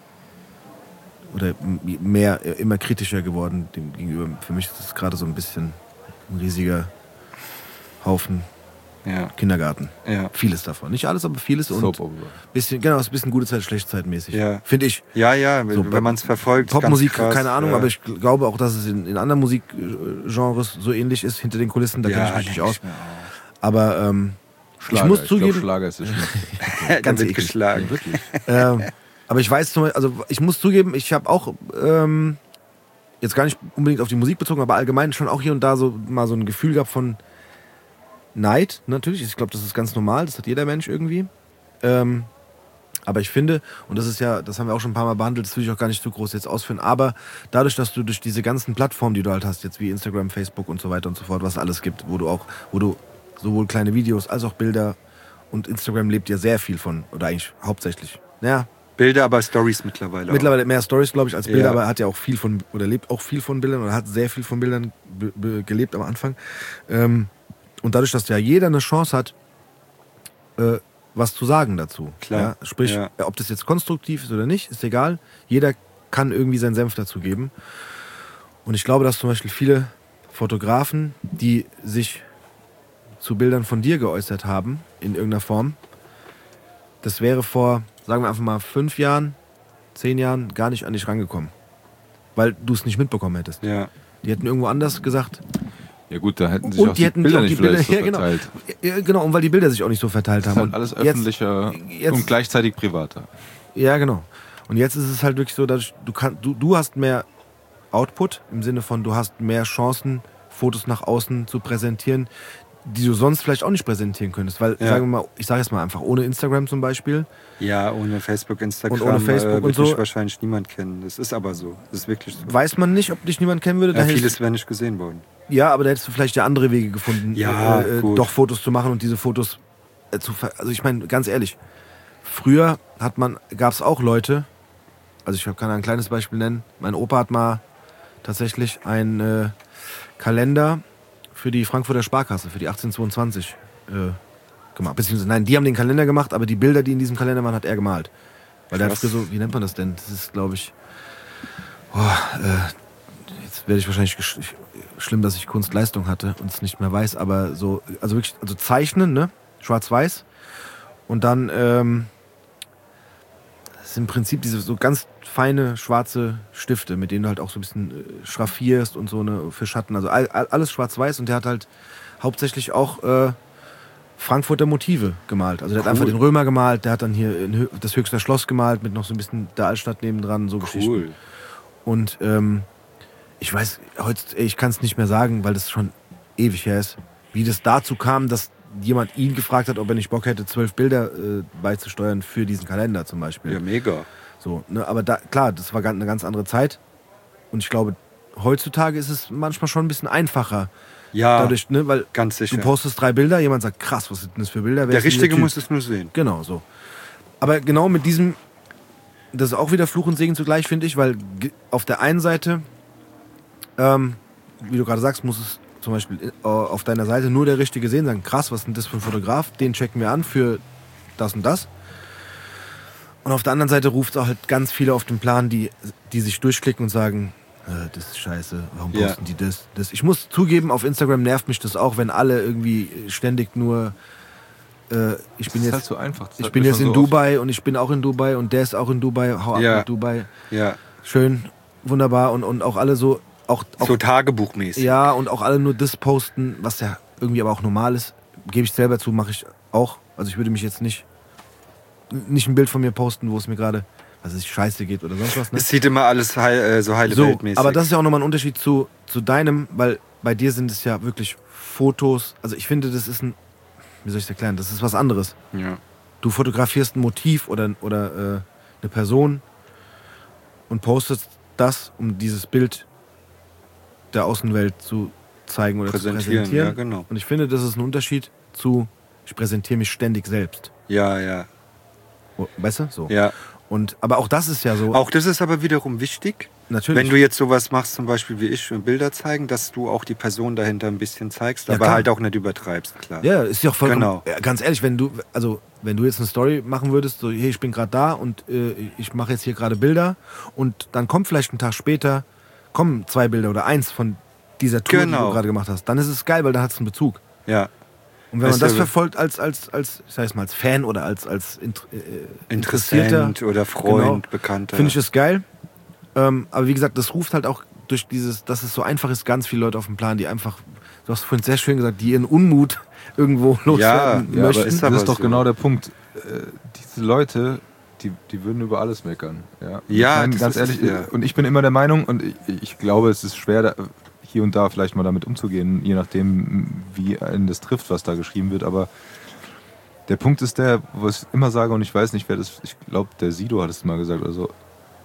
oder m- mehr äh, immer kritischer geworden dem gegenüber. Für mich ist es gerade so ein bisschen ein riesiger Haufen Ja, Kindergarten. ja. Vieles davon. Nicht alles, aber vieles und Soap Opera. bisschen, genau, es ist ein bisschen gute Zeit, schlechte Zeit mäßig. Ja. Finde ich. Ja, ja, So, bei wenn man es verfolgt. Popmusik, ganz krass, keine Ahnung, ja. aber ich glaube auch, dass es in, in anderen Musikgenres so ähnlich ist, hinter den Kulissen, da ja, kenne ich mich nicht denk aus. ich mir Aber ähm, Schlager. ich muss glaub, zugeben, Schlager ist das Schlimmste. auch. Da ganz wird eklig. geschlagen. ähm, aber ich weiß zum Beispiel, also ich muss zugeben, ich habe auch ähm, jetzt gar nicht unbedingt auf die Musik bezogen, aber allgemein schon auch hier und da so mal so ein Gefühl gehabt von Neid, natürlich. Ich glaube, das ist ganz normal, das hat jeder Mensch irgendwie. Ähm, aber ich finde, und das ist ja, das haben wir auch schon ein paar Mal behandelt, das will ich auch gar nicht zu groß jetzt ausführen, aber dadurch, dass du durch diese ganzen Plattformen, die du halt hast, jetzt wie Instagram, Facebook und so weiter und so fort, was es alles gibt, wo du auch, wo du sowohl kleine Videos als auch Bilder, und Instagram lebt ja sehr viel von, oder eigentlich hauptsächlich, naja, Bilder, aber Stories mittlerweile. mittlerweile mehr Stories, glaube ich, als Bilder, Ja. aber er hat ja auch viel von, oder lebt auch viel von Bildern, oder hat sehr viel von Bildern be- be- gelebt am Anfang. Ähm, und dadurch, dass ja jeder eine Chance hat, äh, was zu sagen dazu. Klar, Ja? Sprich, ja. ob das jetzt konstruktiv ist oder nicht, ist egal. Jeder kann irgendwie seinen Senf dazu geben. Und ich glaube, dass zum Beispiel viele Fotografen, die sich zu Bildern von dir geäußert haben, in irgendeiner Form, das wäre vor, sagen wir einfach mal, fünf Jahren, zehn Jahren gar nicht an dich rangekommen. Weil du es nicht mitbekommen hättest. Ja. Die hätten irgendwo anders gesagt. Ja gut, da hätten sich Und auch die die hätten Bilder auch nicht die Bilder, vielleicht so ja, genau. verteilt. Ja, genau, und weil die Bilder sich auch nicht so verteilt Das ist haben. halt alles Und jetzt- öffentlicher jetzt- und gleichzeitig privater. Ja, genau. Und jetzt ist es halt wirklich so, dass du, kann, du, du hast mehr Output, im Sinne von, du hast mehr Chancen, Fotos nach außen zu präsentieren, die du sonst vielleicht auch nicht präsentieren könntest. Weil, Ja. sagen wir mal, ich sage jetzt mal einfach, ohne Instagram zum Beispiel, Ja, ohne Facebook, Instagram Und ohne Facebook äh, und wird so. mich wahrscheinlich niemand kennen. Das ist aber so. Das ist wirklich so. weiß man nicht, ob dich niemand kennen würde. Da Ja, hättest- vieles wäre nicht gesehen worden. ja, aber da hättest du vielleicht ja andere Wege gefunden, Ja, äh, gut. doch Fotos zu machen und diese Fotos äh, zu ver Also ich meine, ganz ehrlich, früher hat man, gab es auch Leute, also ich kann ein kleines Beispiel nennen, mein Opa hat mal tatsächlich einen äh, Kalender für die Frankfurter Sparkasse, für die achtzehnhundertzweiundzwanzig äh, gemacht. Beziehungsweise, nein, die haben den Kalender gemacht, aber die Bilder, die in diesem Kalender waren, hat er gemalt. Weil der hat Krass. früher so, wie nennt man das denn? Das ist, glaube ich, oh, äh, jetzt werde ich wahrscheinlich gesch schlimm, dass ich Kunstleistung hatte und es nicht mehr weiß, aber so, also wirklich, also zeichnen, ne? Schwarz-Weiß. Und dann ähm, das sind im Prinzip diese so ganz feine schwarze Stifte, mit denen du halt auch so ein bisschen äh, schraffierst und so eine für Schatten. Also all, all, alles schwarz-weiß, und der hat halt hauptsächlich auch äh, Frankfurter Motive gemalt. Also der hat Cool. einfach den Römer gemalt, der hat dann hier in Hö- das Höchster Schloss gemalt mit noch so ein bisschen der Altstadt nebendran, so Geschichten. Cool. Und ähm, ich weiß, heute, ich kann es nicht mehr sagen, weil das schon ewig her ist, wie das dazu kam, dass jemand ihn gefragt hat, ob er nicht Bock hätte, zwölf Bilder äh, beizusteuern für diesen Kalender zum Beispiel. Ja, mega. So, ne, aber da, klar, das war ganz- eine ganz andere Zeit. Und ich glaube, heutzutage ist es manchmal schon ein bisschen einfacher. Ja, Dadurch, ne, weil ganz sicher. du postest drei Bilder, jemand sagt, krass, was sind denn das für Bilder? Wer Der ist denn Richtige Typ? muss es nur sehen. Genau, so. Aber genau mit diesem, das ist auch wieder Fluch und Segen zugleich, finde ich, weil ge- auf der einen Seite, ähm, wie du gerade sagst, muss es zum Beispiel äh, auf deiner Seite nur der Richtige sehen, sagen, krass, was ist denn das für ein Fotograf? Den checken wir an für das und das. Und auf der anderen Seite ruft es auch halt ganz viele auf den Plan, die, die sich durchklicken und sagen, äh, das ist scheiße, warum Ja. posten die das, das? Ich muss zugeben, auf Instagram nervt mich das auch, wenn alle irgendwie ständig nur, äh, ich Das bin ist jetzt... halt so einfach. Das Ich hat bin mir jetzt schon in so oft- Dubai und ich bin auch in Dubai und der ist auch in Dubai. Hau ab Ja. mit Dubai. Ja, Schön, wunderbar. Und, und auch alle so, auch, auch so tagebuchmäßig. ja, und auch alle nur das posten, was ja irgendwie aber auch normal ist. Gebe ich selber zu, mache ich auch. Also ich würde mich jetzt nicht, nicht ein Bild von mir posten, wo es mir gerade, was es scheiße geht oder sonst was. Ne? Es sieht immer alles heil, äh, so heile So, Weltmäßig. aber das ist ja auch nochmal ein Unterschied zu, zu deinem, weil bei dir sind es ja wirklich Fotos. Also ich finde, das ist ein, wie soll ich es erklären, das ist was anderes. Ja. Du fotografierst ein Motiv oder, oder äh, eine Person und postest das, um dieses Bild der Außenwelt zu zeigen oder Präsentieren, zu präsentieren. ja, genau. Und ich finde, das ist ein Unterschied zu, ich präsentiere mich ständig selbst. Ja, ja, Oh, weißt du? So. ja. Und, aber auch das ist ja so, Auch das ist aber wiederum wichtig. natürlich. Wenn du jetzt sowas machst, zum Beispiel wie ich, Bilder zeigen, dass du auch die Person dahinter ein bisschen zeigst, Ja, aber klar. halt auch nicht übertreibst, klar. Ja, ist ja auch vollkommen. Genau. Ja, ganz ehrlich, wenn du, also wenn du jetzt eine Story machen würdest, so, hey, ich bin gerade da und äh, ich mache jetzt hier gerade Bilder und dann kommt vielleicht einen Tag später, kommen zwei Bilder oder eins von dieser Tour, die Genau. du gerade gemacht hast, dann ist es geil, weil dann hat es einen Bezug. Ja. Und wenn man Weißt das du, verfolgt als, als, als, ich sag jetzt mal, als Fan oder als, als Int äh, Interessent oder Freund, genau, Bekannter. finde ich es geil. Ähm, aber wie gesagt, das ruft halt auch durch dieses, dass es so einfach ist, ganz viele Leute auf dem Plan, die einfach, du hast vorhin sehr schön gesagt, die ihren Unmut irgendwo loswerden Ja, aber möchten. ist Ist das aber ist doch so. genau der Punkt. Äh, diese Leute, die, die würden über alles meckern. Ja, Ja, ich meine, das ganz ist es, ehrlich, ja. und ich bin immer der Meinung, und ich, ich glaube, es ist schwer, da, hier und da vielleicht mal damit umzugehen, je nachdem, wie einen das trifft, was da geschrieben wird. Aber der Punkt ist der, wo ich immer sage, und ich weiß nicht, wer das, ich glaube, der Sido hat es mal gesagt oder so.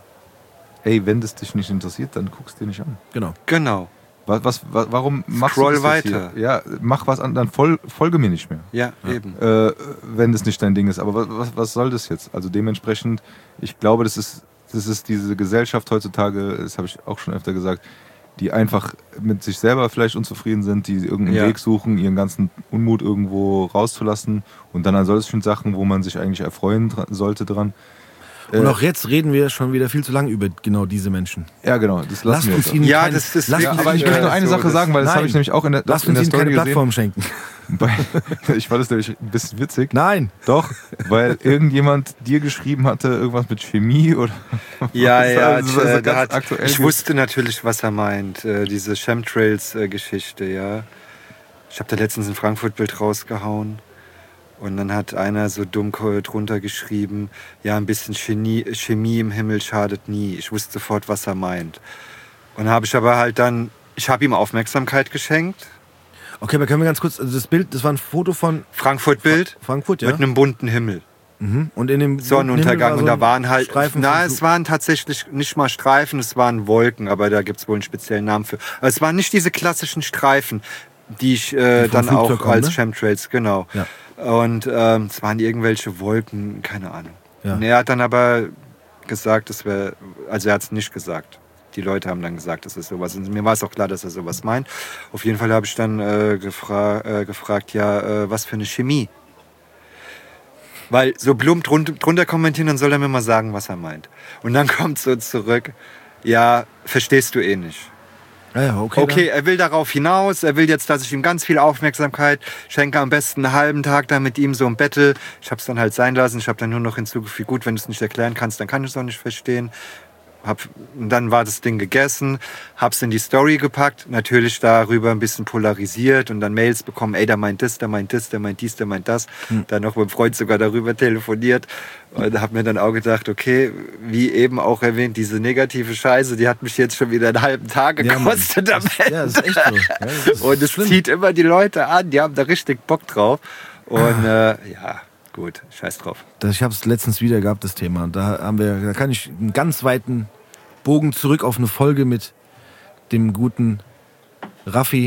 Hey, wenn das dich nicht interessiert, dann guckst dir nicht an. Genau. Genau. Was, was, wa- warum machst Scroll du das jetzt weiter. Hier? Ja, mach was an, dann fol folge mir nicht mehr. Ja, eben. Äh, wenn das nicht dein Ding ist. Aber was, was, was soll das jetzt? Also dementsprechend, ich glaube, das ist, das ist diese Gesellschaft heutzutage, das habe ich auch schon öfter gesagt, die einfach mit sich selber vielleicht unzufrieden sind, die irgendeinen Ja. Weg suchen, ihren ganzen Unmut irgendwo rauszulassen und dann an solchen Sachen, wo man sich eigentlich erfreuen dra sollte dran. Und Äh, auch jetzt reden wir schon wieder viel zu lange über genau diese Menschen. Ja, genau, das lassen Lasst wir uns jetzt. ihnen Ja, keine, das ist lasst Ja, uns aber ihnen ich möchte keine, nur eine so, Sache das- sagen, weil das Nein. habe ich nämlich auch in der, lasst in uns der ihnen Story keine gesehen. Plattform schenken. Bei, ich fand das nämlich ein bisschen witzig. Nein. Doch, weil irgendjemand dir geschrieben hatte, irgendwas mit Chemie oder. Ja, ja, also, also äh, da hat, aktuell ich wusste natürlich, was er meint. Äh, diese Chemtrails-Geschichte, ja. Ich habe da letztens ein Frankfurt-Bild rausgehauen. Und dann hat einer so dumm drunter geschrieben, ja, ein bisschen Chemie, Chemie im Himmel schadet nie. Ich wusste sofort, was er meint. Und habe ich aber halt dann, ich habe ihm Aufmerksamkeit geschenkt. Okay, aber können wir ganz kurz, also das Bild, das war ein Foto von Frankfurt-Bild Fra- Frankfurt, ja. mit einem bunten Himmel. Mhm. Und in dem Sonnenuntergang. Himmel war so Und da ein waren halt, Streifen na, von es waren tatsächlich nicht mal Streifen, es waren Wolken, aber da gibt es wohl einen speziellen Namen für. Aber es waren nicht diese klassischen Streifen, die ich äh, Die vom dann auch Flugzeug kommen, als ne? Chemtrails, genau. Ja. Und ähm, es waren irgendwelche Wolken, keine Ahnung. Ja. Und er hat dann aber gesagt, das wäre, also er hat es nicht gesagt. Die Leute haben dann gesagt, dass es sowas ist. Mir war es auch klar, dass er sowas meint. Auf jeden Fall habe ich dann äh, gefra äh, gefragt, ja, äh, was für eine Chemie? Weil so plump drun drunter kommentieren, dann soll er mir mal sagen, was er meint. Und dann kommt so zurück, ja, verstehst du eh nicht. Ja, ja, okay. Okay, er will darauf hinaus, er will jetzt, dass ich ihm ganz viel Aufmerksamkeit schenke, am besten einen halben Tag da mit ihm so ein Battle. Ich habe es dann halt sein lassen, ich habe dann nur noch hinzugefügt, gut, wenn du es nicht erklären kannst, dann kann ich es auch nicht verstehen. Hab, und dann war das Ding gegessen, hab's in die Story gepackt, natürlich darüber ein bisschen polarisiert und dann Mails bekommen, ey, der meint das, der meint das, der meint dies, der meint das. Hm. Dann noch mit dem Freund sogar darüber telefoniert und hab mir dann auch gedacht, okay, wie eben auch erwähnt, diese negative Scheiße, die hat mich jetzt schon wieder einen halben Tag gekostet ja, am das, ja, das ist echt so. Ja, das ist und es schlimm. zieht immer die Leute an, die haben da richtig Bock drauf. Und äh, ja, gut, scheiß drauf. Das, ich habe es letztens wieder gehabt, das Thema. Und da haben wir, da kann ich einen ganz weiten Bogen zurück auf eine Folge mit dem guten Raffi.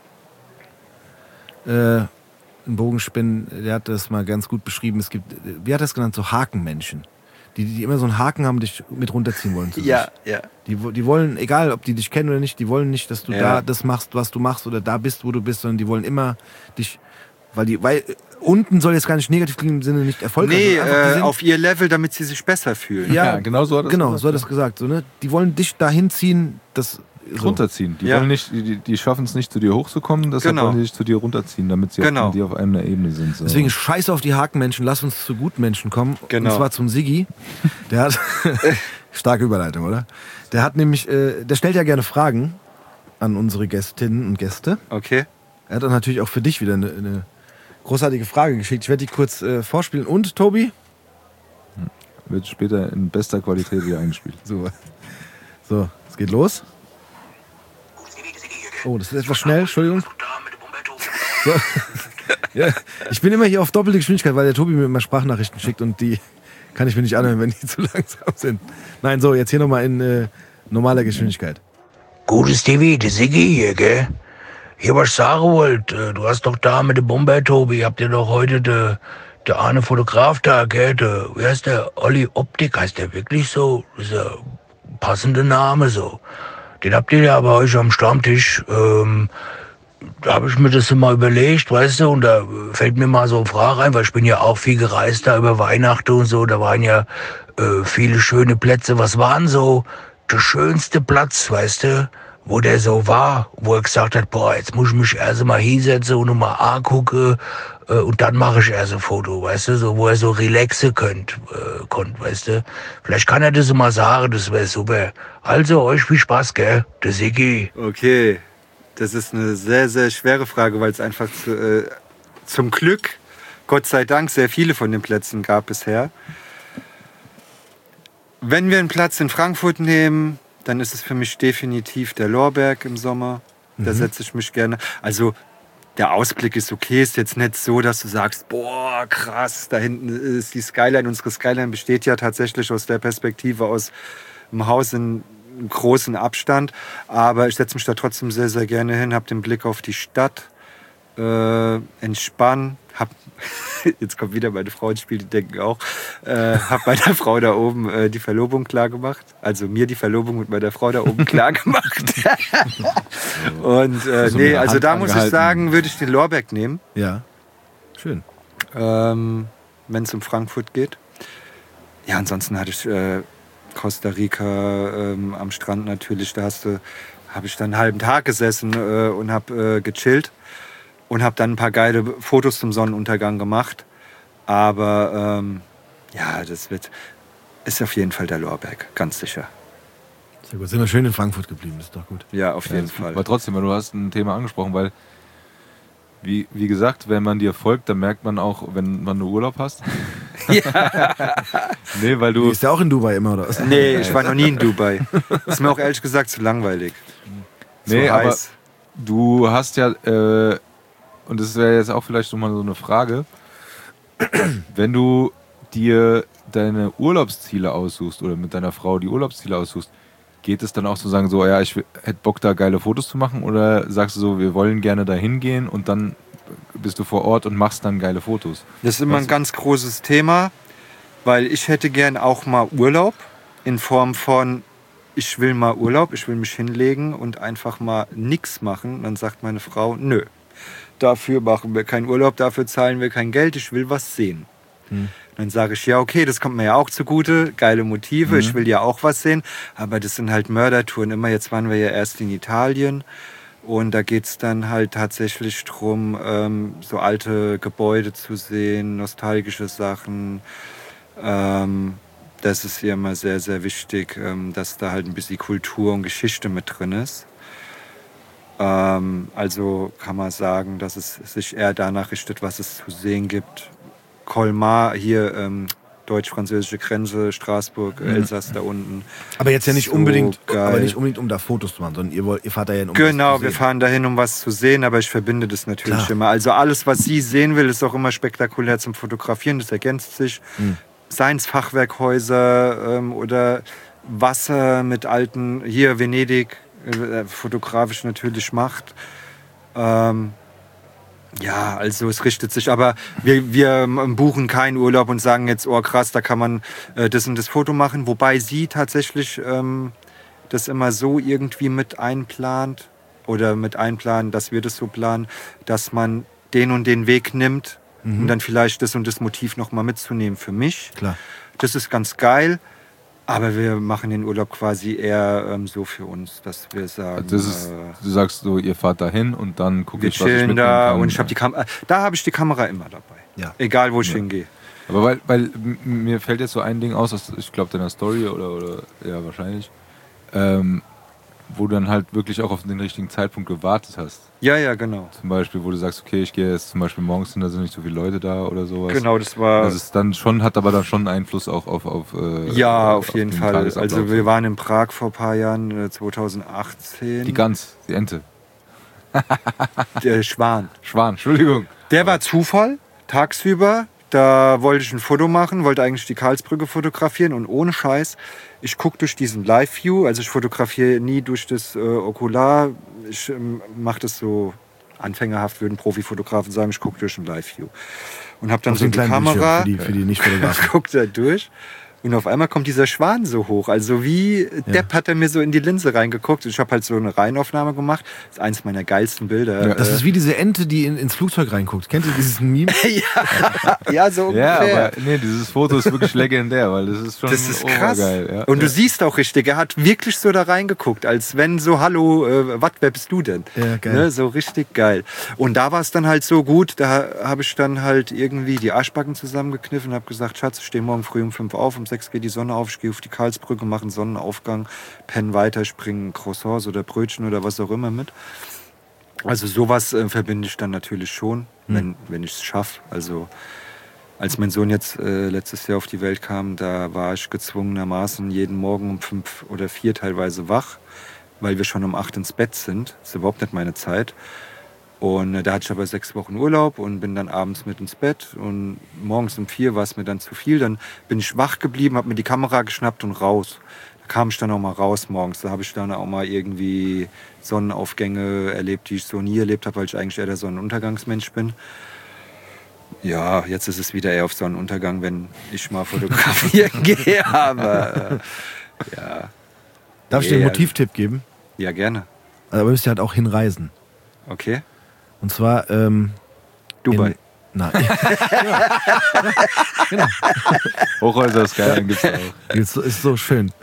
Äh, einen Bogen spinnen, der hat das mal ganz gut beschrieben. Es gibt, wie hat er das genannt, so Hakenmenschen. Die, die immer so einen Haken haben, dich mit runterziehen wollen. Zu Ja, sich. ja. Die, die wollen, egal ob die dich kennen oder nicht, die wollen nicht, dass du Ja. da das machst, was du machst oder da bist, wo du bist, sondern die wollen immer dich, weil die, weil unten soll jetzt gar nicht negativ klingen im Sinne nicht erfolgreich. Nee, sondern einfach, die äh, sind- auf ihr Level, damit sie sich besser fühlen. ja, Ja, genau so hat er das genau, gesagt, so hat er es gesagt. So, ne? Die wollen dich dahin ziehen, dass so. runterziehen. Die, Ja. wollen nicht, die, die schaffen es nicht, zu dir hochzukommen, deshalb Genau. wollen die dich zu dir runterziehen, damit sie Genau. auf, die auf einer Ebene sind. So. Deswegen scheiß auf die Hakenmenschen, lass uns zu Gutmenschen kommen. Genau. Und zwar zum Siggi. Der hat starke Überleitung, oder? Der hat nämlich, äh, der stellt ja gerne Fragen an unsere Gästinnen und Gäste. Okay. Er hat dann natürlich auch für dich wieder eine, eine großartige Frage geschickt. Ich werde die kurz äh, vorspielen. Und, Tobi? Wird später in bester Qualität wieder eingespielt. So, so, es geht los. Oh, das ist etwas schnell, Entschuldigung. So. Ja, ich bin immer hier auf doppelte Geschwindigkeit, weil der Tobi mir immer Sprachnachrichten schickt und die kann ich mir nicht anhören, wenn die zu langsam sind. Nein, so, jetzt hier nochmal in äh, normaler Geschwindigkeit. Gutes Stevie, der Siggi hier, gell? Hier, was ich sagen wollte, du hast doch da mit dem Bomber, Tobi, habt ihr doch heute der de Arne Fotograf da, gell? Der, wie heißt der? Olli Optik, heißt der wirklich so? Das ist ja ein passender Name, so. Den habt ihr ja bei euch am Stammtisch. Ähm, da habe ich mir das mal überlegt, weißt du, und da fällt mir mal so eine Frage ein, weil ich bin ja auch viel gereist da über Weihnachten und so, da waren ja äh, viele schöne Plätze. Was waren so der schönste Platz, weißt du, wo der so war, wo er gesagt hat, boah, jetzt muss ich mich erst mal hinsetzen und mal angucken äh, und dann mache ich erst ein Foto, weißt du, so, wo er so relaxen könnt, äh, konnte, weißt du. Vielleicht kann er das mal sagen, das wäre super. Also, euch viel Spaß, gell, der Siggi. Okay. Das ist eine sehr, sehr schwere Frage, weil es einfach zu, äh, zum Glück, Gott sei Dank, sehr viele von den Plätzen gab bisher. Wenn wir einen Platz in Frankfurt nehmen, dann ist es für mich definitiv der Lorberg im Sommer. Da setze ich mich gerne. Also der Ausblick ist okay, ist jetzt nicht so, dass du sagst, boah, krass, da hinten ist die Skyline. Unsere Skyline besteht ja tatsächlich aus der Perspektive aus dem Haus in einem großen Abstand. Aber ich setze mich da trotzdem sehr, sehr gerne hin, habe den Blick auf die Stadt, äh, entspann, hab, jetzt kommt wieder meine Frau ins Spiel, die denken auch, äh, hab meiner Frau da oben äh, die Verlobung klar gemacht. Also mir die Verlobung mit meiner Frau da oben klar gemacht. Und äh, So nee, eine also Hand da muss ich angehalten. sagen, würde ich den Lorberg nehmen, Ja, schön. ähm, wenn es um Frankfurt geht. Ja, ansonsten hatte ich äh, Costa Rica ähm, am Strand natürlich, da hast du, habe ich dann einen halben Tag gesessen äh, und habe äh, gechillt. und habe dann ein paar geile Fotos zum Sonnenuntergang gemacht. Aber ähm, ja, das wird, ist auf jeden Fall der Lorberg, ganz sicher. Sehr gut. Sind wir schön in Frankfurt geblieben, ist doch gut. Ja, auf jeden Ja, Fall. Aber trotzdem, du hast ein Thema angesprochen, weil, wie, wie gesagt, wenn man dir folgt, dann merkt man auch, wenn man nur Urlaub hast. Ja. Nee, weil Du du. bist ja auch in Dubai immer, oder was? Nee, ich war noch nie in Dubai. Ist mir auch ehrlich gesagt zu langweilig. Nee, zu aber heiß. du hast ja, äh, und das wäre jetzt auch vielleicht nochmal so eine Frage, wenn du dir deine Urlaubsziele aussuchst oder mit deiner Frau die Urlaubsziele aussuchst, geht es dann auch zu sagen, so, ja, ich hätte Bock, da geile Fotos zu machen? Oder sagst du so, wir wollen gerne da hingehen und dann bist du vor Ort und machst dann geile Fotos? Das ist immer ein ganz großes Thema, weil ich hätte gern auch mal Urlaub in Form von, ich will mal Urlaub, ich will mich hinlegen und einfach mal nichts machen. Dann sagt meine Frau, nö, dafür machen wir keinen Urlaub, dafür zahlen wir kein Geld, ich will was sehen. Hm. Dann sage ich, ja okay, das kommt mir ja auch zugute, geile Motive, mhm. ich will ja auch was sehen, aber das sind halt Mördertouren immer. Jetzt waren wir ja erst in Italien und da geht es dann halt tatsächlich darum, ähm, so alte Gebäude zu sehen, nostalgische Sachen. Ähm, das ist hier immer sehr, sehr wichtig, ähm, dass da halt ein bisschen Kultur und Geschichte mit drin ist. Ähm, also kann man sagen, dass es sich eher danach richtet, was es zu sehen gibt. Colmar, hier ähm, deutsch-französische Grenze, Straßburg, mhm. Elsass da unten. Aber jetzt ja nicht so unbedingt, geil. aber nicht unbedingt, um da Fotos zu machen, sondern ihr, wollt, ihr fahrt da ja hin, um Genau, was zu wir sehen. fahren dahin, um was zu sehen, aber ich verbinde das natürlich Klar. immer. Also alles, was sie sehen will, ist auch immer spektakulär zum Fotografieren, das ergänzt sich. Mhm. Seien es Fachwerkhäuser ähm, oder Wasser mit alten, hier Venedig, äh, fotografisch natürlich macht. Ähm, Ja, also es richtet sich, aber wir, wir buchen keinen Urlaub und sagen jetzt, oh krass, da kann man äh, das und das Foto machen, wobei sie tatsächlich ähm, das immer so irgendwie mit einplant oder mit einplanen, dass wir das so planen, dass man den und den Weg nimmt, mhm. um dann vielleicht das und das Motiv nochmal mitzunehmen für mich. Klar. Das ist ganz geil. Aber wir machen den Urlaub quasi eher ähm, so für uns, dass wir sagen, Das ist, äh, du sagst so, ihr fahrt dahin und dann guckt wir ich, was ich chillen mitnehmen da kann. und ich habe die Kamera, da habe ich die Kamera immer dabei. Ja. Egal wo ich Ja. hingehe. Aber weil, weil m- mir fällt jetzt so ein Ding aus, aus ich glaube deiner Story oder, oder ja wahrscheinlich, ähm, wo du dann halt wirklich auch auf den richtigen Zeitpunkt gewartet hast. Ja, ja, genau. Zum Beispiel, wo du sagst, okay, ich gehe jetzt zum Beispiel morgens hin, da sind nicht so viele Leute da oder sowas. Genau, das war. Das ist dann schon, hat aber dann schon einen Einfluss auch auf, auf äh, ja, auf jeden den Fall. Tagesablauf. Also wir waren in Prag vor ein paar Jahren, äh, zwanzig achtzehn. Die Gans, die Ente. Der Schwan. Schwan, Entschuldigung. Der war Zufall, tagsüber. Da wollte ich ein Foto machen, wollte eigentlich die Karlsbrücke fotografieren und ohne Scheiß, ich gucke durch diesen Live-View, also ich fotografiere nie durch das äh, Okular, ich ähm, mache das so anfängerhaft, würden Profifotografen sagen, ich gucke durch ein Live-View. Und habe dann Auf so den die kleinen Kamera, Bildschirm für die, für die Nicht-Fotografen. guckt da durch und auf einmal kommt dieser Schwan so hoch. Also wie Depp hat er mir so in die Linse reingeguckt. Ich habe halt so eine Reihenaufnahme gemacht. Das ist eins meiner geilsten Bilder. Ja, Das Äh, ist wie diese Ente, die in, ins Flugzeug reinguckt. Kennt ihr dieses Meme? ja, ja, so Ja, ungefähr. aber nee, dieses Foto ist wirklich legendär, weil das ist schon Das ist krass. obergeil. Ja. Und du ja. siehst auch richtig, er hat wirklich so da reingeguckt, als wenn so, hallo, äh, was, wer bist du denn? Ja, geil. Ne, so richtig geil. Und da war es dann halt so gut, da habe ich dann halt irgendwie die Arschbacken zusammengekniffen und habe gesagt, Schatz, ich stehe morgen früh um fünf auf, um sechs geht die Sonne auf, ich gehe auf die Karlsbrücke, mache einen Sonnenaufgang, penne weiter, springe Croissants oder Brötchen oder was auch immer mit. Also sowas äh, verbinde ich dann natürlich schon, Hm. wenn, wenn ich es schaffe. Also als mein Sohn jetzt äh, letztes Jahr auf die Welt kam, da war ich gezwungenermaßen jeden Morgen um fünf oder vier teilweise wach, weil wir schon um acht ins Bett sind. Das ist überhaupt nicht meine Zeit. Und äh, da hatte ich aber sechs Wochen Urlaub und bin dann abends mit ins Bett. Und morgens um vier war es mir dann zu viel. Dann bin ich wach geblieben, habe mir die Kamera geschnappt und raus. Da kam ich dann auch mal raus morgens. Da habe ich dann auch mal irgendwie Sonnenaufgänge erlebt, die ich so nie erlebt habe, weil ich eigentlich eher der Sonnenuntergangsmensch bin. Ja, jetzt ist es wieder eher auf Sonnenuntergang, wenn ich mal fotografieren gehe. Aber äh, ja. Darf ich dir einen Ja. Motivtipp geben? Ja, gerne. Aber ihr müsst ja halt auch hinreisen. Okay. Und zwar ähm, Dubai. In, nein. ja, genau. Hochhäuser ist geil, dann gibt's auch. Ist, so- ist so schön.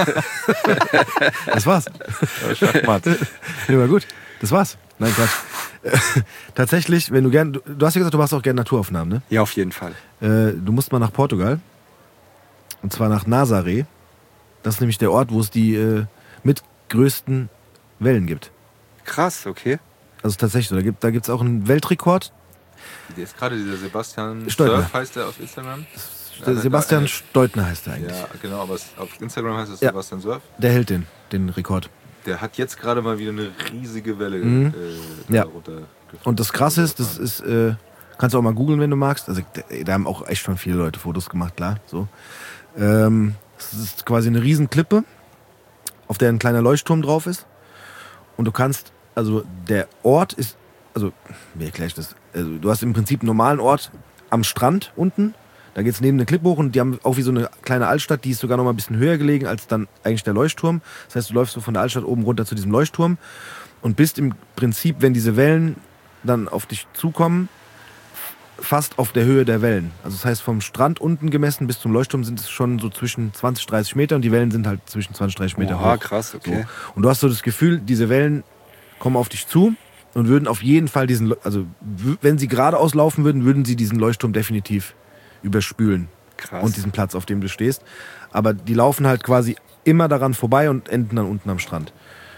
Das war's. Schachmatt. Ja, war gut. Das war's. Nein, Quatsch. Tatsächlich, wenn du gern, du, du hast ja gesagt, du machst auch gerne Naturaufnahmen, ne? Ja, auf jeden Fall. Äh, du musst mal nach Portugal. Und zwar nach Nazaré. Das ist nämlich der Ort, wo es die äh, mitgrößten Wellen gibt. Krass, okay. Also tatsächlich so. Da gibt es da gibt's auch einen Weltrekord. Der ist gerade dieser Sebastian Steutner. Surf, heißt der auf Instagram. Der Ja, Sebastian da- Steutner heißt er eigentlich. Ja, genau, aber es, auf Instagram heißt es Ja. Sebastian Surf. Der hält den, den Rekord. Der hat jetzt gerade mal wieder eine riesige Welle Mhm. äh, Ja. runter. Und das Krasse ist, das ist, äh, kannst du auch mal googeln, wenn du magst. Also da, da haben auch echt schon viele Leute Fotos gemacht, klar. So. Ähm, es ist quasi eine Riesenklippe, auf der ein kleiner Leuchtturm drauf ist. Und du kannst, also der Ort ist, also wie erkläre ich das? Also, du hast im Prinzip einen normalen Ort am Strand unten. Da geht es neben eine Klippe hoch und die haben auch wie so eine kleine Altstadt, die ist sogar noch mal ein bisschen höher gelegen als dann eigentlich der Leuchtturm. Das heißt, du läufst so von der Altstadt oben runter zu diesem Leuchtturm und bist im Prinzip, wenn diese Wellen dann auf dich zukommen, fast auf der Höhe der Wellen. Also das heißt, vom Strand unten gemessen bis zum Leuchtturm sind es schon so zwischen zwanzig, dreißig Meter und die Wellen sind halt zwischen zwanzig, dreißig Meter Oha, hoch. krass, okay. So. Und du hast so das Gefühl, diese Wellen kommen auf dich zu und würden auf jeden Fall diesen, Le- also w- wenn sie geradeaus laufen würden, würden sie diesen Leuchtturm definitiv überspülen. Krass. Und diesen Platz, auf dem du stehst. Aber die laufen halt quasi immer daran vorbei und enden dann unten am Strand.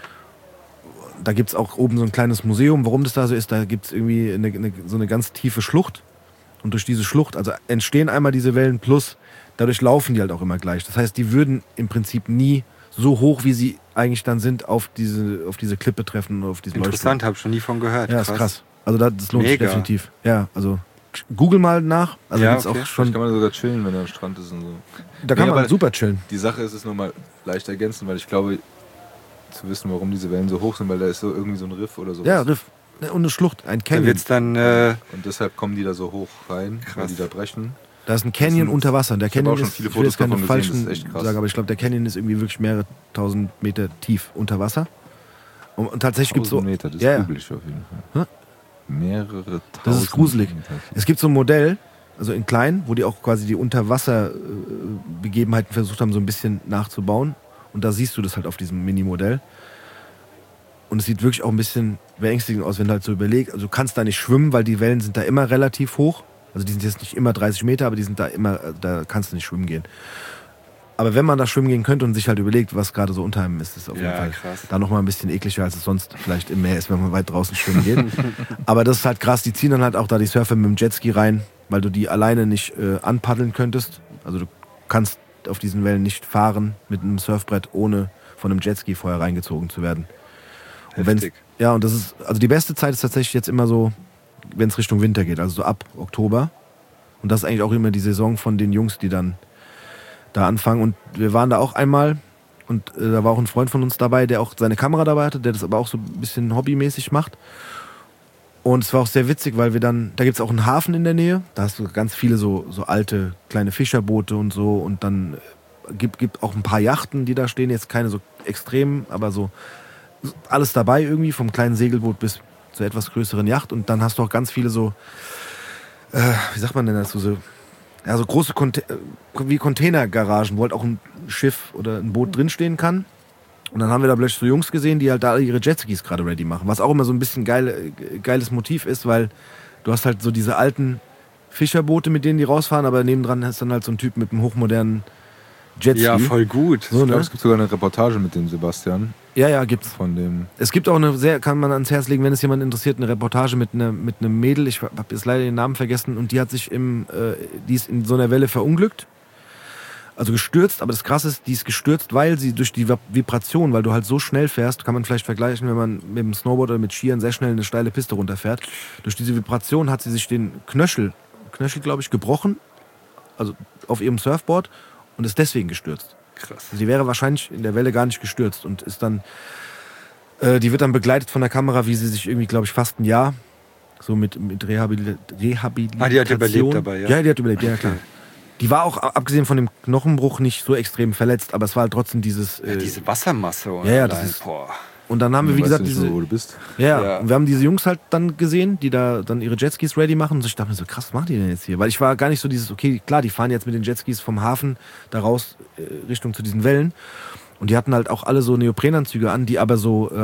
Da gibt es auch oben so ein kleines Museum. Warum das da so ist, da gibt es irgendwie eine, eine, so eine ganz tiefe Schlucht. Und durch diese Schlucht, also entstehen einmal diese Wellen plus, dadurch laufen die halt auch immer gleich. Das heißt, die würden im Prinzip nie so hoch, wie sie eigentlich dann sind, auf diese, auf diese Klippe treffen oder auf diesen Leuchtturm. Interessant, habe ich schon nie von gehört. Ja, ist krass. Also das, das lohnt sich Mega. definitiv. Ja, also Google mal nach. Also Ja, gibt's okay. auch Schon schon, kann man sogar chillen, wenn er am Strand ist und so. da kann Nee, man aber super chillen. Die Sache ist es nur mal leicht ergänzen, weil ich glaube, zu wissen, warum diese Wellen so hoch sind, weil da ist so irgendwie so ein Riff oder so. Ja, Riff. Und eine Schlucht, ein Da Canyon. wird's dann, äh, Und deshalb kommen die da so hoch rein, weil Krass. die da brechen. Da ist ein Canyon Das sind- unter Wasser. Der ich hab Canyon auch schon ist, viele ich will jetzt Fotos keine davon gesehen, falschen das ist echt krass. sagen, aber ich glaube, der Canyon ist irgendwie wirklich mehrere tausend Meter tief unter Wasser. Und, und tatsächlich gibt es so, tausend Meter, das ja, ja. google ich auf jeden Fall. Mehrere tausend Das ist gruselig. Meter. Es gibt so ein Modell, also in klein, wo die auch quasi die Unterwasserbegebenheiten versucht haben, so ein bisschen nachzubauen. Und da siehst du das halt auf diesem Mini-Modell. Und es sieht wirklich auch ein bisschen beängstigend aus, wenn du halt so überlegst. Also du kannst da nicht schwimmen, weil die Wellen sind da immer relativ hoch. Also die sind jetzt nicht immer dreißig Meter, aber die sind da immer, da kannst du nicht schwimmen gehen. Aber wenn man da schwimmen gehen könnte und sich halt überlegt, was gerade so unter einem ist, ist es auf jeden Ja, Fall krass. da nochmal ein bisschen ekliger, als es sonst vielleicht im Meer ist, wenn man weit draußen schwimmen geht. Aber das ist halt krass, die ziehen dann halt auch da die Surfer mit dem Jetski rein, weil du die alleine nicht äh, anpaddeln könntest. Also du kannst auf diesen Wellen nicht fahren mit einem Surfbrett, ohne von einem Jetski vorher reingezogen zu werden. Und wenn's, Heftig. ja, und das ist, also die beste Zeit ist tatsächlich jetzt immer so, wenn es Richtung Winter geht, also so ab Oktober. Und das ist eigentlich auch immer die Saison von den Jungs, die dann da anfangen. Und wir waren da auch einmal und äh, da war auch ein Freund von uns dabei, der auch seine Kamera dabei hatte, der das aber auch so ein bisschen hobbymäßig macht. Und es war auch sehr witzig, weil wir dann, da gibt es auch einen Hafen in der Nähe, da hast du ganz viele so, so alte kleine Fischerboote und so und dann äh, gibt gibt auch ein paar Yachten, die da stehen, jetzt keine so extremen, aber so alles dabei irgendwie, vom kleinen Segelboot bis zur etwas größeren Yacht. Und dann hast du auch ganz viele so, äh, wie sagt man denn dazu, so, ja, so große Conte äh, wie Containergaragen, wo halt auch ein Schiff oder ein Boot drinstehen kann. Und dann haben wir da plötzlich so Jungs gesehen, die halt da ihre Jetskis gerade ready machen. Was auch immer so ein bisschen geile, geiles Motiv ist, weil du hast halt so diese alten Fischerboote, mit denen die rausfahren, aber nebendran hast dann halt so ein Typ mit einem hochmodernen Jetski. ja, voll gut. So, Ich ne? glaube, es gibt sogar eine Reportage mit dem Sebastian Ja, ja, gibt's. von dem. Es gibt auch eine sehr, kann man ans Herz legen, wenn es jemand interessiert, eine Reportage mit, ne, mit einem Mädel, ich habe jetzt leider den Namen vergessen, und die hat sich im, äh, die ist in so einer Welle verunglückt, also gestürzt, aber das Krasse ist, die ist gestürzt, weil sie durch die Vibration, weil du halt so schnell fährst, kann man vielleicht vergleichen, wenn man mit dem Snowboard oder mit Skiern sehr schnell eine steile Piste runterfährt, durch diese Vibration hat sie sich den Knöchel, Knöchel glaube ich, gebrochen, also auf ihrem Surfboard, und ist deswegen gestürzt. Krass. Sie wäre wahrscheinlich in der Welle gar nicht gestürzt und ist dann, äh, die wird dann begleitet von der Kamera, wie sie sich irgendwie, glaube ich, fast ein Jahr so mit, mit Rehabil Rehabilitation. Ah, die hat überlebt dabei, ja? Ja, die hat überlebt, ja, klar. Okay. Die war auch, abgesehen von dem Knochenbruch, nicht so extrem verletzt, aber es war halt trotzdem dieses. Äh, Ja, diese Wassermasse. Und Ja, ja, das allein, ist- boah. und dann haben wir, wie Weißt gesagt, du nicht diese. so, wo du bist. Ja, Ja. und wir haben diese Jungs halt dann gesehen, die da dann ihre Jetskis ready machen. Und ich dachte mir so, krass, was machen die denn jetzt hier? Weil ich war gar nicht so dieses, okay, klar, die fahren jetzt mit den Jetskis vom Hafen da raus äh, Richtung zu diesen Wellen. Und die hatten halt auch alle so Neoprenanzüge an, die aber so, ähm,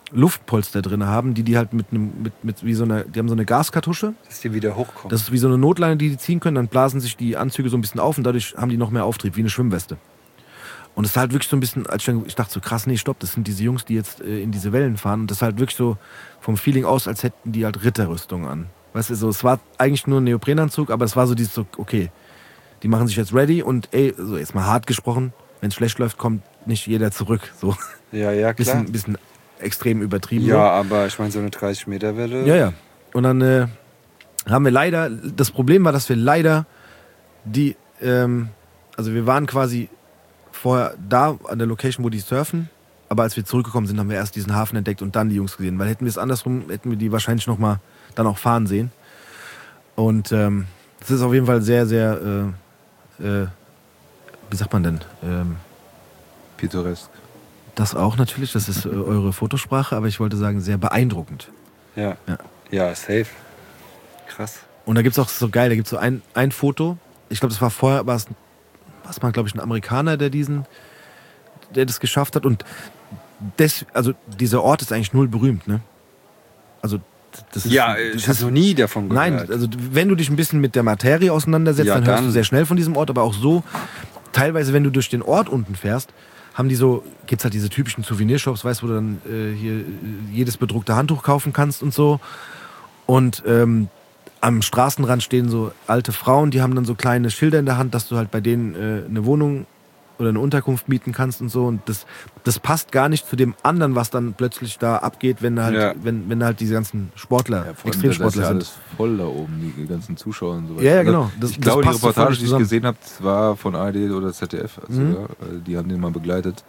Luftpolster drin haben, die die halt mit einem, mit, mit wie so einer, die haben so eine Gaskartusche. Dass die wieder hochkommen. Das ist wie so eine Notleine, die die ziehen können, dann blasen sich die Anzüge so ein bisschen auf und dadurch haben die noch mehr Auftrieb, wie eine Schwimmweste. Und es ist halt wirklich so ein bisschen, als ich, dann, ich dachte so, krass, nee, stopp, das sind diese Jungs, die jetzt äh, in diese Wellen fahren. Und das ist halt wirklich so vom Feeling aus, als hätten die halt Ritterrüstung an. Weißt du, so, es war eigentlich nur ein Neoprenanzug, aber es war so dieses so, okay, die machen sich jetzt ready und ey, so jetzt mal hart gesprochen, wenn es schlecht läuft, kommt nicht jeder zurück. So. Ja, ja, klar. Bisschen, bisschen extrem übertrieben. Ja, so. aber ich meine, so eine dreißig Meter Welle. Ja, ja. Und dann äh, haben wir leider, das Problem war, dass wir leider die, ähm, also wir waren quasi vorher da an der Location, wo die surfen, aber als wir zurückgekommen sind, haben wir erst diesen Hafen entdeckt und dann die Jungs gesehen, weil hätten wir es andersrum, hätten wir die wahrscheinlich nochmal dann auch fahren sehen. Und ähm, das ist auf jeden Fall sehr, sehr, äh, äh, wie sagt man denn? Ähm, Pittoresk. Das auch natürlich, das ist äh, eure Fotosprache, aber ich wollte sagen, sehr beeindruckend. Ja. Ja. Ja, safe. Krass. Und da gibt es auch so geil, da gibt es so ein, ein Foto, ich glaube, das war vorher, war es, was man, glaube ich, ein Amerikaner, der diesen, der das geschafft hat. Und des, also dieser Ort ist eigentlich null berühmt, ne? Also das ist, Ja, das ich habe ist, noch nie davon gehört. Nein, also wenn du dich ein bisschen mit der Materie auseinandersetzt, Ja, dann hörst dann. du sehr schnell von diesem Ort, aber auch so, teilweise, wenn du durch den Ort unten fährst, haben die so, gibt's halt diese typischen Souvenirshops, weißt du, wo du dann äh, hier äh, jedes bedruckte Handtuch kaufen kannst und so. Und ähm, am Straßenrand stehen so alte Frauen, die haben dann so kleine Schilder in der Hand, dass du halt bei denen äh, eine Wohnung oder eine Unterkunft mieten kannst und so. Und das, das passt gar nicht zu dem anderen, was dann plötzlich da abgeht, wenn halt, Ja. wenn, wenn halt diese ganzen Sportler, Ja, Extremsportler ja sind. alles voll da oben, die ganzen Zuschauer und so weiter. Ja, ja, genau. Das- ich das glaube, die passt so voll Reportage, die ich zusammen. gesehen habe, war von A R D oder Z D F. Also, Mhm. ja, die haben den mal begleitet.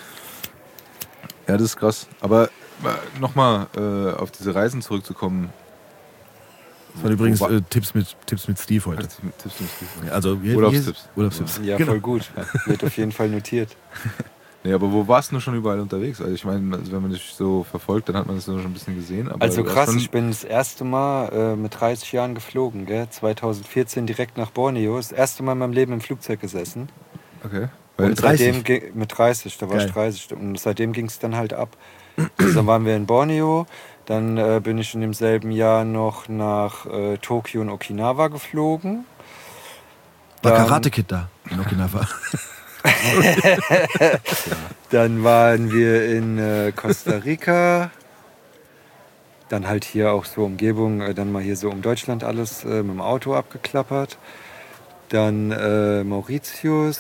Ja, das ist krass. Aber nochmal äh, auf diese Reisen zurückzukommen. Das waren übrigens Wo- äh, Tipps, mit, Tipps mit Steve heute. Tipps mit- Tipps mit Steve. Ja, also, wie- Urlaubstipps. wie- Urlaubstipps. Ja, Genau. voll gut. Wird auf jeden Fall notiert. Nee, aber wo warst du schon überall unterwegs? Also ich meine, also wenn man dich so verfolgt, dann hat man das schon ein bisschen gesehen. Aber Also du hast krass, schon- ich bin das erste Mal äh, mit dreißig Jahren geflogen, gell? zweitausendvierzehn direkt nach Borneo. Das erste Mal in meinem Leben im Flugzeug gesessen. Okay. Weil Und seitdem ging, mit dreißig, da war Geil. ich dreißig. Und seitdem ging es dann halt ab. Also dann waren wir in Borneo, dann äh, bin ich in demselben Jahr noch nach äh, Tokio und Okinawa geflogen. War Dann- Karate Kid da in Okinawa. Dann waren wir in äh, Costa Rica. Dann halt hier auch so Umgebung, äh, dann mal hier so um Deutschland alles äh, mit dem Auto abgeklappert. Dann äh, Mauritius.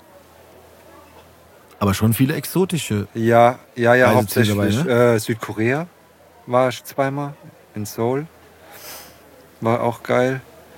Aber schon viele exotische. Ja, ja, ja, Reiseziele hauptsächlich dabei, ne? äh, Südkorea war ich zweimal, in Seoul. War auch geil.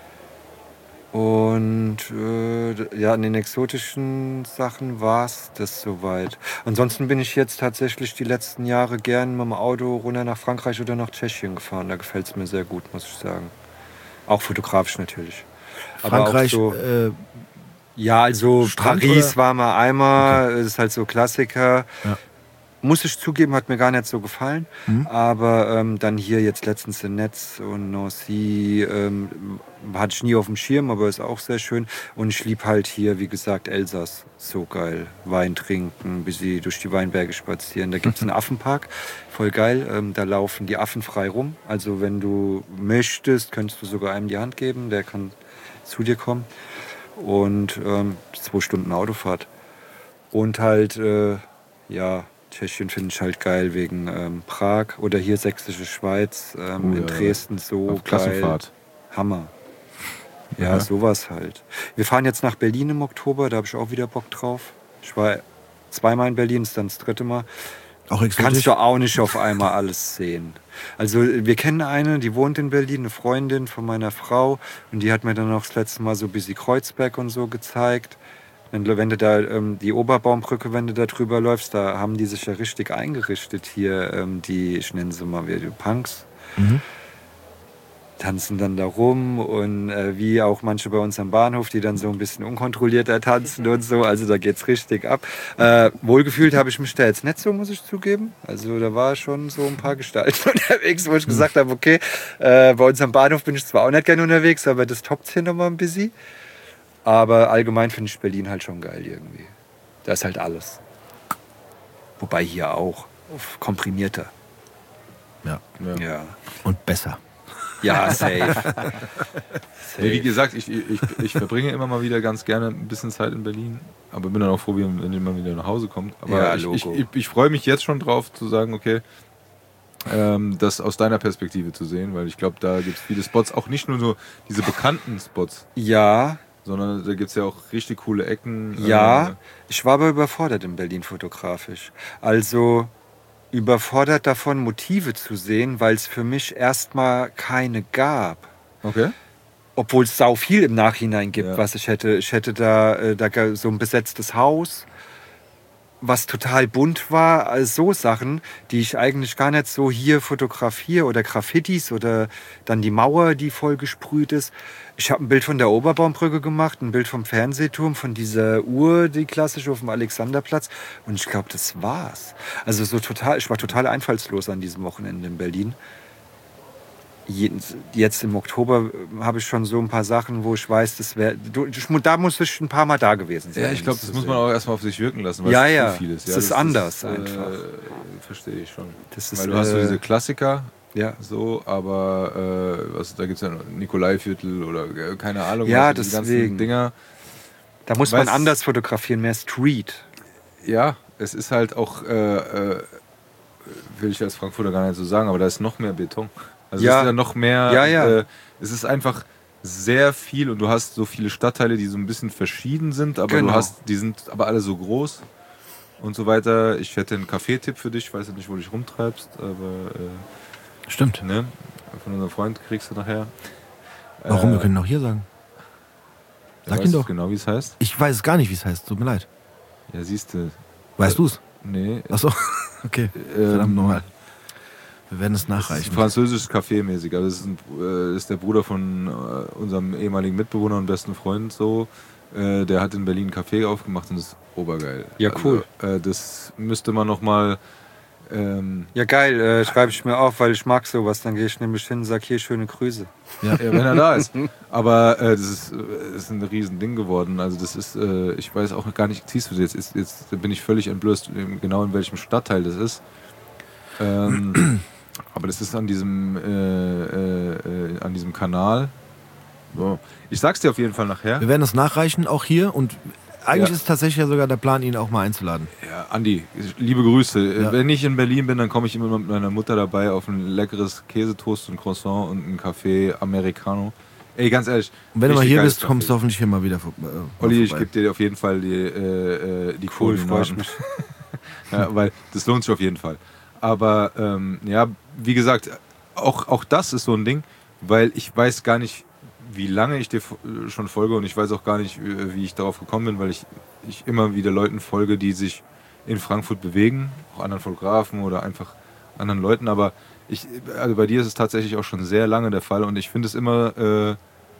Und äh, ja, an den exotischen Sachen war es das soweit. Ansonsten bin ich jetzt tatsächlich die letzten Jahre gern mit dem Auto runter nach Frankreich oder nach Tschechien gefahren. Da gefällt es mir sehr gut, muss ich sagen. Auch fotografisch natürlich. Aber auch Frankreich, so, äh, ja, also Strand Paris oder? war mal einmal, ist halt so Klassiker. Ja. Muss ich zugeben, hat mir gar nicht so gefallen. Mhm. Aber ähm, dann hier jetzt letztens in Netz und Nancy ähm, hatte ich nie auf dem Schirm, aber ist auch sehr schön. Und ich liebe halt hier, wie gesagt, Elsass. So geil. Wein trinken, bis sie durch die Weinberge spazieren. Da gibt es einen Affenpark. Voll geil. Ähm, da laufen die Affen frei rum. Also wenn du möchtest, könntest du sogar einem die Hand geben. Der kann zu dir kommen. Und ähm, zwei Stunden Autofahrt. Und halt, äh, ja, Tschechien finde ich halt geil wegen ähm, Prag oder hier Sächsische Schweiz, ähm, Oh, in ja. Dresden so Auf geil. Klassenfahrt. Hammer. Ja, Ja. sowas halt. Wir fahren jetzt nach Berlin im Oktober, da habe ich auch wieder Bock drauf. Ich war zweimal in Berlin, ist dann das dritte Mal. auch exotisch. Kannst du auch nicht auf einmal alles sehen. Also wir kennen eine, die wohnt in Berlin, eine Freundin von meiner Frau. Und die hat mir dann auch das letzte Mal so ein bisschen Kreuzberg und so gezeigt. Wenn du, wenn du da ähm, die Oberbaumbrücke, wenn du da drüber läufst, da haben die sich ja richtig eingerichtet hier, ähm, die, ich nenne sie mal wie die Punks. Mhm. Tanzen dann da rum und äh, wie auch manche bei uns am Bahnhof, die dann so ein bisschen unkontrollierter tanzen und so. Also da geht's richtig ab. Äh, wohlgefühlt habe ich mich da jetzt nicht so, muss ich zugeben. Also da war schon so ein paar Gestalten unterwegs, wo ich gesagt habe, okay, äh, bei uns am Bahnhof bin ich zwar auch nicht gerne unterwegs, aber das toppt hier nochmal ein bisschen. Aber allgemein finde ich Berlin halt schon geil irgendwie. Da ist halt alles. Wobei hier auch, auf komprimierter. Ja. Ja. Ja, Und besser. ja safe. Nee, wie gesagt, ich, ich, ich verbringe immer mal wieder ganz gerne ein bisschen Zeit in Berlin, aber bin dann auch froh, wenn wenn man wieder nach Hause kommt. Aber Ja, ich, ich, Logo. ich, ich freue mich jetzt schon drauf zu sagen, okay, ähm, das aus deiner Perspektive zu sehen, weil ich glaube, da gibt es viele Spots, auch nicht nur so diese bekannten Spots, Ja, sondern da gibt es ja auch richtig coole Ecken. ja. Äh, Ich war aber überfordert in Berlin fotografisch. Also überfordert davon, Motive zu sehen, weil es für mich erstmal keine gab. okay. Obwohl es sau viel im Nachhinein gibt, Ja. was ich hätte. Ich hätte da, äh, da ga- so ein besetztes Haus, was total bunt war. Also so Sachen, die ich eigentlich gar nicht so hier fotografiere oder Graffitis oder dann die Mauer, die voll gesprüht ist. Ich habe ein Bild von der Oberbaumbrücke gemacht, ein Bild vom Fernsehturm, von dieser Uhr, die klassische auf dem Alexanderplatz. Und ich glaube, das war's. Also so total, ich war total einfallslos an diesem Wochenende in Berlin. Jetzt im Oktober habe ich schon so ein paar Sachen, wo ich weiß, das wäre. Da muss ich ein paar Mal da gewesen sein. Ja, ich glaube, das muss man auch erstmal auf sich wirken lassen, weil Ja, es ja. zu viel ist. Es Ja, ist anders einfach. Äh, verstehe ich schon. Das ist, weil du hast so äh, diese Klassiker, Ja. so, aber äh, was, da gibt es ja noch Nikolaiviertel oder äh, keine Ahnung, Ja, was, diese deswegen. ganzen Dinger. Da muss Weiß- man anders fotografieren, mehr Street. Ja, es ist halt auch, äh, äh, will ich als Frankfurter gar nicht so sagen, aber da ist noch mehr Beton. Also Ja. es ist ja noch mehr, Ja, ja. Äh, es ist einfach sehr viel und du hast so viele Stadtteile, die so ein bisschen verschieden sind, aber Genau. du hast, die sind aber alle so groß und so weiter. Ich hätte einen Kaffeetipp für dich, ich weiß nicht, wo du dich rumtreibst, aber Stimmt. äh, ne, von unserem Freund kriegst du nachher. Warum? Äh, Wir können auch hier sagen. Sag weißt ihn du doch. genau, wie es heißt? Ich weiß es gar nicht, wie es heißt. Tut mir leid. Ja, siehst du. Weißt du es? Nee. Achso. Okay. ähm, Verdammt nochmal. Wir werden es Das ist nachreichen. ein französisches Café mäßig. Also das ist, ein, äh, ist der Bruder von äh, unserem ehemaligen Mitbewohner und besten Freund so. Äh, der hat in Berlin ein Café aufgemacht und das ist obergeil. Ja, cool. Also, äh, das müsste man nochmal. Ähm, Ja, geil, äh, schreibe ich mir auf, weil ich mag sowas. Dann gehe ich nämlich hin und sage, hier, schöne Grüße. ja, wenn er da ist. Aber äh, das ist, äh, das ist ein riesen Ding geworden. Also das ist, äh, ich weiß auch gar nicht, siehst du jetzt, jetzt, jetzt bin ich völlig entblößt, genau in welchem Stadtteil das ist. Ähm, aber das ist an diesem, äh, äh, äh, an diesem Kanal. So. Ich sag's dir auf jeden Fall nachher. Wir werden es nachreichen, auch hier. Und eigentlich Ja. ist tatsächlich ja sogar der Plan, ihn auch mal einzuladen. Ja, Andi, liebe Grüße. Ja. Wenn ich in Berlin bin, dann komme ich immer mit meiner Mutter dabei auf ein leckeres Käsetoast und Croissant und ein Café Americano. Ey, ganz ehrlich. Und wenn du mal richtig hier geiles bist, kommst du Café. hoffentlich hier mal wieder vor, äh, mal Olli, ich vorbei. gebe dir auf jeden Fall die, äh, äh, die Cool, freue ich Koordinaten. mich. Ja, weil das lohnt sich auf jeden Fall. Aber ähm, ja, wie gesagt, auch, auch das ist so ein Ding, weil ich weiß gar nicht, wie lange ich dir fo- schon folge und ich weiß auch gar nicht, wie wie ich darauf gekommen bin, weil ich, ich immer wieder Leuten folge, die sich in Frankfurt bewegen, auch anderen Fotografen oder einfach anderen Leuten. Aber ich, also bei dir ist es tatsächlich auch schon sehr lange der Fall und ich finde es immer äh,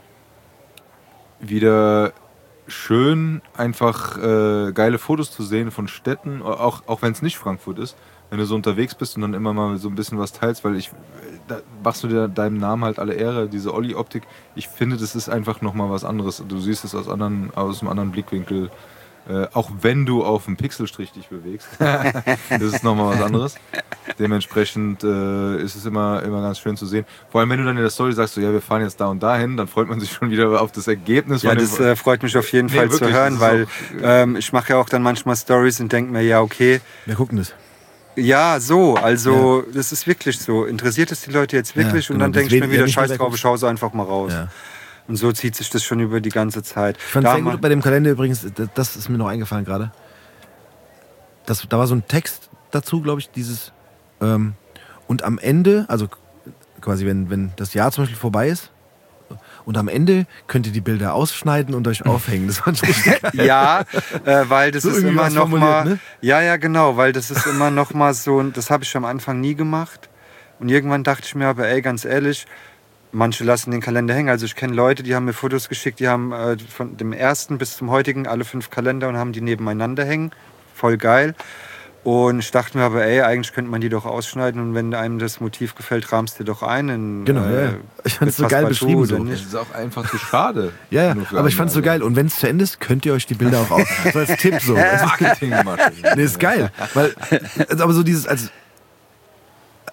wieder schön, einfach äh, geile Fotos zu sehen von Städten, auch, auch wenn es nicht Frankfurt ist, wenn du so unterwegs bist und dann immer mal so ein bisschen was teilst, weil ich, da machst du dir deinem Namen halt alle Ehre, diese Olli-Optik. Ich finde, das ist einfach nochmal was anderes. Du siehst es aus, anderen, aus einem anderen Blickwinkel, äh, auch wenn du auf dem Pixelstrich dich bewegst. Das ist nochmal was anderes. Dementsprechend äh, ist es immer, immer ganz schön zu sehen. Vor allem, wenn du dann in der Story sagst, so, ja, wir fahren jetzt da und dahin, dann freut man sich schon wieder auf das Ergebnis. Ja, von dem- das äh, freut mich auf jeden Nee, Fall zu wirklich, hören, das weil ist auch, äh, ähm, ich mache ja auch dann manchmal Stories und denke mir, ja, okay, Wer guckt denn das? ja, so, also das ist wirklich so. Interessiert es die Leute jetzt wirklich? Ja, und genau, dann denke ich deswegen mir wieder, ja nicht scheiß mehr drauf, weggucken. ich schaue so einfach mal raus. Ja. Und so zieht sich das schon über die ganze Zeit. Ich fand Da es sehr mal- gut bei dem Kalender übrigens, das- das ist mir noch eingefallen gerade. Das, da war so ein Text dazu, glaube ich, dieses ähm, und am Ende, also quasi wenn, wenn das Jahr zum Beispiel vorbei ist und am Ende könnt ihr die Bilder ausschneiden und euch aufhängen. Das fand ich richtig geil. Ja, äh, weil das So ist irgendwie immer was noch formuliert, mal, ne? ja, ja, genau, weil das ist immer noch mal so, das habe ich am Anfang nie gemacht. Und irgendwann dachte ich mir aber, ey, ganz ehrlich, manche lassen den Kalender hängen. Also ich kenne Leute, die haben mir Fotos geschickt, die haben äh, von dem ersten bis zum heutigen alle fünf Kalender und haben die nebeneinander hängen. Voll geil. Und ich dachte mir aber, ey, eigentlich könnte man die doch ausschneiden und wenn einem das Motiv gefällt, rahmst du doch ein. In, Genau, äh, ja, ja. Ich fand's mit so geil Passepartout beschrieben oder so. Das nicht. ist auch einfach zu schade. Ja, ja, Nur für aber ich fand's so andere. geil. Und wenn es zu Ende ist, könnt ihr euch die Bilder auch auf. So als Tipp so. Marketingmasche. Nee, ist geil. Weil, also aber so dieses, als,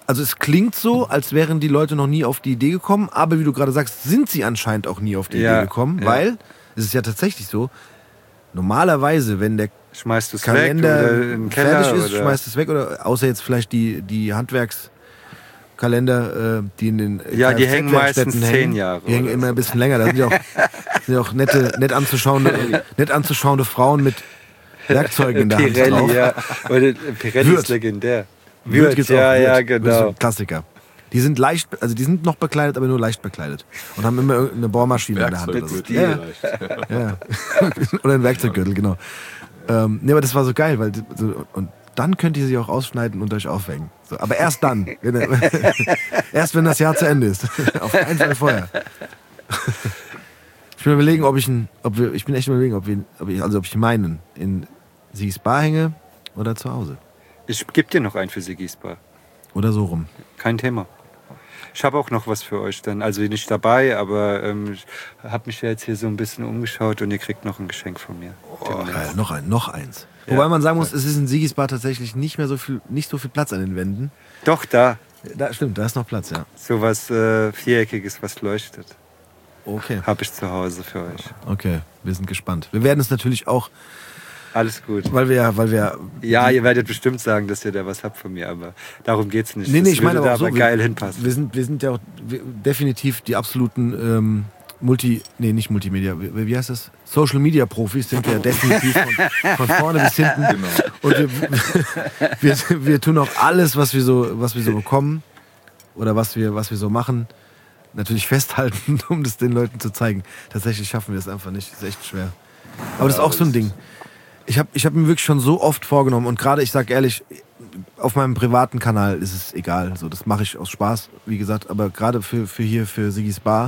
also es klingt so, als wären die Leute noch nie auf die Idee gekommen, aber wie du gerade sagst, sind sie anscheinend auch nie auf die Ja, Idee gekommen, ja. weil es ist ja tatsächlich so, normalerweise, wenn der Schmeißt du es weg Kalender oder in den Keller? fertig ist, oder? schmeißt es weg, oder außer jetzt vielleicht die, die Handwerkskalender, äh, die in den Ja, die hängen Kfz-Werkstätten meistens hängen. zehn Jahre Die hängen oder immer so. ein bisschen länger. Da sind ja auch, sind ja auch nette, nett, anzuschauende, nett anzuschauende Frauen mit Werkzeugen in der Hand drauf. Pirelli, ja. Oder Pirelli Würth. ist legendär. Würth Würth, gibt's ja, auch, ja, Würth. Würth ist genau. ein Klassiker. Die sind leicht, also die sind noch bekleidet, aber nur leicht bekleidet. Und haben immer irgendeine Bohrmaschine in der Hand. Oder, so. Werkzeug, ja, ja. Oder ein Werkzeuggürtel, genau. Ähm, nee, aber das war so geil, weil so, und dann könnt ihr sie auch ausschneiden und euch aufhängen. So, aber erst dann. Wenn, erst wenn das Jahr zu Ende ist. Auf keinen Fall vorher. Ich bin überlegen, ob ich ein, ob wir, ich bin echt überlegen, ob wir, ob ich, also ob ich meinen in Sigis Bar hänge oder zu Hause. Ich gebe dir noch einen für Sigis Bar. Oder so rum. Kein Thema. Ich habe auch noch was für euch dann. Also nicht dabei, aber ähm, ich habe mich ja jetzt hier so ein bisschen umgeschaut und ihr kriegt noch ein Geschenk von mir. Oh, geil. Noch ein, noch eins. Ja. Wobei man sagen muss, es ist in Sigis Bar tatsächlich nicht mehr so viel, nicht so viel Platz an den Wänden. Doch, da. Da stimmt, da ist noch Platz, ja. So was äh, Viereckiges, was leuchtet. Okay. Habe ich zu Hause für euch. Okay, wir sind gespannt. Wir werden es natürlich auch, Alles gut. weil wir, weil wir. Ja, ihr werdet bestimmt sagen, dass ihr da was habt von mir, aber darum geht's nicht. Nee, nee, Das ich meine würde aber da auch so, geil wir, hinpassen. wir sind, wir sind ja auch wir, definitiv die absoluten ähm, Multi, nee, nicht Multimedia, wie, wie heißt das? Social Media Profis sind wir definitiv von, von vorne bis hinten. Genau. Und wir, wir, wir tun auch alles, was wir so, was wir so bekommen oder was wir, was wir so machen, natürlich festhalten, um das den Leuten zu zeigen. Tatsächlich schaffen wir es einfach nicht. Das ist echt schwer. Aber das ist auch so ein Ding. Ich habe ich hab mir wirklich schon so oft vorgenommen und gerade, ich sag ehrlich, auf meinem privaten Kanal ist es egal. So, das mache ich aus Spaß, wie gesagt. Aber gerade für, für hier, für Sigis Bar,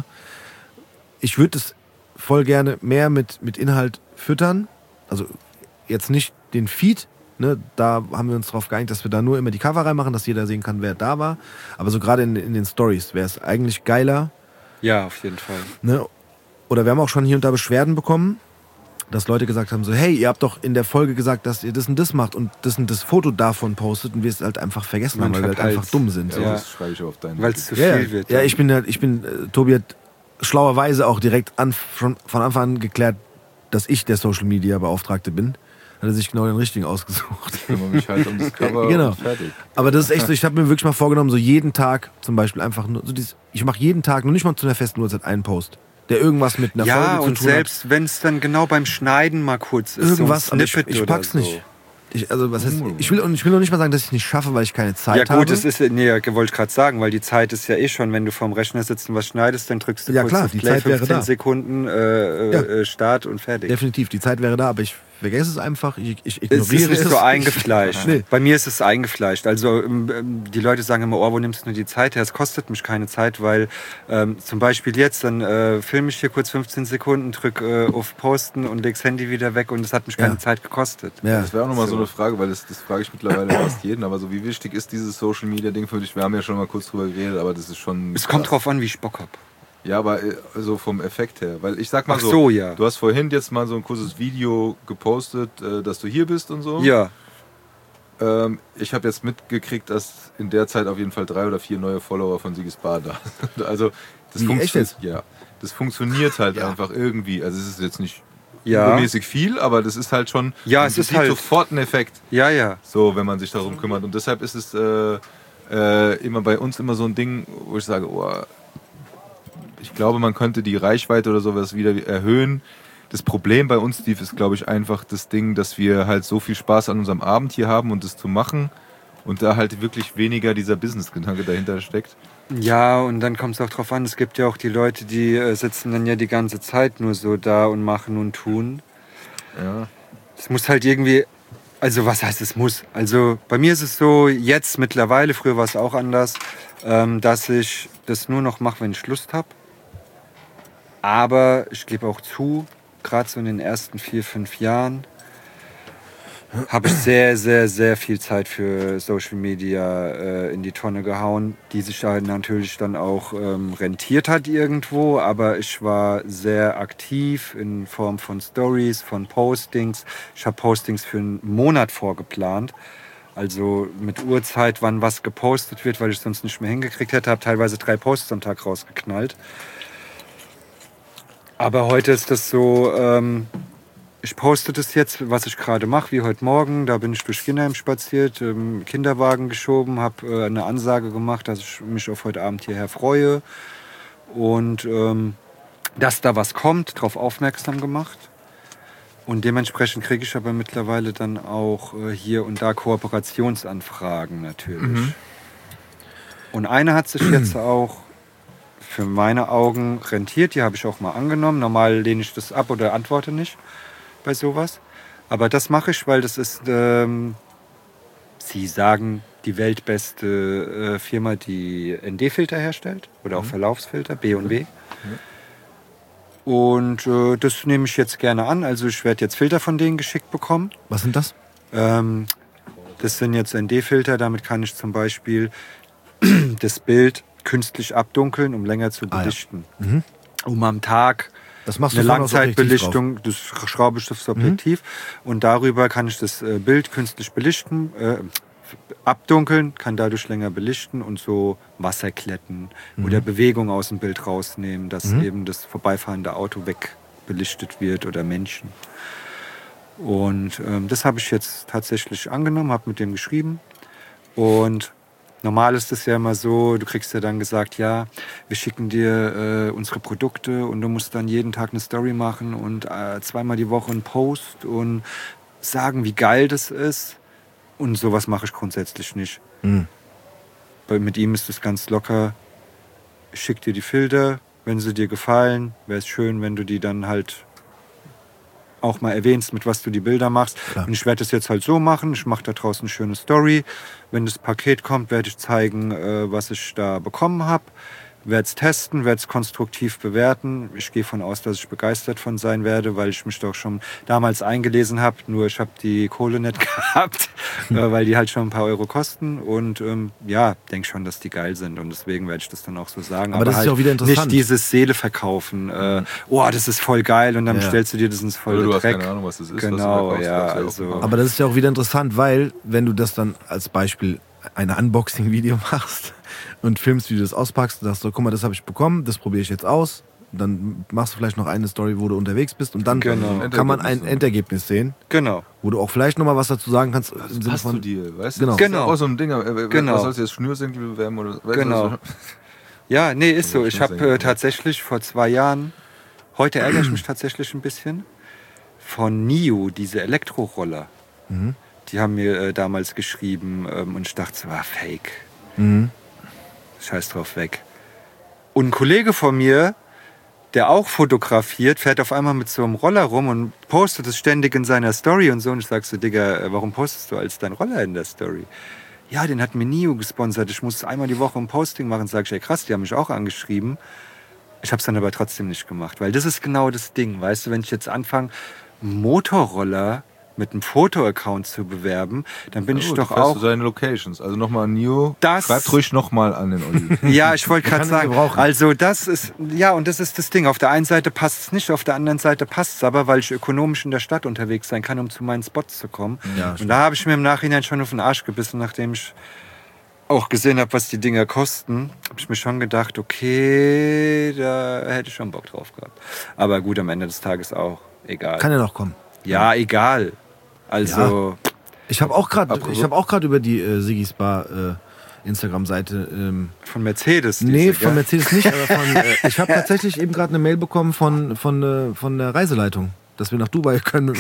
ich würde es voll gerne mehr mit, mit Inhalt füttern. Also jetzt nicht den Feed, ne? Da haben wir uns darauf geeinigt, dass wir da nur immer die Cover reinmachen, dass jeder sehen kann, wer da war. Aber so gerade in, in den Stories wäre es eigentlich geiler. Ja, auf jeden Fall. Ne? Oder wir haben auch schon hier und da Beschwerden bekommen, dass Leute gesagt haben, so hey, ihr habt doch in der Folge gesagt, dass ihr das und das macht und das und das Foto davon postet und wir es halt einfach vergessen Man haben, weil wir halt verpeilt's. einfach dumm sind. Ja, Ja. das schreibe ich auf deinen. Weil es zu Ja, viel ja. wird. Ja, dann. ich bin, halt- ich bin, äh, Tobi hat schlauerweise auch direkt an, schon von Anfang an geklärt, dass ich der Social Media Beauftragte bin. Hat er sich genau den richtigen ausgesucht. Ich kümmere mich halt um das Cover Genau. und fertig. Aber das ist echt so, ich habe mir wirklich mal vorgenommen, so jeden Tag zum Beispiel einfach nur, so dieses, ich mache jeden Tag, nur nicht mal zu einer festen Uhrzeit, einen Post, der irgendwas mit einer Ja, Folge und zu tun selbst wenn es dann genau beim Schneiden mal kurz hat. ist, Irgendwas, so aber ein ich, Snippet ich pack's oder so. nicht. Ich, also, was heißt, ich, will, und ich will noch nicht mal sagen, dass ich es nicht schaffe, weil ich keine Zeit Ja habe. gut, das ist, nee, wollte ich gerade sagen, weil die Zeit ist ja eh schon, wenn du vorm Rechner sitzt und was schneidest, dann drückst du Ja, kurz klar, auf die Play, Zeit wäre fünfzehn da. Sekunden äh, Ja. äh, Start und fertig. Definitiv, die Zeit wäre da, aber ich vergesse es einfach, ich, ich Es ist ignoriere nicht es. so eingefleischt. Nee. Bei mir ist es eingefleischt. Also ähm, die Leute sagen immer, oh, wo nimmst du nur die Zeit her? Es kostet mich keine Zeit, weil ähm, zum Beispiel jetzt, dann äh, filme ich hier kurz fünfzehn Sekunden, drücke äh, auf Posten und leg's Handy wieder weg und es hat mich keine Ja. Zeit gekostet. Ja. Das wäre auch nochmal so. So. eine Frage, weil das, das frage ich mittlerweile fast jeden, aber so wie wichtig ist dieses Social Media Ding für dich? Wir haben ja schon mal kurz drüber geredet, aber das ist schon. Es kommt krass. drauf an, wie ich Bock hab. Ja, aber äh, so vom Effekt her. Weil ich sag mal Ach so, so, ja. du hast vorhin jetzt mal so ein kurzes Video gepostet, äh, dass du hier bist und so. Ja, Ähm, ich habe jetzt mitgekriegt, dass in der Zeit auf jeden Fall drei oder vier neue Follower von Sigis Bar da sind. Also das, Wie, funktio- echt jetzt? Ja, das funktioniert halt Ja. einfach irgendwie. Also es ist jetzt nicht ja, übermäßig viel, aber das ist halt schon, Ja, man es ist sieht halt- sofort einen Effekt, ja, ja. so wenn man sich darum kümmert. Und deshalb ist es äh, äh, immer bei uns immer so ein Ding, wo ich sage, oh, ich glaube, man könnte die Reichweite oder sowas wieder erhöhen. Das Problem bei uns, Steve, ist, glaube ich, einfach das Ding, dass wir halt so viel Spaß an unserem Abend hier haben und das zu machen und da halt wirklich weniger dieser Business-Gedanke dahinter steckt. Ja, und dann kommt es auch drauf an, es gibt ja auch die Leute, die äh, sitzen dann ja die ganze Zeit nur so da und machen und tun. Ja. Es muss halt irgendwie, also was heißt es muss? Also bei mir ist es so, jetzt mittlerweile, früher war es auch anders, ähm, dass ich das nur noch mache, wenn ich Lust habe. Aber ich gebe auch zu, gerade so in den ersten vier, fünf Jahren habe ich sehr, sehr, sehr viel Zeit für Social Media äh, in die Tonne gehauen, die sich halt natürlich dann auch ähm, rentiert hat irgendwo, aber ich war sehr aktiv in Form von Stories, von Postings. Ich habe Postings für einen Monat vorgeplant Also mit Uhrzeit, wann was gepostet wird, weil ich sonst nicht mehr hingekriegt hätte. Habe teilweise drei Posts am Tag rausgeknallt. Aber heute ist das so, ähm, ich poste das jetzt, was ich gerade mache, wie heute Morgen. Da bin ich durch Kinderheim spaziert, ähm, Kinderwagen geschoben, habe äh, eine Ansage gemacht, dass ich mich auf heute Abend hierher freue. Und ähm, dass da was kommt, darauf aufmerksam gemacht. Und dementsprechend kriege ich aber mittlerweile dann auch äh, hier und da Kooperationsanfragen natürlich. Mhm. Und eine hat sich jetzt auch für meine Augen rentiert, die habe ich auch mal angenommen. Normal lehne ich das ab oder antworte nicht bei sowas. Aber das mache ich, weil das ist, ähm, Sie sagen, die weltbeste äh, Firma, die N D-Filter herstellt oder auch mhm. Verlaufsfilter, B und W. Mhm. Und äh, das nehme ich jetzt gerne an. Also ich werde jetzt Filter von denen geschickt bekommen. Was sind das? Ähm, das sind jetzt N D-Filter. Damit kann ich zum Beispiel das Bild künstlich abdunkeln, um länger zu belichten. Ah, ja. mhm. Um am Tag das machst eine du Langzeitbelichtung, das schraube ich aufs Objektiv. Mhm. Und darüber kann ich das äh, Bild künstlich belichten, äh, abdunkeln, kann dadurch länger belichten und so Wasserkletten mhm. oder Bewegung aus dem Bild rausnehmen, dass mhm. eben das vorbeifahrende Auto wegbelichtet wird oder Menschen. Und ähm, das habe ich jetzt tatsächlich angenommen, habe mit dem geschrieben. Und normal ist es ja immer so, du kriegst ja dann gesagt, ja, wir schicken dir äh, unsere Produkte und du musst dann jeden Tag eine Story machen und äh, zweimal die Woche einen Post und sagen, wie geil das ist. Und sowas mache ich grundsätzlich nicht. Mhm. Weil mit ihm ist es ganz locker. Ich schicke dir die Filter, wenn sie dir gefallen. Wäre es schön, wenn du die dann halt auch mal erwähnst, mit was du die Bilder machst. Klar. Und ich werde das jetzt halt so machen. Ich mache da draußen eine schöne Story. Wenn das Paket kommt, werde ich zeigen, äh, was ich da bekommen habe. Werde es testen, werde es konstruktiv bewerten. Ich gehe davon aus, dass ich begeistert von sein werde, weil ich mich doch schon damals eingelesen habe. Nur ich habe die Kohle nicht gehabt, äh, weil die halt schon ein paar Euro kosten. Und ähm, ja, denke schon, dass die geil sind. Und deswegen werde ich das dann auch so sagen. Aber, Aber das halt ist ja auch wieder interessant. Nicht dieses Seele verkaufen. Äh, oh, das ist voll geil. Und dann ja. stellst du dir das ins volle du Dreck. hast keine Ahnung, was das ist. Genau, was du ja. Also. Aber das ist ja auch wieder interessant, weil wenn du das dann als Beispiel ein Unboxing-Video machst und filmst, wie du das auspackst und sagst so, guck mal, das habe ich bekommen, das probiere ich jetzt aus. Dann machst du vielleicht noch eine Story, wo du unterwegs bist und dann genau. kann man ein Endergebnis sehen. Genau. Wo du auch vielleicht noch mal was dazu sagen kannst. Das passt von, zu dir, weißt du? Genau. Das genau. ist auch so ein Ding. Äh, genau. Was sollst du jetzt Schnürsenkel bewerben? Oder, weißt genau. Du, ja, nee, ist so. Ich habe äh, tatsächlich vor zwei Jahren, heute ärgere ich mich tatsächlich ein bisschen, von N I O, diese Elektroroller. Mhm. Die haben mir äh, damals geschrieben ähm, und ich dachte so, ah, fake. Mhm. Scheiß drauf, weg. Und ein Kollege von mir, der auch fotografiert, fährt auf einmal mit so einem Roller rum und postet es ständig in seiner Story und so. Und ich sag so, Digga, warum postest du als dein Roller in der Story? Ja, den hat mir N I O gesponsert. Ich muss einmal die Woche ein Posting machen. Sag ich, ey krass, die haben mich auch angeschrieben. Ich hab's dann aber trotzdem nicht gemacht, weil das ist genau das Ding. Weißt du, wenn ich jetzt anfange, Motorroller mit einem Foto-Account zu bewerben, dann bin oh, ich doch auch... Du seine Locations. Also nochmal Neo, das, schreibt ruhig nochmal an den Olli. Ja, ich wollte gerade sagen, also das ist, ja, und das ist das Ding. Auf der einen Seite passt es nicht, auf der anderen Seite passt es aber, weil ich ökonomisch in der Stadt unterwegs sein kann, um zu meinen Spots zu kommen. Ja, und da habe ich mir im Nachhinein schon auf den Arsch gebissen, nachdem ich auch gesehen habe, was die Dinger kosten, habe ich mir schon gedacht, okay, da hätte ich schon Bock drauf gehabt. Aber gut, am Ende des Tages auch egal. Kann ja noch kommen. Ja, egal. Also ja. Ich habe auch gerade hab über die äh, Sigis Bar äh, Instagram-Seite ähm, von Mercedes. Diese, nee, gell? von Mercedes nicht, aber von, äh, ich habe tatsächlich eben gerade eine Mail bekommen von, von, äh, von der Reiseleitung, dass wir nach Dubai können.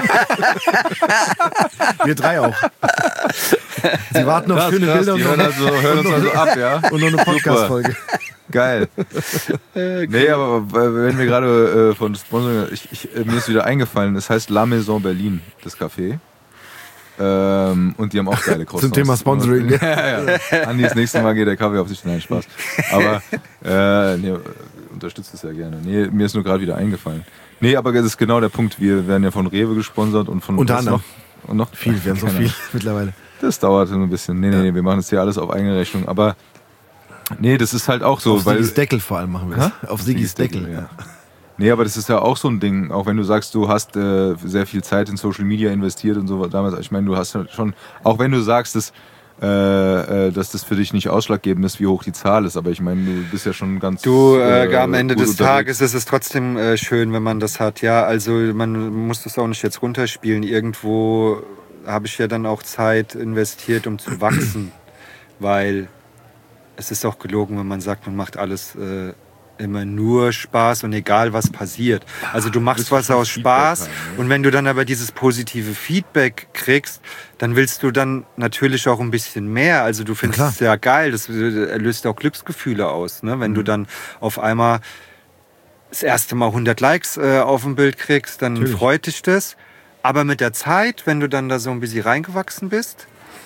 Wir drei auch. Sie warten auf krass, schöne krass, Bilder und, hören, also, hören uns also ab, ja? Und noch eine Podcast-Folge. Geil. Äh, nee, aber wenn wir gerade äh, von Sponsoring, ich, ich, äh, mir ist wieder eingefallen, das heißt La Maison Berlin, das Café. Ähm, und die haben auch geile Croissants. Zum Thema Sponsoring. Ja, ja. Andi, das nächste Mal geht der Kaffee auf sich. Nein, Spaß. Aber äh, nee, unterstützt es ja gerne. Nee, mir ist nur gerade wieder eingefallen. Nee, aber das ist genau der Punkt. Wir werden ja von Rewe gesponsert und von... Unter anderem. Und noch viel, wir haben so viel mittlerweile. Das dauert ein bisschen. Nee, nee, nee, wir machen das hier alles auf eigene Rechnung. Aber nee, das ist halt auch so. Auf weil Sigis Deckel vor allem machen wir das. Ha? Auf Sigis Deckel, ja. Nee, aber das ist ja auch so ein Ding, auch wenn du sagst, du hast äh, sehr viel Zeit in Social Media investiert und so damals. Ich meine, du hast ja schon, auch wenn du sagst, dass, äh, äh, dass das für dich nicht ausschlaggebend ist, wie hoch die Zahl ist, aber ich meine, du bist ja schon ganz... Du, äh, äh, am Ende gut des unterwegs. Tages ist es trotzdem äh, schön, wenn man das hat. Ja, also man muss das auch nicht jetzt runterspielen. Irgendwo habe ich ja dann auch Zeit investiert, um zu wachsen, weil es ist auch gelogen, wenn man sagt, man macht alles äh, immer nur Spaß und egal was passiert. Also du machst was aus Spaß haben, ne? und wenn du dann aber dieses positive Feedback kriegst, dann willst du dann natürlich auch ein bisschen mehr. Also du findest klar. es ja geil, das äh, löst auch Glücksgefühle aus, ne? Wenn Mhm. du dann auf einmal das erste Mal hundert Likes äh, auf dem Bild kriegst, dann Natürlich. freut dich das. Aber mit der Zeit, wenn du dann da so ein bisschen reingewachsen bist,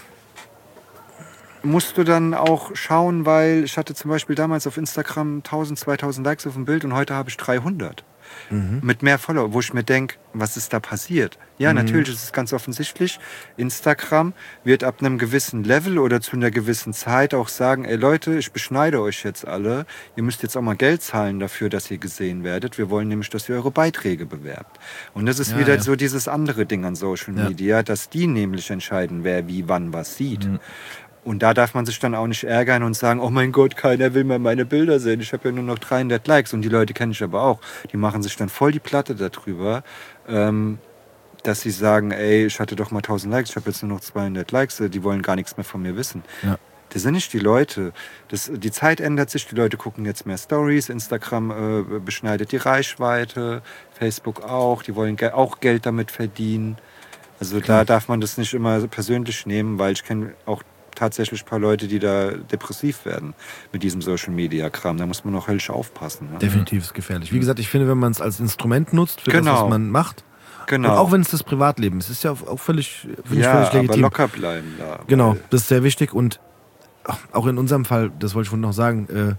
musst du dann auch schauen, weil ich hatte zum Beispiel damals auf Instagram tausend, zweitausend Likes auf dem Bild und heute habe ich dreihundert. Mhm. Mit mehr Follower, wo ich mir denke, was ist da passiert? Ja, Mhm. natürlich ist es ganz offensichtlich. Instagram wird ab einem gewissen Level oder zu einer gewissen Zeit auch sagen, ey Leute, ich beschneide euch jetzt alle. Ihr müsst jetzt auch mal Geld zahlen dafür, dass ihr gesehen werdet. Wir wollen nämlich, dass ihr eure Beiträge bewerbt. Und das ist Ja, wieder ja. so dieses andere Ding an Social Ja. Media, dass die nämlich entscheiden, wer wie wann was sieht. Mhm. Und da darf man sich dann auch nicht ärgern und sagen, oh mein Gott, keiner will mehr meine Bilder sehen. Ich habe ja nur noch dreihundert Likes. Und die Leute kenne ich aber auch. Die machen sich dann voll die Platte darüber, ähm, dass sie sagen, ey, ich hatte doch mal tausend Likes, ich habe jetzt nur noch zweihundert Likes. Die wollen gar nichts mehr von mir wissen. Ja. Das sind nicht die Leute. Das, die Zeit ändert sich. Die Leute gucken jetzt mehr Stories. Instagram äh, beschneidet die Reichweite. Facebook auch. Die wollen ge- auch Geld damit verdienen. Also da darf man das nicht immer persönlich nehmen, weil ich kenne auch tatsächlich ein paar Leute, die da depressiv werden mit diesem Social-Media-Kram. Da muss man auch höllisch aufpassen. Ne? Definitiv ist gefährlich. Wie gesagt, ich finde, wenn man es als Instrument nutzt für das, Genau. was man macht, Genau. und auch wenn es das Privatleben ist, ist ja auch völlig, finde ich ja, völlig aber legitim. locker bleiben da. Genau, weil- das ist sehr wichtig und auch in unserem Fall, das wollte ich vorhin noch sagen, äh,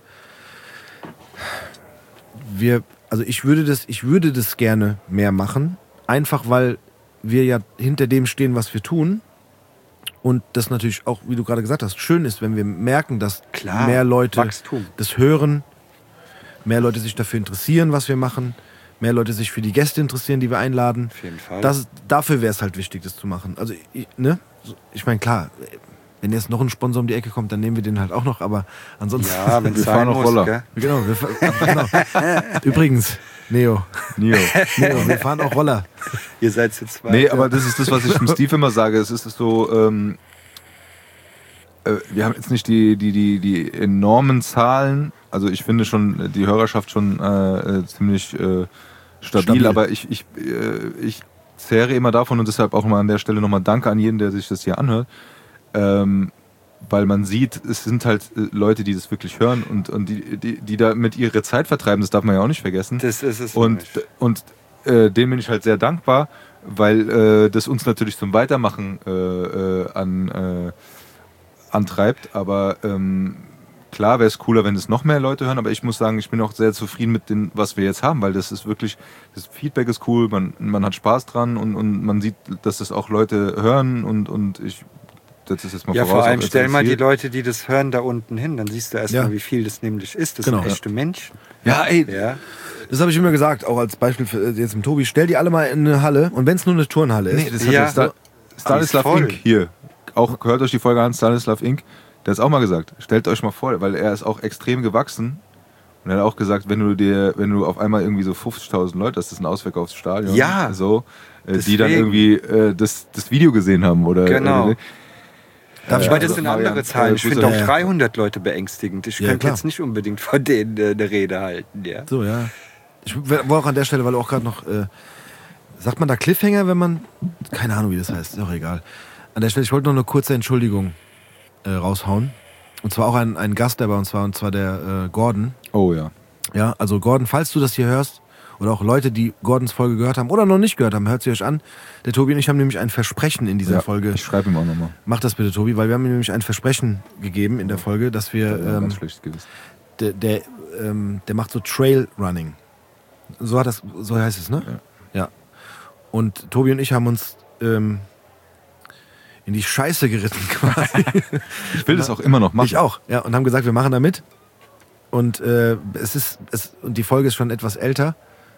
wir, also ich würde das, ich würde das gerne mehr machen, einfach weil wir ja hinter dem stehen, was wir tun. Und das natürlich auch, wie du gerade gesagt hast, schön ist, wenn wir merken, dass Klar, mehr Leute Wachstum. das hören, mehr Leute sich dafür interessieren, was wir machen, mehr Leute sich für die Gäste interessieren, die wir einladen. Auf jeden Fall. Das, dafür wäre es halt wichtig, das zu machen. Also, ich, ne? Ich meine, klar, wenn jetzt noch ein Sponsor um die Ecke kommt, dann nehmen wir den halt auch noch, aber ansonsten. ja, wenn es Wir sein fahren auch muss. Roller. Gell? Genau, wir, fahren- genau. Übrigens, Neo, Neo. Neo, wir fahren auch Roller. Ihr seid zu zweit. Nee, aber das ist das, was ich dem Steve immer sage. Es ist so, ähm, äh, wir haben jetzt nicht die, die, die, die enormen Zahlen. Also ich finde schon die Hörerschaft schon äh, äh, ziemlich äh, stabil, Stabil. aber ich, ich, äh, ich zehre immer davon und deshalb auch mal an der Stelle nochmal Danke an jeden, der sich das hier anhört. Ähm, weil man sieht, es sind halt äh, Leute, die das wirklich hören und, und die, die, die damit ihre Zeit vertreiben, das darf man ja auch nicht vergessen. Das ist es Und, nämlich. und äh, dem bin ich halt sehr dankbar, weil äh, das uns natürlich zum Weitermachen äh, äh, an, äh, antreibt. Aber ähm, klar wäre es cooler, wenn es noch mehr Leute hören, aber ich muss sagen, ich bin auch sehr zufrieden mit dem, was wir jetzt haben, weil das ist wirklich, das Feedback ist cool, man, man hat Spaß dran und, und man sieht, dass das auch Leute hören und, und ich das ist jetzt mal Ja, voraus, vor allem auch jetzt stell als mal die hier. Leute, die das hören, da unten hin. Dann siehst du erstmal, Ja. wie viel das nämlich ist. Das Genau. sind echte Menschen. Ja, ey, Ja. Das habe ich immer gesagt, auch als Beispiel für, äh, jetzt im Tobi. Stell die alle mal in eine Halle und wenn es nur eine Turnhalle ist. nee, das hat Ja. der Sta Stanislav voll. Inc. hier. Auch hört euch die Folge an, Stanislav Inc. Der hat es auch mal gesagt. Stellt euch mal vor, weil er ist auch extrem gewachsen. Und er hat auch gesagt, wenn du dir, wenn du auf einmal irgendwie so fünfzigtausend Leute hast, das ist ein Ausweg aufs Stadion. Ja. So, äh, die dann Deswegen. irgendwie äh, das, das Video gesehen haben. Oder, Genau. Äh, Darf ich Ja, mal, das also sind Marian, andere Zahlen. Ich äh, finde Grüße. auch Ja, ja. dreihundert Leute beängstigend. Ich Ja, könnte klar. jetzt nicht unbedingt von denen äh, eine Rede halten. Ja. So, ja. Ich wollte auch an der Stelle, weil du auch gerade noch, äh, sagt man da Cliffhanger, wenn man, keine Ahnung, wie das heißt, ist auch egal. An der Stelle, ich wollte noch eine kurze Entschuldigung äh, raushauen. Und zwar auch ein, ein Gast, der bei uns war, und zwar der äh, Gordon. Oh ja. Ja, also Gordon, falls du das hier hörst, oder auch Leute, die Gordons Folge gehört haben oder noch nicht gehört haben, hört sie euch an. Der Tobi und ich haben nämlich ein Versprechen in dieser ja Folge. Ich schreibe ihm auch nochmal. Mach das bitte, Tobi, weil wir haben ihm nämlich ein Versprechen gegeben in der Folge, dass wir, Ja, ähm, ganz schlecht gewesen. der, der, ähm, der macht so Trail-Running. So hat das, so heißt es, ne? Ja. Ja. Und Tobi und ich haben uns ähm, in die Scheiße geritten quasi. Ich will das auch immer noch machen. Ich auch, ja. Und haben gesagt, wir machen da mit. Und äh, es ist, es, und die Folge ist schon etwas älter.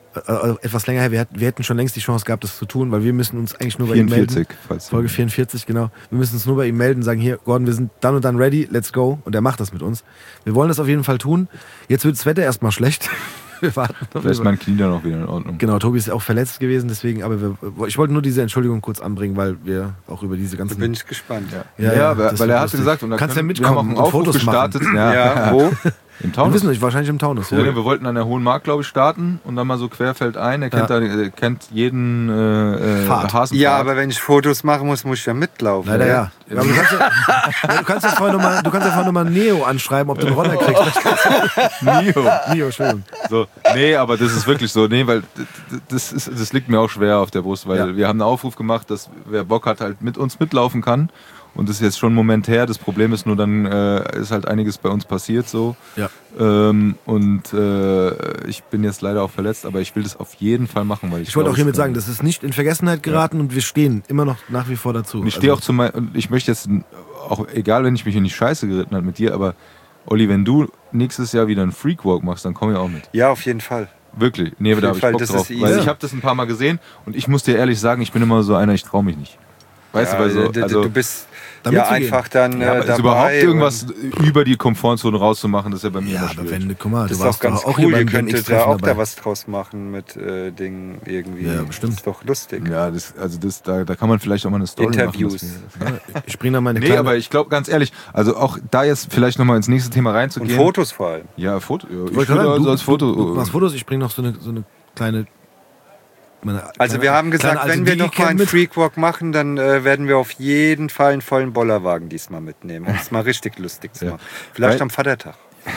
äh, etwas länger her, wir, wir hätten schon längst die Chance gehabt, das zu tun, weil wir müssen uns eigentlich nur bei ihm melden. vierundvierzig, falls Folge vierundvierzig, genau. Wir müssen uns nur bei ihm melden, sagen, hier, Gordon, wir sind dann und dann ready, let's go. Und er macht das mit uns. Wir wollen das auf jeden Fall tun. Jetzt wird das Wetter erstmal schlecht. Wir warten. Vielleicht ist mein Knie dann auch wieder in Ordnung. Genau, Tobi ist auch verletzt gewesen, deswegen, aber wir, ich wollte nur diese Entschuldigung kurz anbringen, weil wir auch über diese ganzen... Da bin ich gespannt. Ja, ja, ja weil, weil er hatte lustig. gesagt, und da kannst du ja können, mitkommen wir haben auch einen und Aufruf Fotos gestartet. machen. Ja, Ja, wo? Im Wir Taunus. wissen nicht, wahrscheinlich im Taunus. Ja, wir wollten an der Hohen Mark, glaube ich, starten und dann mal so querfeldein. Er kennt, Ja. da, er kennt jeden äh, äh, Fahrt. Hasenpfad. Ja, aber wenn ich Fotos machen muss, muss ich ja mitlaufen. Leider ja. ja. Aber du kannst ja, ja, du kannst ja vorher nochmal ja noch Neo anschreiben, ob du einen Roller kriegst. Nio. Neo, Entschuldigung. So, nee, aber das ist wirklich so. Nee, weil das, ist, das liegt mir auch schwer auf der Brust, weil Ja. wir haben einen Aufruf gemacht, dass wer Bock hat, halt mit uns mitlaufen kann. Und das ist jetzt schon ein Moment her. Das Problem ist nur, dann äh, ist halt einiges bei uns passiert so. Ja. Ähm, und äh, ich bin jetzt leider auch verletzt, aber ich will das auf jeden Fall machen. Weil ich Ich wollte glaub, auch hiermit es- sagen, das ist nicht in Vergessenheit geraten und wir stehen immer noch nach wie vor dazu. Und ich stehe Also, auch zu mein, und ich möchte jetzt, auch egal, wenn ich mich in die Scheiße geritten habe mit dir, aber Olli, wenn du nächstes Jahr wieder einen Freakwalk machst, dann komm ich auch mit. Ja, auf jeden Fall. Wirklich. Nee, Auf da jeden habe ich Fall, Bock das drauf. ist easy. Weil ich habe das ein paar Mal gesehen und ich muss dir ehrlich sagen, ich bin immer so einer, ich traue mich nicht. Weißt ja, du, weil so, du, also, du bist Damit ja zu gehen. einfach dann ja, äh, aber dabei. ist überhaupt irgendwas und über die Komfortzone rauszumachen, das ist ja bei mir ja, immer aber schwierig. wenn, guck mal, Das du ist auch warst ganz doch auch cool, hier ihr beim könntet ja B M X-Treffen auch dabei. da was draus machen mit äh, Dingen irgendwie. Ja, bestimmt. Das ist doch lustig. Ja, das, also das, da, da kann man vielleicht auch mal eine Story Interviews. machen. dass wir- Ich bringe da meine Nee, kleine... aber ich glaube, ganz ehrlich, also auch da jetzt vielleicht nochmal ins nächste Thema Und reinzugehen. Fotos vor allem. Ja, Foto. Ja, ich Wollte würde sagen, also du, als Foto. Du, du machst Fotos, ich bringe noch so eine, so eine kleine... Meine Also kleine- wir haben kleine gesagt, alte wenn wir noch mal Digicam einen mit. Freakwalk machen, dann äh, werden wir auf jeden Fall einen vollen Bollerwagen diesmal mitnehmen, um es mal richtig lustig zu Ja. machen. Vielleicht Weil- am Vatertag.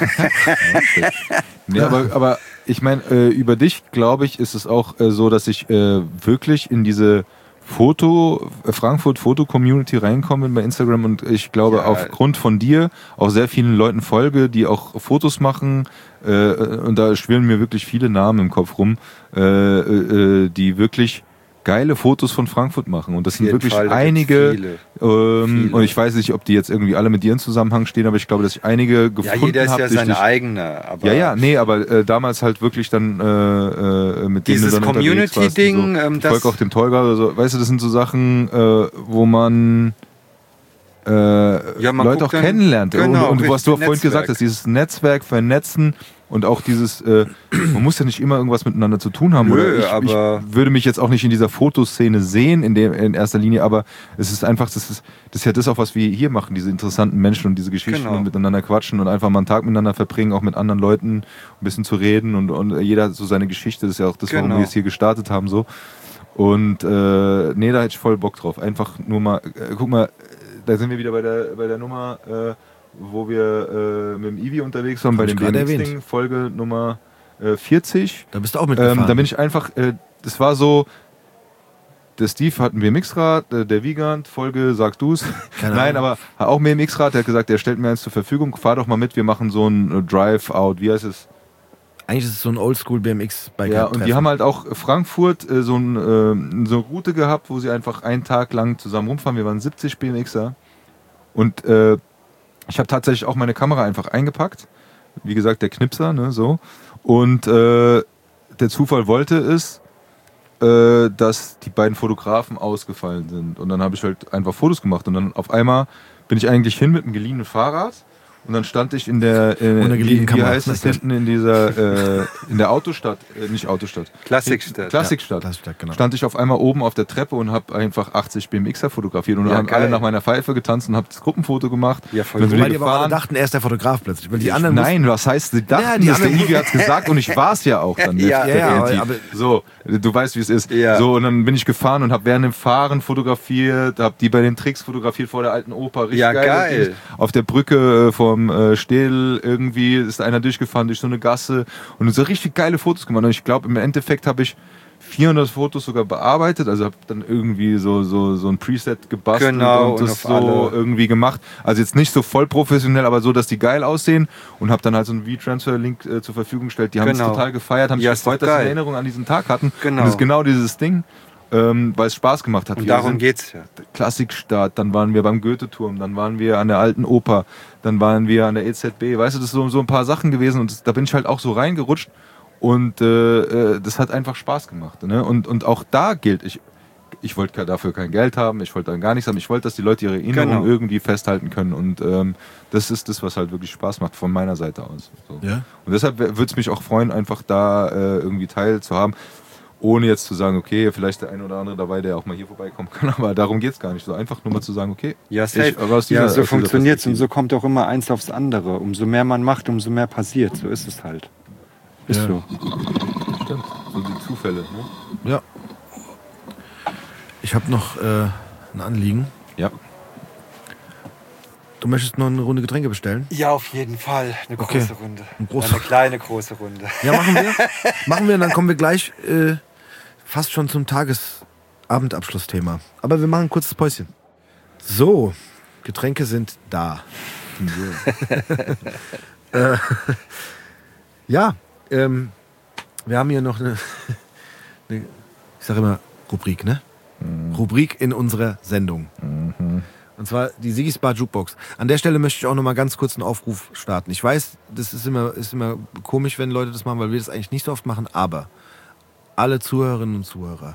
Nee, aber, aber ich meine, äh, über dich, glaube ich, ist es auch äh, so, dass ich äh, wirklich in diese Foto, äh, Frankfurt-Foto-Community reinkomme bei Instagram und ich glaube, Ja. aufgrund von dir auch sehr vielen Leuten folge, die auch Fotos machen äh, und da schwirren mir wirklich viele Namen im Kopf rum, äh, äh, die wirklich geile Fotos von Frankfurt machen und das sind jeden wirklich Fall, da gibt's einige viele. ähm, Viele. und ich weiß nicht, ob die jetzt irgendwie alle mit dir in Zusammenhang stehen, aber ich glaube, dass ich einige Ja, gefunden jeder ist habe ja durch seine dich. eigene. Aber Ja, ja, nee, aber äh, damals halt wirklich dann äh, äh, mit denen Dieses du dann unterwegs warst und Community-Ding, so. ähm, Ich das- folge auch dem Tolga oder so. Weißt du, das sind so Sachen, äh, wo man äh, Ja, man Leute auch guckt dann- kennenlernt. genau, und, und du, was du auch richtig, vorhin gesagt Netzwerk. hast, dieses Netzwerk, Vernetzen und auch dieses, äh, man muss ja nicht immer irgendwas miteinander zu tun haben. Nö, oder ich, aber- ich würde mich jetzt auch nicht in dieser Fotoszene sehen in, der, in erster Linie, aber es ist einfach, das ist, das ist ja das auch, was wir hier machen, diese interessanten Menschen und diese Geschichten Genau. und miteinander quatschen und einfach mal einen Tag miteinander verbringen, auch mit anderen Leuten ein bisschen zu reden und, und jeder hat so seine Geschichte, das ist ja auch das, warum Genau. wir jetzt hier gestartet haben so. Und äh, nee, da hätte ich voll Bock drauf. Einfach nur mal, äh, guck mal, da sind wir wieder bei der, bei der Nummer, äh, wo wir äh, mit dem Ivi unterwegs waren, Hab bei ich dem gerade B M X-Ding, erwähnt. Folge Nummer äh, vierzig. Da bist du auch mitgefahren. Ähm, da bin ich einfach, äh, das war so, der Steve hat ein B M X-Rad, äh, der Wiegand, Folge, sag du's. Keine Nein, Ahnung. aber hat auch ein B M X-Rad, der hat gesagt, der stellt mir eins zur Verfügung, fahr doch mal mit, wir machen so ein äh, Drive-Out, wie heißt es? Eigentlich ist es so ein Oldschool-B M X-Biker. Ja, und die haben halt auch Frankfurt äh, so, ein, äh, so eine Route gehabt, wo sie einfach einen Tag lang zusammen rumfahren. Wir waren siebzig B M Xer. Und äh, ich habe tatsächlich auch meine Kamera einfach eingepackt. Wie gesagt, der Knipser, ne, so. Und äh, der Zufall wollte es, äh, dass die beiden Fotografen ausgefallen sind. Und dann habe ich halt einfach Fotos gemacht. Und dann auf einmal bin ich eigentlich hin mit einem geliehenen Fahrrad. Und dann stand ich in der, äh, Ohne wie, geliehene wie Kamera. heißt es hinten in dieser, äh, in der Autostadt, äh, nicht Autostadt. Klassikstadt. Klassikstadt. Klassikstadt, genau. Stand ich auf einmal oben auf der Treppe und habe einfach achtzig B M Xer fotografiert und Ja, haben geil. alle nach meiner Pfeife getanzt und habe das Gruppenfoto gemacht. Ja, voll Dann sind gut. Weil wir die aber alle gefahren. dachten, er ist der Fotograf plötzlich. Weil die anderen Nein, was heißt, sie dachten, Ja, die das, der anderen- Ivi hat's gesagt und ich war es ja auch dann. Ne? Ja, ja, ja, Irgendwie. aber- so, du weißt, wie es ist. Ja. So, und dann bin ich gefahren und habe während dem Fahren fotografiert, habe die bei den Tricks fotografiert vor der alten Oper. Richtig Ja, geil. geil. Auf der Brücke äh, vom äh, Städel irgendwie ist einer durchgefahren durch so eine Gasse und so richtig geile Fotos gemacht. Und ich glaube, im Endeffekt habe ich vierhundert Fotos sogar bearbeitet, also habe dann irgendwie so, so, so ein Preset gebastelt Genau, und und das auf so alle. irgendwie gemacht. Also jetzt nicht so voll professionell, aber so, dass die geil aussehen und habe dann halt so einen V-Transfer-Link äh, zur Verfügung gestellt. Die haben es Genau. total gefeiert, haben Ja, sich ist doch gefreut, dass sie geil. eine Erinnerung an diesen Tag hatten. Genau. Und das ist genau dieses Ding, ähm, weil es Spaß gemacht hat. Und Wir darum sind geht's ja. Klassikstadt, dann waren wir beim Goethe-Turm, dann waren wir an der alten Oper, dann waren wir an der E Z B. Weißt du, das ist so, so ein paar Sachen gewesen und das, da bin ich halt auch so reingerutscht Und äh, äh, das hat einfach Spaß gemacht. Ne? Und, und auch da gilt, ich, ich wollte dafür kein Geld haben, ich wollte dann gar nichts haben, ich wollte, dass die Leute ihre Erinnerungen Genau. irgendwie festhalten können. Und ähm, das ist das, was halt wirklich Spaß macht von meiner Seite aus. So. Ja. Und deshalb würde es mich auch freuen, einfach da äh, irgendwie teilzuhaben. Ohne jetzt zu sagen, okay, vielleicht der eine oder andere dabei, der auch mal hier vorbeikommen kann, aber darum geht es gar nicht. So einfach nur mal zu sagen, okay, Ja, safe. ich, aber aus dieser- ja, aus so dieser funktioniert es und so Perspektive. kommt auch immer eins aufs andere. Umso mehr man macht, umso mehr passiert. So ist es halt. Ist Ja. so. Stimmt. So die Zufälle. Ne? Ja. Ich habe noch äh, ein Anliegen. Ja. Du möchtest noch eine Runde Getränke bestellen? Ja, auf jeden Fall. Eine Okay. große Runde. Ein großer- Eine kleine große Runde. Ja, machen wir. machen wir, dann kommen wir gleich äh, fast schon zum Tagesabendabschlussthema. Aber wir machen ein kurzes Päuschen. So, Getränke sind da. äh, ja, ähm, wir haben hier noch eine, eine ich sage immer Rubrik, ne? Rubrik in unserer Sendung. Und zwar die Sigis Bar Jukebox. An der Stelle möchte ich auch noch mal ganz kurz einen Aufruf starten. Ich weiß, das ist immer, ist immer komisch, wenn Leute das machen, weil wir das eigentlich nicht so oft machen, aber alle Zuhörerinnen und Zuhörer,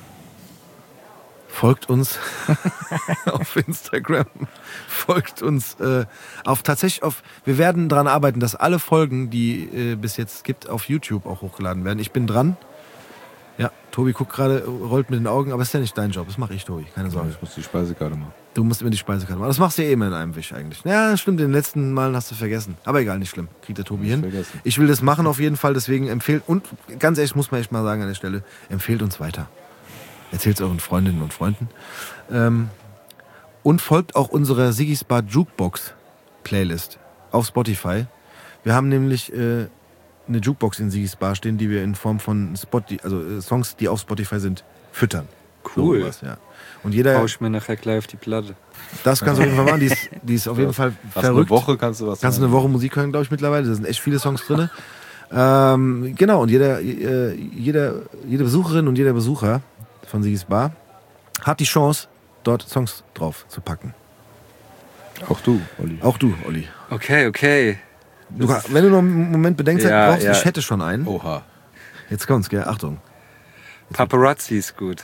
folgt uns auf Instagram, folgt uns äh, auf tatsächlich auf, wir werden daran arbeiten, dass alle Folgen, die äh, bis jetzt gibt, auf YouTube auch hochgeladen werden. Ich bin dran. Ja, Tobi guckt gerade, rollt mit den Augen, aber ist ja nicht dein Job, das mache ich, Tobi, keine Sorge. Ich muss die Speisekarte machen. Du musst immer die Speisekarte machen. Das machst du ja eh immer in einem Wisch eigentlich. Ja, stimmt, in den letzten Malen hast du vergessen. Aber egal, nicht schlimm. Kriegt der Tobi Nicht hin. vergessen. Ich will das machen auf jeden Fall, deswegen empfehlt, und ganz ehrlich muss man echt mal sagen an der Stelle, empfehlt uns weiter. Erzählt es euren Freundinnen und Freunden. Ähm, und folgt auch unserer Sigis Bar Jukebox Playlist auf Spotify. Wir haben nämlich äh, eine Jukebox in Sigis Bar stehen, die wir in Form von Spot, also äh, Songs, die auf Spotify sind, füttern. Cool. So was, ja. Und jeder, Hau ich mir nachher gleich auf die Platte. das kannst du auf jeden Fall machen, die ist, die ist auf jeden Fall Hast verrückt. eine Woche kannst du was Kannst du eine Woche Musik hören, glaube ich, mittlerweile. Da sind echt viele Songs drin. Ähm, genau, und jeder, äh, jeder, jede Besucherin und jeder Besucher von Sigis Bar hat die Chance, dort Songs drauf zu packen. Auch du, Olli. Auch du, Olli. Okay, okay. Du, wenn du noch einen Moment Bedenkzeit Ja, brauchst, ja. ich hätte schon einen. Oha. Jetzt kommt's, gell? Achtung. Paparazzi ist gut.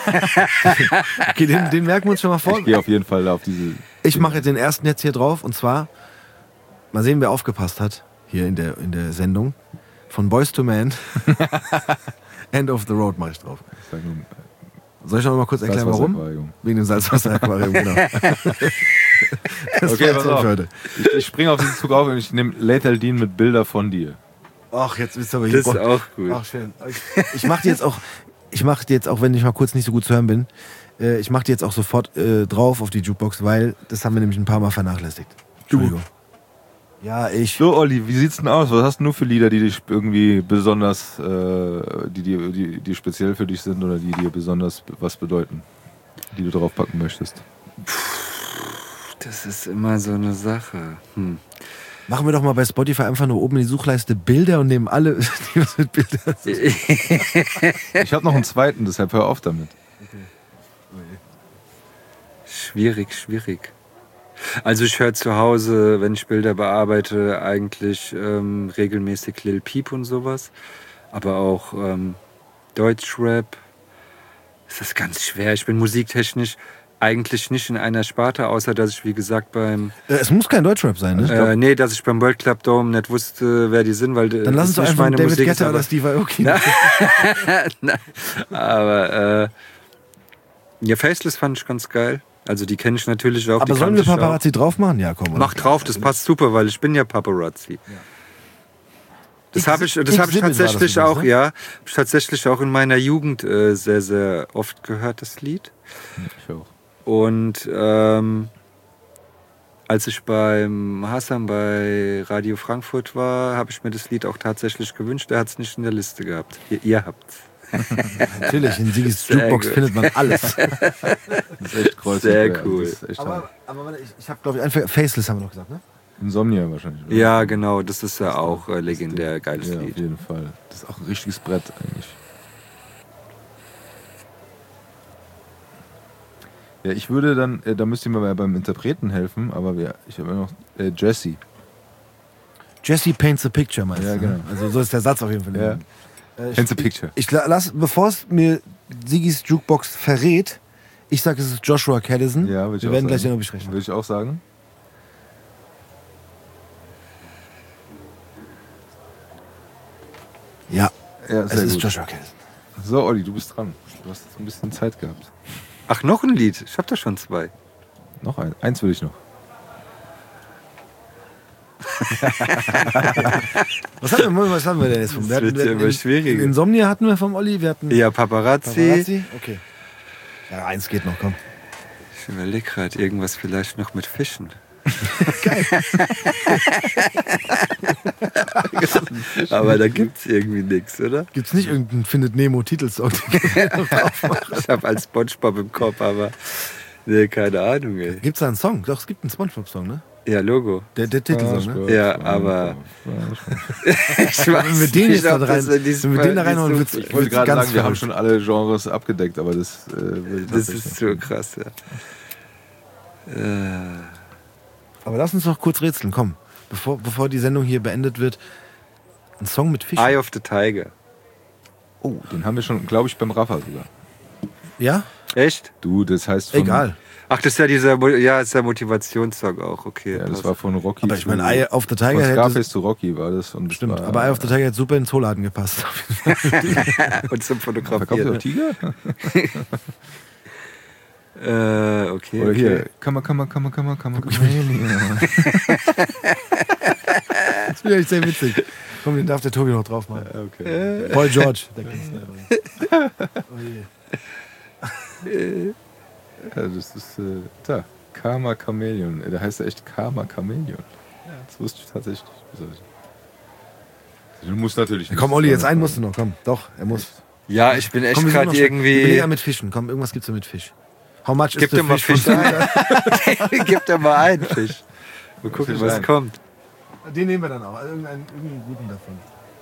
Okay, den, den merken wir uns schon mal vor. Ich gehe auf jeden Fall auf diese... Ich mache jetzt den ersten jetzt hier drauf und zwar, mal sehen, wer aufgepasst hat, hier in der, in der Sendung, von Boyz two Men, End of the Road mache ich drauf. Ich sag nur, Soll ich noch mal kurz erklären, warum? Salzwasseraquarium. Wegen dem Salzwasseraquarium, genau. Das Okay, war's pass für auf. heute. Ich, ich springe auf diesen Zug auf und ich nehme Lethal Dean mit Bilder von dir. Ach, jetzt bist du aber hier. Das ist auch gut. Ach, schön. Ich, ich mache die jetzt auch, ich mache die jetzt auch, wenn ich mal kurz nicht so gut zu hören bin, äh, ich mache die jetzt auch sofort äh, drauf auf die Jukebox, weil das haben wir nämlich ein paar Mal vernachlässigt. Entschuldigung. Ja, ich. So, Olli, wie sieht's denn aus? Was hast du nur für Lieder, die dich irgendwie besonders, äh, die, die, die, die speziell für dich sind oder die dir besonders was bedeuten, die du drauf packen möchtest? Das ist immer so eine Sache. Hm. Machen wir doch mal bei Spotify einfach nur oben in die Suchleiste Bilder und nehmen alle, die was mit Bildern sind. Ich habe noch einen zweiten, deshalb hör auf damit. Schwierig, schwierig. Also ich höre zu Hause, wenn ich Bilder bearbeite, eigentlich ähm, regelmäßig Lil Peep und sowas. Aber auch ähm, Deutschrap. Das ist ganz schwer. Ich bin musiktechnisch eigentlich nicht in einer Sparte, außer dass ich, wie gesagt, beim Äh, Es muss kein Deutschrap sein, ne? äh, nee, dass ich beim World Club Dome nicht wusste, wer die sind, weil Dann lass uns doch nicht einfach meine David Musik ist, Guetta aber- oder Steve Aoki. Nein, aber äh, ja, Faceless fand ich ganz geil. Also die kenne ich natürlich auch. Aber die sollen wir kannte ich auch. Paparazzi drauf machen? Ja, komm. Mach drauf, das passt super, weil ich bin ja Paparazzi. Das habe ich, das hab ich Exhibit war das tatsächlich übrigens, auch, ne? ja, hab ich tatsächlich auch in meiner Jugend äh, sehr, sehr oft gehört, das Lied. Ich auch. Und ähm, als ich beim Hassan bei Radio Frankfurt war, habe ich mir das Lied auch tatsächlich gewünscht. Er hat es nicht in der Liste gehabt. Ihr, ihr habt's. Natürlich, in Sigis Sehr Jukebox gut. findet man alles. Das ist echt kreuz Sehr und quer. cool. Das ist echt aber aber warte, ich, ich habe, glaube ich, einfach Faceless haben wir noch gesagt, ne? Insomnia wahrscheinlich. oder? Ja, genau, das ist ja auch äh, legendär geiles Ja, auf Lied. jeden Fall. Das ist auch ein richtiges Brett eigentlich. Ja, ich würde dann, äh, da müsst ihr mir bei- beim Interpreten helfen, aber wir, ich habe ja noch äh, Jesse. Jesse paints a picture, meinst Ja, du? genau. Ne? Also so ist der Satz auf jeden Fall. Ja. Äh, Paints a ich, picture. Ich, ich lass, bevor es mir Sigis Jukebox verrät, ich sage, es ist Joshua Caddison. Ja, würde ich Wir auch werden gleich sagen. noch besprechen. Würde ich auch sagen. Ja, Ja, es sehr ist gut. Joshua Caddison. So, Olli, du bist dran. Du hast jetzt ein bisschen Zeit gehabt. Ach, noch ein Lied. Ich hab da schon zwei. Noch ein. Eins will ich noch. Was haben wir, was haben wir denn jetzt vom? Das Wir hatten- wird wir ja hatten immer in- schwieriger. Insomnia hatten wir vom Olli, wir hatten Ja, Paparazzi. Paparazzi. Okay. Ja, eins geht noch, komm. Ich überlege gerade, irgendwas vielleicht noch mit Fischen. Aber da gibt's irgendwie nichts, oder? Gibt's nicht irgendeinen Findet Nemo Titelsong? Ich habe als SpongeBob im Kopf, aber nee, keine Ahnung, ey. Gibt's da einen Song? Doch, es gibt einen Spongebob-Song, ne? Ja, Logo. Der, der Titelsong, ne? Ja, aber ich weiß Wenn wir den jetzt nicht, da ob rein, das in diesem wenn wir den da Fall reinhauen, nicht wird's, so Ich wollte wird's gerade ganz sagen, wir haben verrückt. schon alle Genres abgedeckt, aber das äh, will Das ist so krass, ja. Äh, Aber lass uns noch kurz rätseln, komm. Bevor, bevor die Sendung hier beendet wird. Ein Song mit Fischen. Eye of the Tiger. Oh, den haben wir schon, glaube ich, beim Rafa sogar. Ja? Echt? Du, das heißt von, Egal. Ach, das ist ja dieser, Mo- ja, ist der Motivationssong auch, okay. Ja, das passt. war von Rocky. Aber ich meine, zu- Eye of the Tiger von hätte... Scarface zu Rocky war das. Und das Stimmt, war, aber Eye of the Tiger hätte super ins Zooladen gepasst. Und zum Verkauft ihr Fotografieren. auch Tiger? Ne? Äh, okay. Oder okay. hier, Kammer, Kammer, Kammer, Kammer, Kammer, Kammer. Das wäre echt sehr witzig. Komm, den darf der Tobi noch drauf machen. Okay. Paul George. Der Künstler übrigens. Oh je. Ja, das ist, äh, da, Karma Chameleon. Der heißt ja echt Karma Chameleon. Ja, das wusste ich tatsächlich nicht bis heute. Du musst natürlich Ja, komm, Olli, jetzt einen musst du noch. Komm, doch, er muss. Ja, ich bin echt Komm, wir gerade suchen noch schnell- irgendwie. Überleg mal mit Fischen. Komm, irgendwas gibt's da mit Fisch. How much Gib is the dir mal fish? Fisch von ein. Gib dir mal einen Fisch. Mal gucken, Fisch was ein. kommt. Den nehmen wir dann auch. Irgendeinen, irgendeinen guten davon.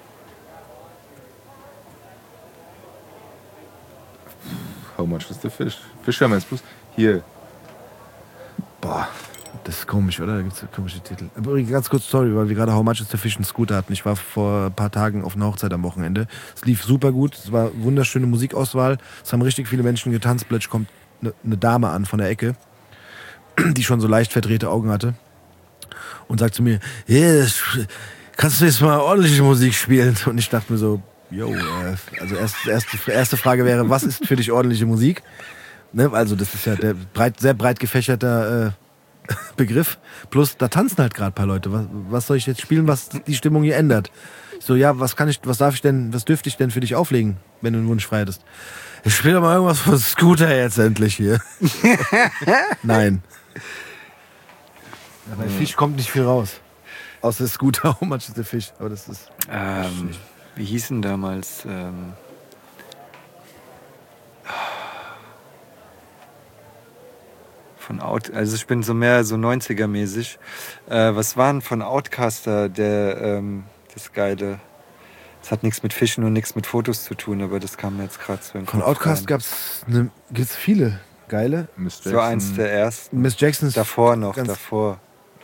How much is the fish? Fisch haben wir jetzt plus. Hier, Boah, das ist komisch, oder? Da gibt es komische Titel. Aber übrigens ganz kurz, sorry, weil wir gerade How Much is the Fish einen Scooter hatten. Ich war vor ein paar Tagen auf einer Hochzeit am Wochenende. Es lief super gut, es war wunderschöne Musikauswahl. Es haben richtig viele Menschen getanzt. Plötzlich kommt eine ne Dame an von der Ecke, die schon so leicht verdrehte Augen hatte und sagt zu mir, yeah, kannst du jetzt mal ordentliche Musik spielen? Und ich dachte mir so, yo, äh, also erst, erste, erste Frage wäre, was ist für dich ordentliche Musik? Ne, also das ist ja der breit, sehr breit gefächerter äh, Begriff. Plus, da tanzen halt gerade ein paar Leute. Was, was soll ich jetzt spielen, was die Stimmung hier ändert? Ich so, ja, was kann ich, was darf ich denn, was dürfte ich denn für dich auflegen, wenn du einen Wunsch frei hättest? Ich spiele doch mal irgendwas von Scooter jetzt endlich hier. Nein. Ja, bei Fisch kommt nicht viel raus. Außer Scooter, how much is the fish? Aber das ist. Ähm, wie hießen damals? Ähm, von Out, also ich bin so mehr so neunziger-mäßig. Äh, was war denn von Outcaster der ähm, das Geile? Das hat nichts mit Fischen und nichts mit Fotos zu tun, aber das kam mir jetzt gerade so in den Von Kopf Outkast rein. gab's ne, gibt's viele geile. Miss So eins der ersten. Miss Jacksons. Davor noch, ganz- davor.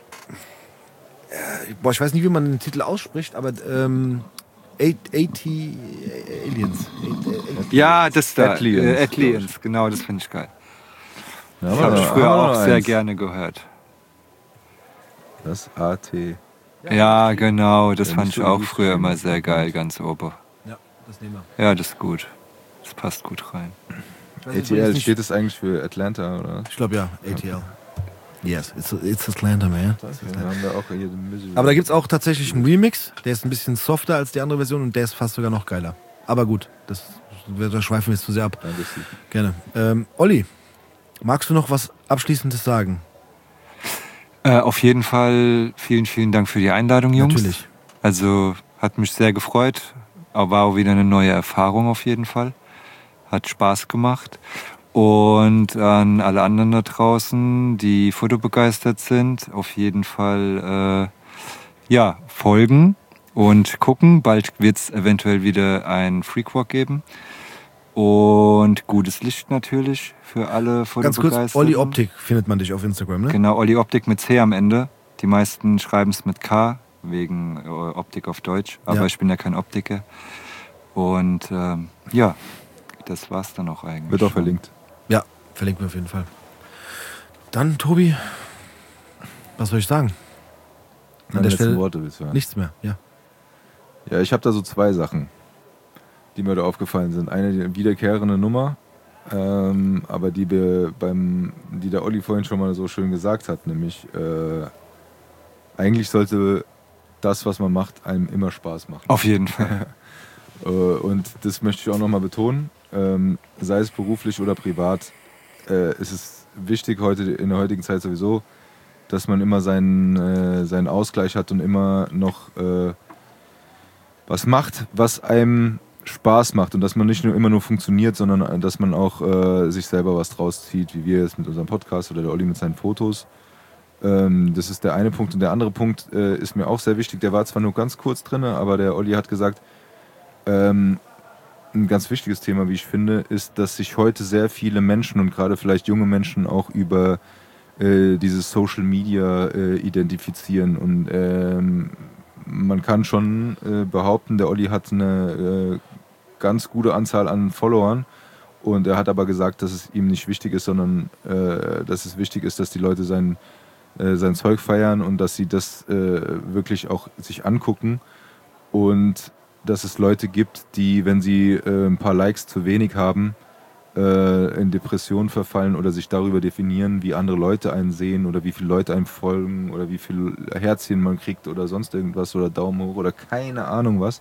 Boah, ich weiß nicht, wie man den Titel ausspricht, aber ähm, eighty Aliens. Ja, das da. Atlians, Äh, Atlians, genau, das finde ich geil. Ja, Das aber habe ich da- früher haben wir auch noch sehr eins. gerne gehört. Das A T. Ja, genau, das Ja, fand nicht ich so auch gut früher immer geschrieben. sehr geil, ganz oben. Ja, das nehmen wir. Ja, das ist gut. Das passt gut rein. Ich weiß A übrigens T L, nicht- steht das eigentlich für Atlanta, oder? Ich glaube ja, A T L. Yes, it's, it's Atlanta, man. Wir haben da auch hier den Misery. Aber da gibt es auch tatsächlich einen Remix, der ist ein bisschen softer als die andere Version und der ist fast sogar noch geiler. Aber gut, das, da schweifen wir jetzt zu sehr ab. Danke, Steve. Gerne. Ähm, Olli, magst du noch was Abschließendes sagen? Äh, auf jeden Fall vielen, vielen Dank für die Einladung, Jungs. Natürlich. Also hat mich sehr gefreut. Aber war auch wieder eine neue Erfahrung auf jeden Fall. Hat Spaß gemacht. Und an alle anderen da draußen, die fotobegeistert sind, auf jeden Fall äh, ja, folgen und gucken. Bald wird es eventuell wieder ein Freakwalk geben. Und gutes Licht natürlich für alle Ganz Fotobegeisterten. kurz, Olli Optik findet man dich auf Instagram, ne? Genau, Olli Optik mit C am Ende. Die meisten schreiben es mit K, wegen äh, Optik auf Deutsch. Aber Ja. ich bin ja kein Optiker. Und ähm, ja, das war's dann auch eigentlich. Wird auch schon. verlinkt. Ja, verlinken wir auf jeden Fall. Dann, Tobi, was soll ich sagen? An Meine der letzten Stelle Worte willst du hören. nichts mehr, ja. Ja, ich habe da so zwei Sachen, die mir da aufgefallen sind. Eine die wiederkehrende Nummer, ähm, aber die wir beim, die der Olli vorhin schon mal so schön gesagt hat, nämlich äh, eigentlich sollte das, was man macht, einem immer Spaß machen. Auf jeden Fall. Äh, und das möchte ich auch nochmal betonen, ähm, sei es beruflich oder privat, äh, ist es wichtig heute in der heutigen Zeit sowieso, dass man immer seinen, äh, seinen Ausgleich hat und immer noch äh, was macht, was einem Spaß macht und dass man nicht nur immer nur funktioniert, sondern äh, dass man auch äh, sich selber was draus zieht, wie wir jetzt mit unserem Podcast oder der Olli mit seinen Fotos. Ähm, das ist der eine Punkt. Und der andere Punkt äh, ist mir auch sehr wichtig. Der war zwar nur ganz kurz drin, aber der Olli hat gesagt, ähm, ein ganz wichtiges Thema, wie ich finde, ist, dass sich heute sehr viele Menschen und gerade vielleicht junge Menschen auch über äh, dieses Social Media äh, identifizieren. Und ähm, man kann schon äh, behaupten, der Olli hat eine äh, ganz gute Anzahl an Followern. Und er hat aber gesagt, dass es ihm nicht wichtig ist, sondern äh, dass es wichtig ist, dass die Leute sein, äh, sein Zeug feiern und dass sie das äh, wirklich auch sich angucken. Und dass es Leute gibt, die, wenn sie äh, ein paar Likes zu wenig haben, äh, in Depressionen verfallen oder sich darüber definieren, wie andere Leute einen sehen oder wie viele Leute einem folgen oder wie viele Herzchen man kriegt oder sonst irgendwas oder Daumen hoch oder keine Ahnung was.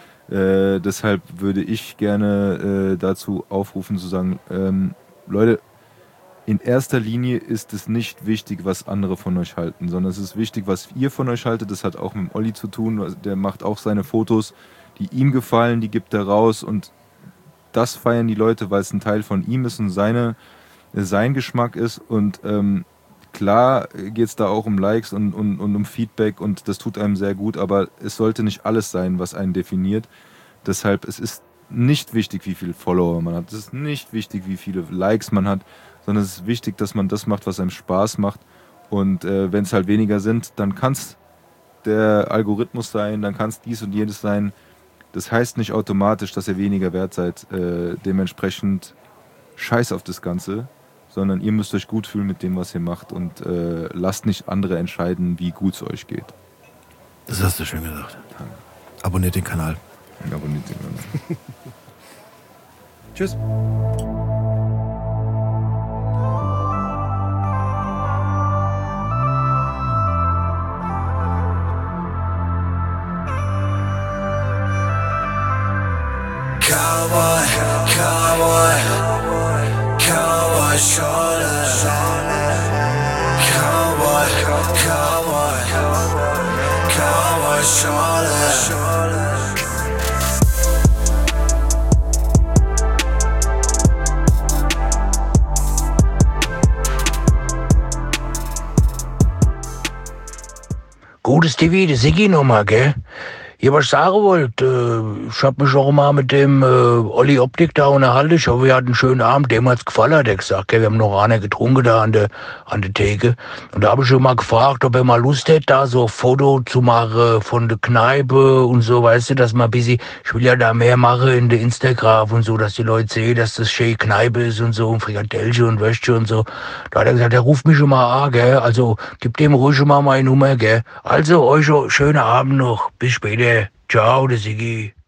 Äh, deshalb würde ich gerne äh, dazu aufrufen zu sagen, ähm, Leute, in erster Linie ist es nicht wichtig, was andere von euch halten, sondern es ist wichtig, was ihr von euch haltet. Das hat auch mit dem Olli zu tun, der macht auch seine Fotos, die ihm gefallen, die gibt er raus und das feiern die Leute, weil es ein Teil von ihm ist und seine, sein Geschmack ist und ähm, klar geht es da auch um Likes und, und, und um Feedback und das tut einem sehr gut, aber es sollte nicht alles sein, was einen definiert. Deshalb, es ist nicht wichtig, wie viele Follower man hat, es ist nicht wichtig, wie viele Likes man hat, sondern es ist wichtig, dass man das macht, was einem Spaß macht und äh, wenn es halt weniger sind, dann kann es der Algorithmus sein, dann kann es dies und jenes sein. Das heißt nicht automatisch, dass ihr weniger wert seid. Äh, dementsprechend scheiß auf das Ganze, sondern ihr müsst euch gut fühlen mit dem, was ihr macht und äh, lasst nicht andere entscheiden, wie gut es euch geht. Das hast du schön gesagt. Abonniert den Kanal. Abonniert den Kanal. Tschüss. Cowboy, cowboy, cowboy shoulder. Cowboy, cowboy, cowboy shoulder. Gutes T V, das Siggi nochmal, gell? Ja, was ich sagen wollte, äh, ich hab mich auch mal mit dem äh, Olli Optik da unterhalten. Ich hoffe, wir hatten einen schönen Abend. Dem hat's gefallen, hat er gesagt. Gell? Wir haben noch einer getrunken da an der an der Theke. Und da habe ich schon mal gefragt, ob er mal Lust hätte, da so ein Foto zu machen von der Kneipe und so, weißt du, dass man ein bisschen, ich will ja da mehr machen in der Instagram und so, dass die Leute sehen, dass das schöne Kneipe ist und so, und Frikadellchen und Würstchen und so. Da hat er gesagt, er ruft mich schon mal an, gell? Also, gib dem ruhig schon mal meine Nummer, gell? Also, euch schönen Abend noch. Bis später. Ciao, der Siggi.